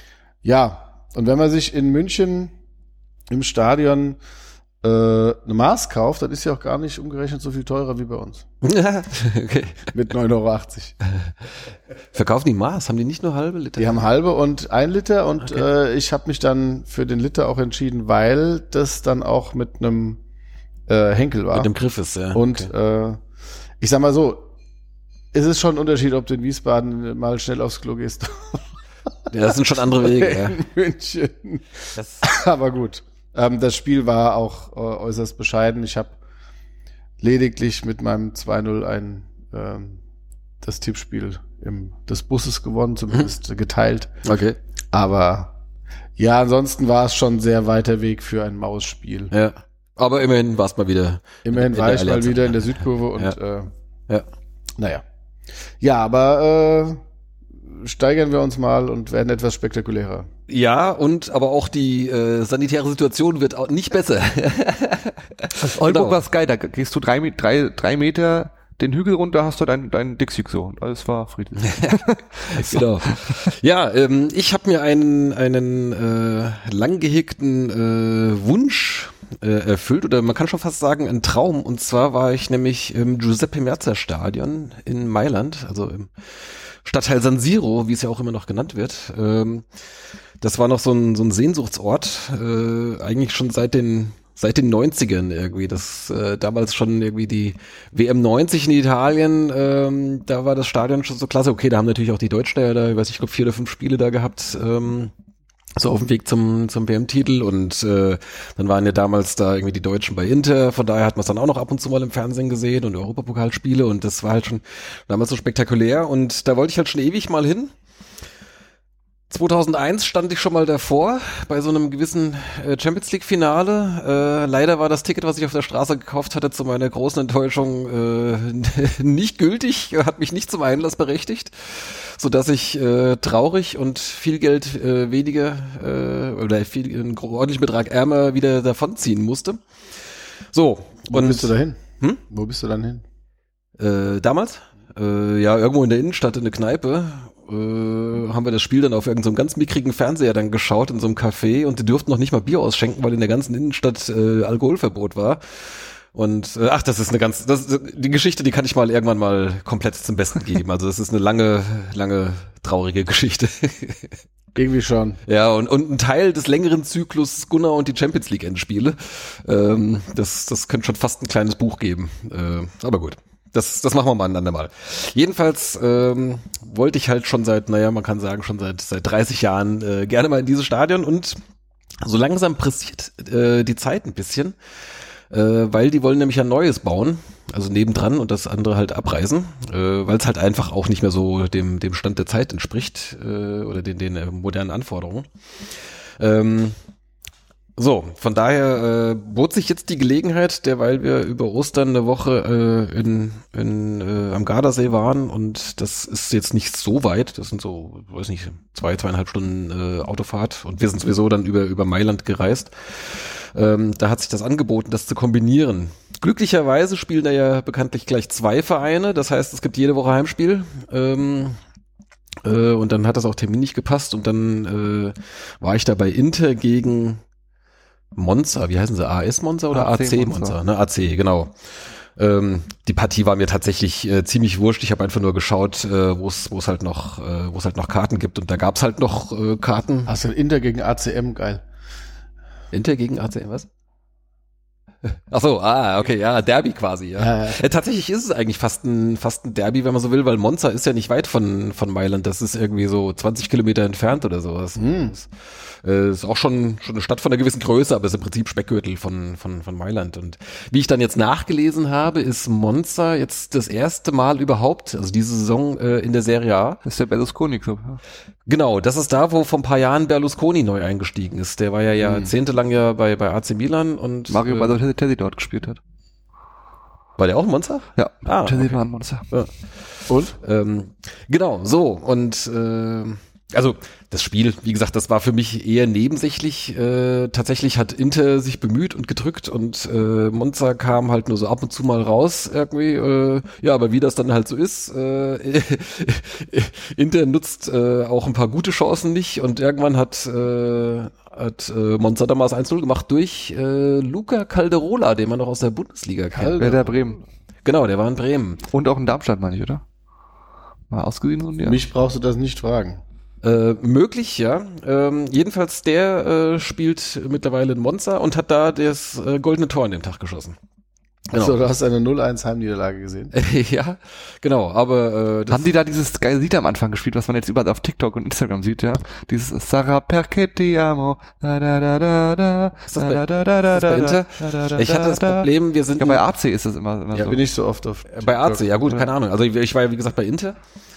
ja, und wenn man sich in München im Stadion äh, eine Maß kauft, dann ist ja auch gar nicht umgerechnet so viel teurer wie bei uns. Okay. Mit neun Euro achtzig. Verkaufen die Maß? Haben die nicht nur halbe Liter? Die haben halbe und ein Liter und äh, ich habe mich dann für den Liter auch entschieden, weil das dann auch mit einem äh, Henkel war. Mit dem Griff ist, ja. Und okay. äh, ich sag mal so, es ist schon ein Unterschied, ob du in Wiesbaden mal schnell aufs Klo gehst. Ja, das sind schon andere Wege, ja. in München. Das, Aber gut. Ähm, das Spiel war auch äh, äußerst bescheiden. Ich habe lediglich mit meinem zwei null ein ähm, das Tippspiel im, des Busses gewonnen, zumindest geteilt. okay. Aber ja, ansonsten war es schon ein sehr weiter Weg für ein Mausspiel. Ja. Aber immerhin warst mal wieder. Immerhin in war der ich mal Allianz wieder in Arena. der Südkurve und Ja. äh, Ja. naja. Ja, aber äh, steigern wir uns mal und werden etwas spektakulärer. Ja, und aber auch die äh, sanitäre Situation wird auch nicht besser. Oldenburg Genau. war's geil, da gehst du drei, drei, drei Meter den Hügel runter, hast du dein, dein Dixie so und alles war friedlich. Genau. Ja, ähm, ich habe mir einen einen äh, lang gehegten äh, Wunsch äh, erfüllt oder man kann schon fast sagen ein Traum. Und zwar war ich nämlich im Giuseppe Meazza Stadion in Mailand, also im Stadtteil San Siro, wie es ja auch immer noch genannt wird. Ähm, das war noch so ein so ein Sehnsuchtsort, äh, eigentlich schon seit den Seit den neunzigern irgendwie, das äh, damals schon irgendwie die W M neunzig in Italien, ähm, da war das Stadion schon so klasse. Okay, da haben natürlich auch die Deutschen ja da, ich weiß nicht, ich glaube vier oder fünf Spiele da gehabt, ähm, so auf dem Weg zum zum W M-Titel und äh, dann waren ja damals da irgendwie die Deutschen bei Inter, von daher hat man es dann auch noch ab und zu mal im Fernsehen gesehen und Europapokalspiele und das war halt schon damals so spektakulär und da wollte ich halt schon ewig mal hin. zweitausendeins stand ich schon mal davor bei so einem gewissen äh, Champions League Finale. Äh, leider war das Ticket, was ich auf der Straße gekauft hatte, zu meiner großen Enttäuschung äh, nicht gültig, hat mich nicht zum Einlass berechtigt, so dass ich äh, traurig und viel Geld äh, weniger äh, oder viel einen ordentlichen Betrag ärmer wieder davonziehen musste. So, Wo und bist du dahin? Hm? Wo bist du dann hin? äh, damals äh, ja irgendwo in der Innenstadt in der Kneipe. Äh, haben wir das Spiel dann auf irgendeinem so ganz mickrigen Fernseher dann geschaut in so einem Café und die durften noch nicht mal Bier ausschenken, weil in der ganzen Innenstadt äh, Alkoholverbot war. Und äh, ach, das ist eine ganz, das, die Geschichte, die kann ich mal irgendwann mal komplett zum Besten geben. Also das ist eine lange, lange traurige Geschichte. Irgendwie schon. Ja, und, und ein Teil des längeren Zyklus Gunnar und die Champions League Endspiele. Ähm, das, das könnte schon fast ein kleines Buch geben. Äh, aber gut. Das, das machen wir mal ein andermal. Jedenfalls ähm, wollte ich halt schon seit, naja, man kann sagen, schon seit seit dreißig Jahren äh, gerne mal in dieses Stadion und so langsam pressiert äh, die Zeit ein bisschen. äh, weil die wollen nämlich ein neues bauen, also nebendran und das andere halt abreißen, äh, weil es halt einfach auch nicht mehr so dem dem Stand der Zeit entspricht äh, oder den den äh, modernen Anforderungen. Ähm, So, von daher äh, bot sich jetzt die Gelegenheit, derweil wir über Ostern eine Woche äh, in, in, äh, am Gardasee waren und das ist jetzt nicht so weit, das sind so, weiß nicht, zwei, zweieinhalb Stunden äh, Autofahrt und wir sind sowieso dann über, über Mailand gereist. Ähm, da hat sich das angeboten, das zu kombinieren. Glücklicherweise spielen da ja bekanntlich gleich zwei Vereine, das heißt, es gibt jede Woche Heimspiel. Ähm, äh, und dann hat das auch terminlich gepasst und dann äh, war ich da bei Inter gegen Monza, wie heißen sie? A S Monza oder A C Monza? Ne, A C, genau. Ähm, die Partie war mir tatsächlich äh, ziemlich wurscht. Ich habe einfach nur geschaut, äh, wo es wo es halt noch äh, wo es halt noch Karten gibt und da gab's halt noch äh, Karten. Hast du Inter gegen A C M, geil. Inter gegen A C M, was? Ach so, ah, okay, ja, Derby quasi, ja. Ja, ja. Äh, tatsächlich ist es eigentlich fast ein fast ein Derby, wenn man so will, weil Monza ist ja nicht weit von von Mailand. Das ist irgendwie so zwanzig Kilometer entfernt oder sowas. Hm. Das, äh, ist auch schon schon eine Stadt von einer gewissen Größe, aber ist im Prinzip Speckgürtel von von von Mailand. Und wie ich dann jetzt nachgelesen habe, ist Monza jetzt das erste Mal überhaupt, also diese Saison äh, in der Serie A. Das ist der Berlusconi Club. Ja. Genau, das ist da, wo vor ein paar Jahren Berlusconi neu eingestiegen ist. Der war ja jahrzehntelang ja bei bei A C Milan und Mario äh, Balotelli dort gespielt hat. war der auch in Monza? Ja, Ah, Balotelli okay. war ein Monster. Ja. Und? Ähm, genau, so. Und äh, also das Spiel, wie gesagt, das war für mich eher nebensächlich. Äh, tatsächlich hat Inter sich bemüht und gedrückt und äh, Monza kam halt nur so ab und zu mal raus irgendwie. Äh, ja, aber wie das dann halt so ist, äh, Inter nutzt äh, auch ein paar gute Chancen nicht und irgendwann hat äh, hat äh, Monza damals eins null gemacht durch äh, Luca Calderola, den man noch aus der Bundesliga kennt. Werder Bremen. Genau, der war in Bremen. Und auch in Darmstadt, meine ich, oder? Mal ausgesehen so ein Jahr. Mich brauchst du das nicht fragen. Äh, möglich, ja. Ähm, jedenfalls der äh, spielt mittlerweile in Monza und hat da das äh, goldene Tor an dem Tag geschossen. Genau. Achso, du hast eine null eins Heimniederlage gesehen. Ja, genau, aber äh, das Haben die da dieses geile Lied am Anfang gespielt, was man jetzt überall auf TikTok und Instagram sieht, ja? Dieses Sarah perché ti amo. Da, da, da, da, da, Ist das bei- da, da, da, da, ist das bei Inter? da, da, da, Ich hatte das da. Problem, wir sind Ja, bei A C ist das immer, immer Ja, so. bin ich so oft auf bei A C, ja gut, keine Ahnung. Also ich, ich war ja wie gesagt bei Inter.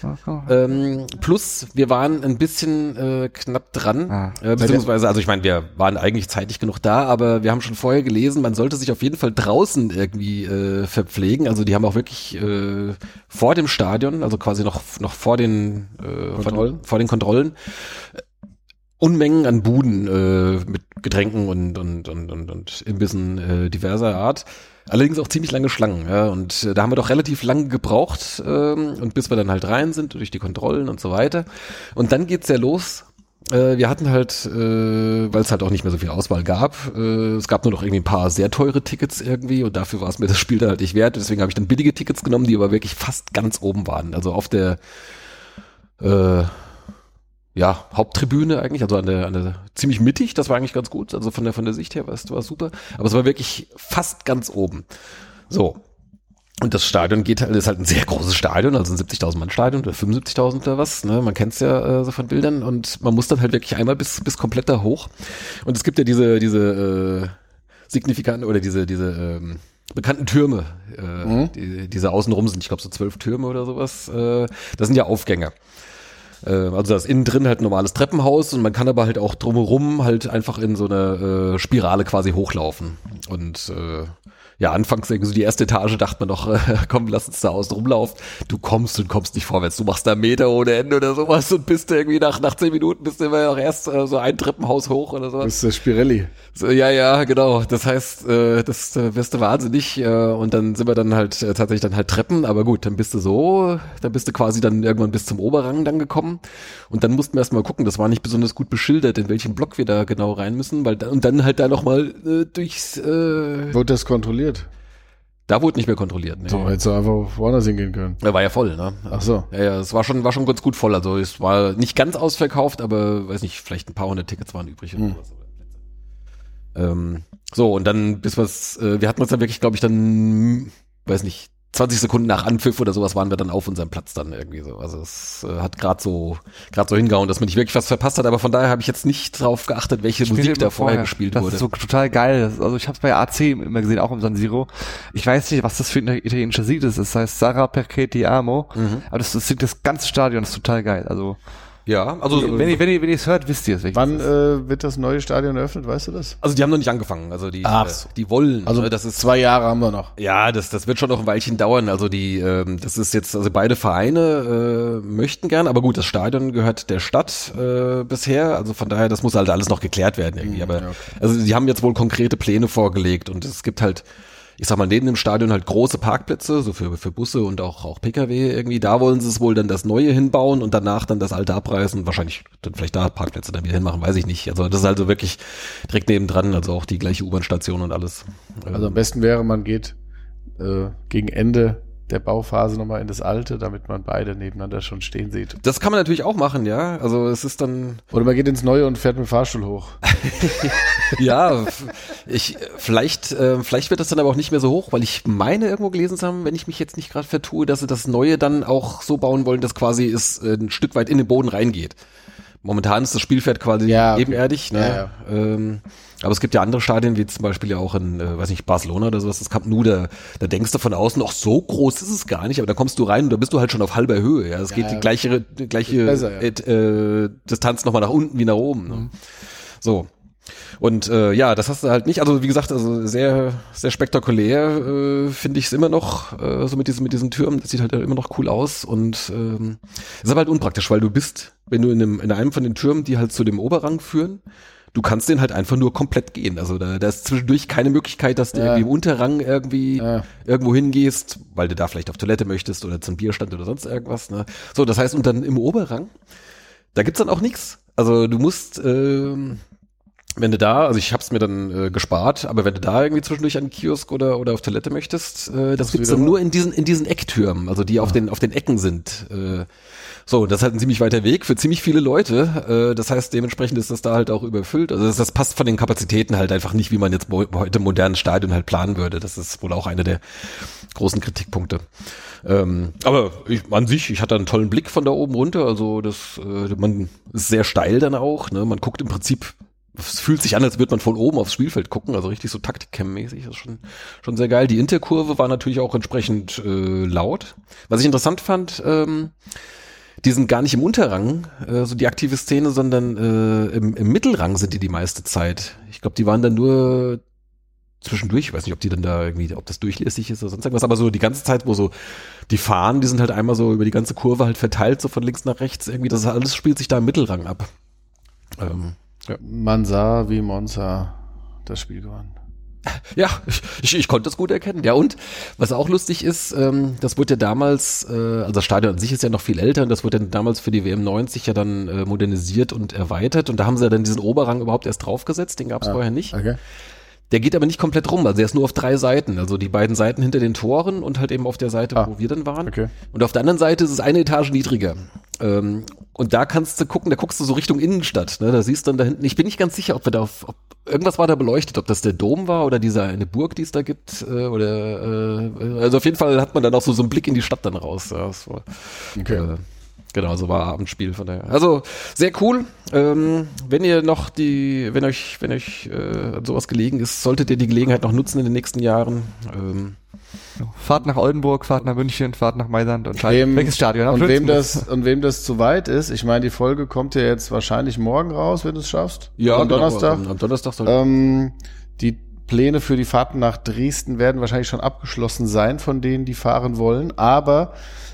Ähm, plus, wir waren ein bisschen äh, knapp dran, Ah. äh, beziehungsweise, also ich meine, wir waren eigentlich zeitig genug da, aber wir haben schon vorher gelesen, man sollte sich auf jeden Fall draußen irgendwie äh, verpflegen. Also die haben auch wirklich äh, vor dem Stadion, also quasi noch noch vor den äh, Kontrollen? Vor, vor den Kontrollen äh, Unmengen an Buden äh, mit Getränken und und und und, und Imbissen äh, diverser Art. Allerdings auch ziemlich lange Schlangen, ja, und äh, da haben wir doch relativ lange gebraucht, ähm, und bis wir dann halt rein sind, durch die Kontrollen und so weiter. Und dann geht's ja los. Äh, wir hatten halt, äh, weil es halt auch nicht mehr so viel Auswahl gab, äh, es gab nur noch irgendwie ein paar sehr teure Tickets irgendwie und dafür war es mir das Spiel dann halt nicht wert. Deswegen habe ich dann billige Tickets genommen, die aber wirklich fast ganz oben waren. Also auf der äh, ja, Haupttribüne eigentlich, also an der, an der ziemlich mittig, das war eigentlich ganz gut, also von der von der Sicht her war es war super, aber es war wirklich fast ganz oben. So. Und das Stadion geht halt, ist halt ein sehr großes Stadion, also ein siebzigtausend Mann Stadion oder fünfundsiebzigtausend oder was, ne, man kennt's ja äh, so von Bildern und man muss dann halt wirklich einmal bis bis komplett da hoch. Und es gibt ja diese diese äh, signifikanten oder diese diese ähm, bekannten Türme, äh, Mhm. die, diese außenrum sind, ich glaube so zwölf Türme oder sowas, äh, das sind ja Aufgänge. Also das innen drin halt ein normales Treppenhaus und man kann aber halt auch drumherum halt einfach in so eine äh, Spirale quasi hochlaufen. Und äh, ja, anfangs irgendwie so die erste Etage dachte man noch, äh, komm, lass uns da außen rumlaufen. Du kommst und kommst nicht vorwärts. Du machst da Meter ohne Ende oder sowas und bist irgendwie nach nach zehn Minuten bist du immer noch erst äh, so ein Treppenhaus hoch oder sowas. Das ist der Spirelli. So, ja, ja, genau. Das heißt, äh, das äh, wirst du wahnsinnig äh, und dann sind wir dann halt äh, tatsächlich dann halt Treppen, aber gut, dann bist du so, dann bist du quasi dann irgendwann bis zum Oberrang dann gekommen und dann mussten wir erstmal gucken, das war nicht besonders gut beschildert, in welchem Block wir da genau rein müssen, weil da, und dann halt da nochmal äh, durchs, äh, Wurde das kontrolliert? da wurde nicht mehr kontrolliert. Nee. So, hättest du einfach woanders hingehen können. Er war ja voll, ne? Ach so. Ja, ja, es war schon, war schon ganz gut voll, also es war nicht ganz ausverkauft, aber weiß nicht, vielleicht ein paar hundert Tickets waren übrig oder Hm. sowas. Ähm, so, und dann, bis wir's, äh, wir hatten uns dann wirklich, glaube ich, dann, weiß nicht, zwanzig Sekunden nach Anpfiff oder sowas waren wir dann auf unserem Platz dann irgendwie so. Also es äh, hat gerade so gerade so hingehauen, dass man nicht wirklich was verpasst hat, aber von daher habe ich jetzt nicht drauf geachtet, welche Spielt Musik da vorher vorher gespielt das wurde. Das ist so total geil. Das, also ich habe es bei A C immer gesehen, auch im San Siro. Ich weiß nicht, was das für ein italienischer Lied ist. Das heißt Sarà perché ti amo. Mhm. Aber das, das singt das ganze Stadion, das ist total geil. Also ja, also wenn ihr wenn ihr wenn ihr es hört, wisst ihr es. Wann äh, wird das neue Stadion eröffnet, weißt du das? Also die haben noch nicht angefangen, also die Ach äh, so. die wollen, Also ne, das ist zwei Jahre haben wir noch. ja, das das wird schon noch ein Weilchen dauern. Also die ähm, das ist jetzt also beide Vereine äh, möchten gern, aber gut, das Stadion gehört der Stadt äh, bisher, also von daher das muss halt alles noch geklärt werden irgendwie, aber ja, okay. also die haben jetzt wohl konkrete Pläne vorgelegt und es gibt halt ich sag mal, neben dem Stadion halt große Parkplätze, so für, für Busse und auch, auch P K W irgendwie. Da wollen sie es wohl dann das Neue hinbauen und danach dann das alte abreißen. Wahrscheinlich dann vielleicht da Parkplätze dann wieder hinmachen, weiß ich nicht. Also das ist also wirklich direkt nebendran, also auch die gleiche U-Bahn-Station und alles. Also am besten wäre, man geht äh, gegen Ende der Bauphase nochmal in das Alte, damit man beide nebeneinander schon stehen sieht. Das kann man natürlich auch machen, ja. Also es ist dann... Oder man geht ins Neue und fährt mit dem Fahrstuhl hoch. ja, ich vielleicht äh, vielleicht wird das dann aber auch nicht mehr so hoch, weil ich meine irgendwo gelesen zu haben, wenn ich mich jetzt nicht gerade vertue, dass sie das Neue dann auch so bauen wollen, dass quasi es äh, ein Stück weit in den Boden reingeht. Momentan ist das Spielfeld quasi ja, okay. ebenerdig, ne? Ja, ja. Ähm, aber es gibt ja andere Stadien, wie zum Beispiel ja auch in, äh, weiß nicht, Barcelona oder sowas, das Camp Nou, da, da denkst du von außen, ach, so groß ist es gar nicht, aber da kommst du rein und da bist du halt schon auf halber Höhe, ja. Es ja, geht ja. die gleiche, die gleiche besser, ja. äh, äh, Distanz nochmal nach unten wie nach oben, ne? Mhm. So. Und äh, ja, das hast du halt nicht. Also wie gesagt, also sehr sehr spektakulär äh, finde ich es immer noch. Äh, so mit diesen mit diesen Türmen, das sieht halt immer noch cool aus und ähm, ist aber halt unpraktisch, weil du bist, wenn du in einem in einem von den Türmen, die halt zu dem Oberrang führen, du kannst den halt einfach nur komplett gehen. Also da, da ist zwischendurch keine Möglichkeit, dass du ja. irgendwie im Unterrang irgendwie ja. irgendwo hingehst, weil du da vielleicht auf Toilette möchtest oder zum Bierstand oder sonst irgendwas. Ne? So, das heißt, und dann im Oberrang, da gibt's dann auch nichts. Also du musst ähm, wenn du da, also ich hab's mir dann äh, gespart, aber wenn du da irgendwie zwischendurch an den Kiosk oder oder auf Toilette möchtest, äh, das, das gibt's dann nur in diesen in diesen Ecktürmen, also die ja. auf den auf den Ecken sind. Äh, so, das ist halt ein ziemlich weiter Weg für ziemlich viele Leute. Äh, das heißt, dementsprechend ist das da halt auch überfüllt. Also das, das passt von den Kapazitäten halt einfach nicht, wie man jetzt mo- heute modernen Stadion halt planen würde. Das ist wohl auch einer der großen Kritikpunkte. Ähm, aber ich, an sich, ich hatte einen tollen Blick von da oben runter. Also das, äh, man ist sehr steil dann auch. Ne? Man guckt im Prinzip. Es fühlt sich an, als würde man von oben aufs Spielfeld gucken, also richtig so Taktik-Cam-mäßig, das ist schon, schon sehr geil. Die Interkurve war natürlich auch entsprechend äh, laut. Was ich interessant fand, ähm, die sind gar nicht im Unterrang, äh, so die aktive Szene, sondern äh, im, im Mittelrang sind die die meiste Zeit. Ich glaube, die waren dann nur zwischendurch, ich weiß nicht, ob die dann da irgendwie, ob das durchlässig ist oder sonst irgendwas, aber so die ganze Zeit, wo so die fahren, die sind halt einmal so über die ganze Kurve halt verteilt, so von links nach rechts irgendwie, das alles spielt sich da im Mittelrang ab. Ähm, Ja. Man sah, wie Monza das Spiel gewann. Ja, ich, ich, ich konnte das gut erkennen. Ja, und was auch lustig ist, ähm, das wurde ja damals, äh, also das Stadion an sich ist ja noch viel älter, und das wurde ja damals für die W M neunzig ja dann äh, modernisiert und erweitert, und da haben sie ja dann diesen Oberrang überhaupt erst draufgesetzt, den gab es ah, vorher nicht. Okay. Der geht aber nicht komplett rum, also der ist nur auf drei Seiten, also die beiden Seiten hinter den Toren und halt eben auf der Seite, ah, wo wir dann waren. Okay. Und auf der anderen Seite ist es eine Etage niedriger. Ähm, und da kannst du gucken, da guckst du so Richtung Innenstadt, ne? Da siehst du dann da hinten, ich bin nicht ganz sicher, ob wir da auf, ob, irgendwas war da beleuchtet, ob das der Dom war oder diese eine Burg, die es da gibt, äh, oder, äh, also auf jeden Fall hat man dann auch so, so einen Blick in die Stadt dann raus. Ja, das war, okay. Äh, Genau, so war Abendspiel von daher. Also sehr cool. Ähm, wenn ihr noch die, wenn euch, wenn euch äh, sowas gelegen ist, solltet ihr die Gelegenheit noch nutzen in den nächsten Jahren. Ähm, Fahrt nach Oldenburg, fahrt nach München, fahrt nach Mailand und wem, welches Stadion? Und wem das und wem das zu weit ist, ich meine, die Folge kommt ja jetzt wahrscheinlich morgen raus, wenn du es schaffst. Ja, am genau, Donnerstag. Am, am Donnerstag soll ähm, die Pläne für die Fahrten nach Dresden werden wahrscheinlich schon abgeschlossen sein von denen, die fahren wollen, aber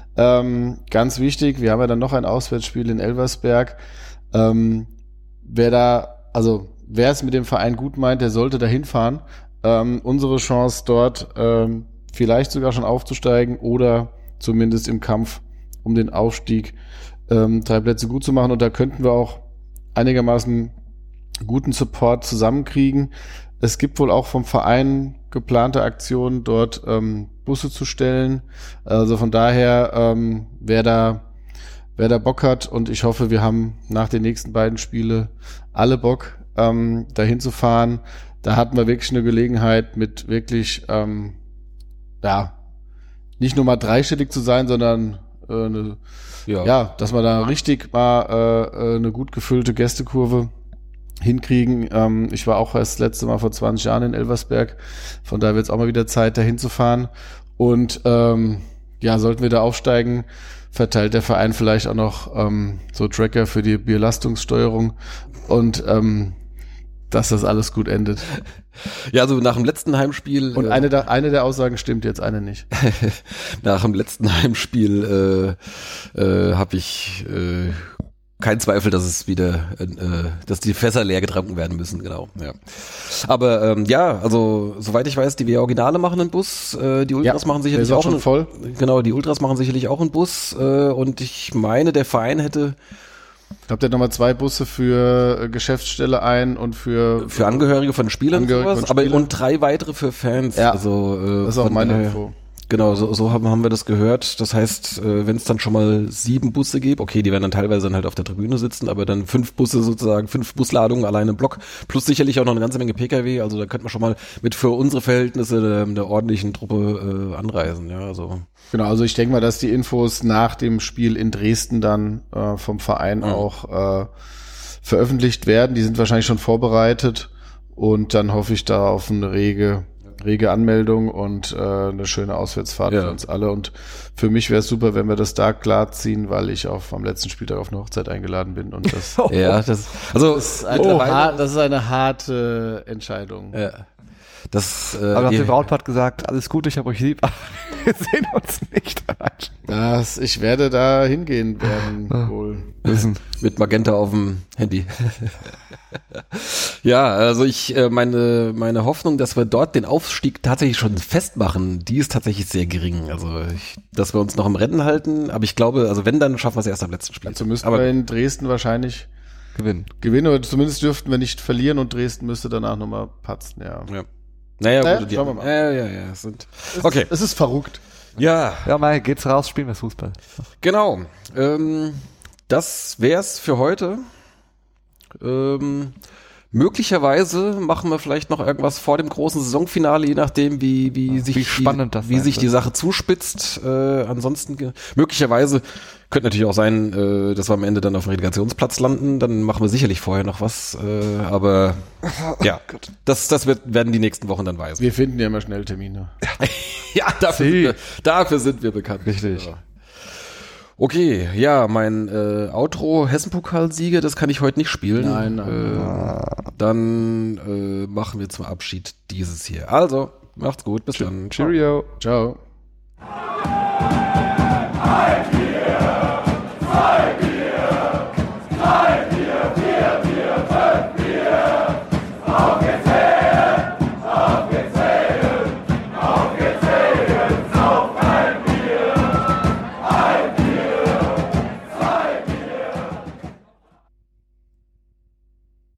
Ähm, ganz wichtig, wir haben ja dann noch ein Auswärtsspiel in Elversberg. Ähm, wer da, also wer es mit dem Verein gut meint, der sollte da hinfahren. Ähm, unsere Chance dort ähm, vielleicht sogar schon aufzusteigen oder zumindest im Kampf um den Aufstieg ähm, drei Plätze gut zu machen. Und da könnten wir auch einigermaßen guten Support zusammenkriegen. Es gibt wohl auch vom Verein geplante Aktionen, dort ähm, Busse zu stellen. Also von daher, ähm, wer da wer da Bock hat, und ich hoffe, wir haben nach den nächsten beiden Spiele alle Bock, ähm, dahin zu fahren. Da hatten wir wirklich eine Gelegenheit mit wirklich ähm, ja nicht nur mal dreistellig zu sein, sondern äh, eine, ja. ja, dass wir da richtig mal äh, eine gut gefüllte Gästekurve hinkriegen. Ähm, ich war auch erst das letzte Mal vor zwanzig Jahren in Elversberg, von daher wird es auch mal wieder Zeit, da hinzufahren. Und ähm, ja, sollten wir da aufsteigen, verteilt der Verein vielleicht auch noch ähm, so Tracker für die Belastungssteuerung und ähm, dass das alles gut endet. Ja, also nach dem letzten Heimspiel... Und äh, eine, der, eine der Aussagen stimmt jetzt, eine nicht. Nach dem letzten Heimspiel äh, äh, habe ich äh, keinen Zweifel, dass es wieder, äh, dass die Fässer leer getrunken werden müssen, genau. Ja. Aber ähm, ja, also soweit ich weiß, die W Originale machen einen Bus, äh, die Ultras Ja, machen sicherlich der ist auch auch schon einen, voll. Genau, die Ultras machen sicherlich auch einen Bus äh, und ich meine, der Verein hätte Ich glaube, der hat nochmal zwei Busse für äh, Geschäftsstelle ein und für für Angehörige von Spielern und Angehörige sowas, von aber Spielern. und drei weitere für Fans. Ja, also äh, das ist auch von meine daher- Info. Genau, so, so haben, haben wir das gehört. Das heißt, äh, wenn es dann schon mal sieben Busse gibt, okay, die werden dann teilweise dann halt auf der Tribüne sitzen, aber dann fünf Busse sozusagen, fünf Busladungen alleine im Block, plus sicherlich auch noch eine ganze Menge P K W, also da könnte man schon mal mit für unsere Verhältnisse der, der ordentlichen Truppe äh, anreisen, ja, also. Genau, also ich denke mal, dass die Infos nach dem Spiel in Dresden dann äh, vom Verein Mhm. auch äh, veröffentlicht werden. Die sind wahrscheinlich schon vorbereitet und dann hoffe ich da auf eine rege rege Anmeldung und äh, eine schöne Auswärtsfahrt Ja. für uns alle. Und für mich wäre es super, wenn wir das da klar ziehen, weil ich auf am letzten Spieltag auf eine Hochzeit eingeladen bin und das, Ja, das, also, das, ist, eine oh, har- das ist eine harte Entscheidung. ja. Das, äh, Aber nach die- dem Brautpaar hat gesagt, alles Gute, ich habe euch lieb, aber wir sehen uns nicht. Das, ich werde da hingehen werden wohl. Wissen. mit Magenta auf dem Handy. Ja, also ich äh, meine meine Hoffnung, dass wir dort den Aufstieg tatsächlich schon festmachen, die ist tatsächlich sehr gering. Also ich, dass wir uns noch im Rennen halten, aber ich glaube, also wenn, dann schaffen wir es erst am letzten Spiel. Dazu müssten aber wir in Dresden wahrscheinlich Gewinnen. gewinnen, oder zumindest dürften wir nicht verlieren und Dresden müsste danach nochmal patzen, ja. ja. Naja, Naja, gut, die, schauen wir mal. ja, ja, ja, es sind okay. Es ist verrückt. Ja, Ja, Mai, geht's raus, spielen wir Fußball. genau. Ähm, das wär's für heute. Ähm, möglicherweise machen wir vielleicht noch irgendwas vor dem großen Saisonfinale, je nachdem, wie, wie sich, wie spannend die, das wie sein sich wird. die Sache zuspitzt. Äh, ansonsten, ge- möglicherweise könnte natürlich auch sein, äh, dass wir am Ende dann auf dem Relegationsplatz landen. Dann machen wir sicherlich vorher noch was. Äh, aber ja, das, das wird, werden die nächsten Wochen dann weisen. Wir finden ja immer schnell Termine. Ja, dafür, sind wir, dafür sind wir bekannt. Richtig. Ja. Okay, ja, mein äh, Outro Hessen-Pokalsieger, das kann ich heute nicht spielen. Nein, nein. Äh, dann äh, machen wir zum Abschied dieses hier. Also, macht's gut, bis dann. Ciao. Cheerio. Ciao.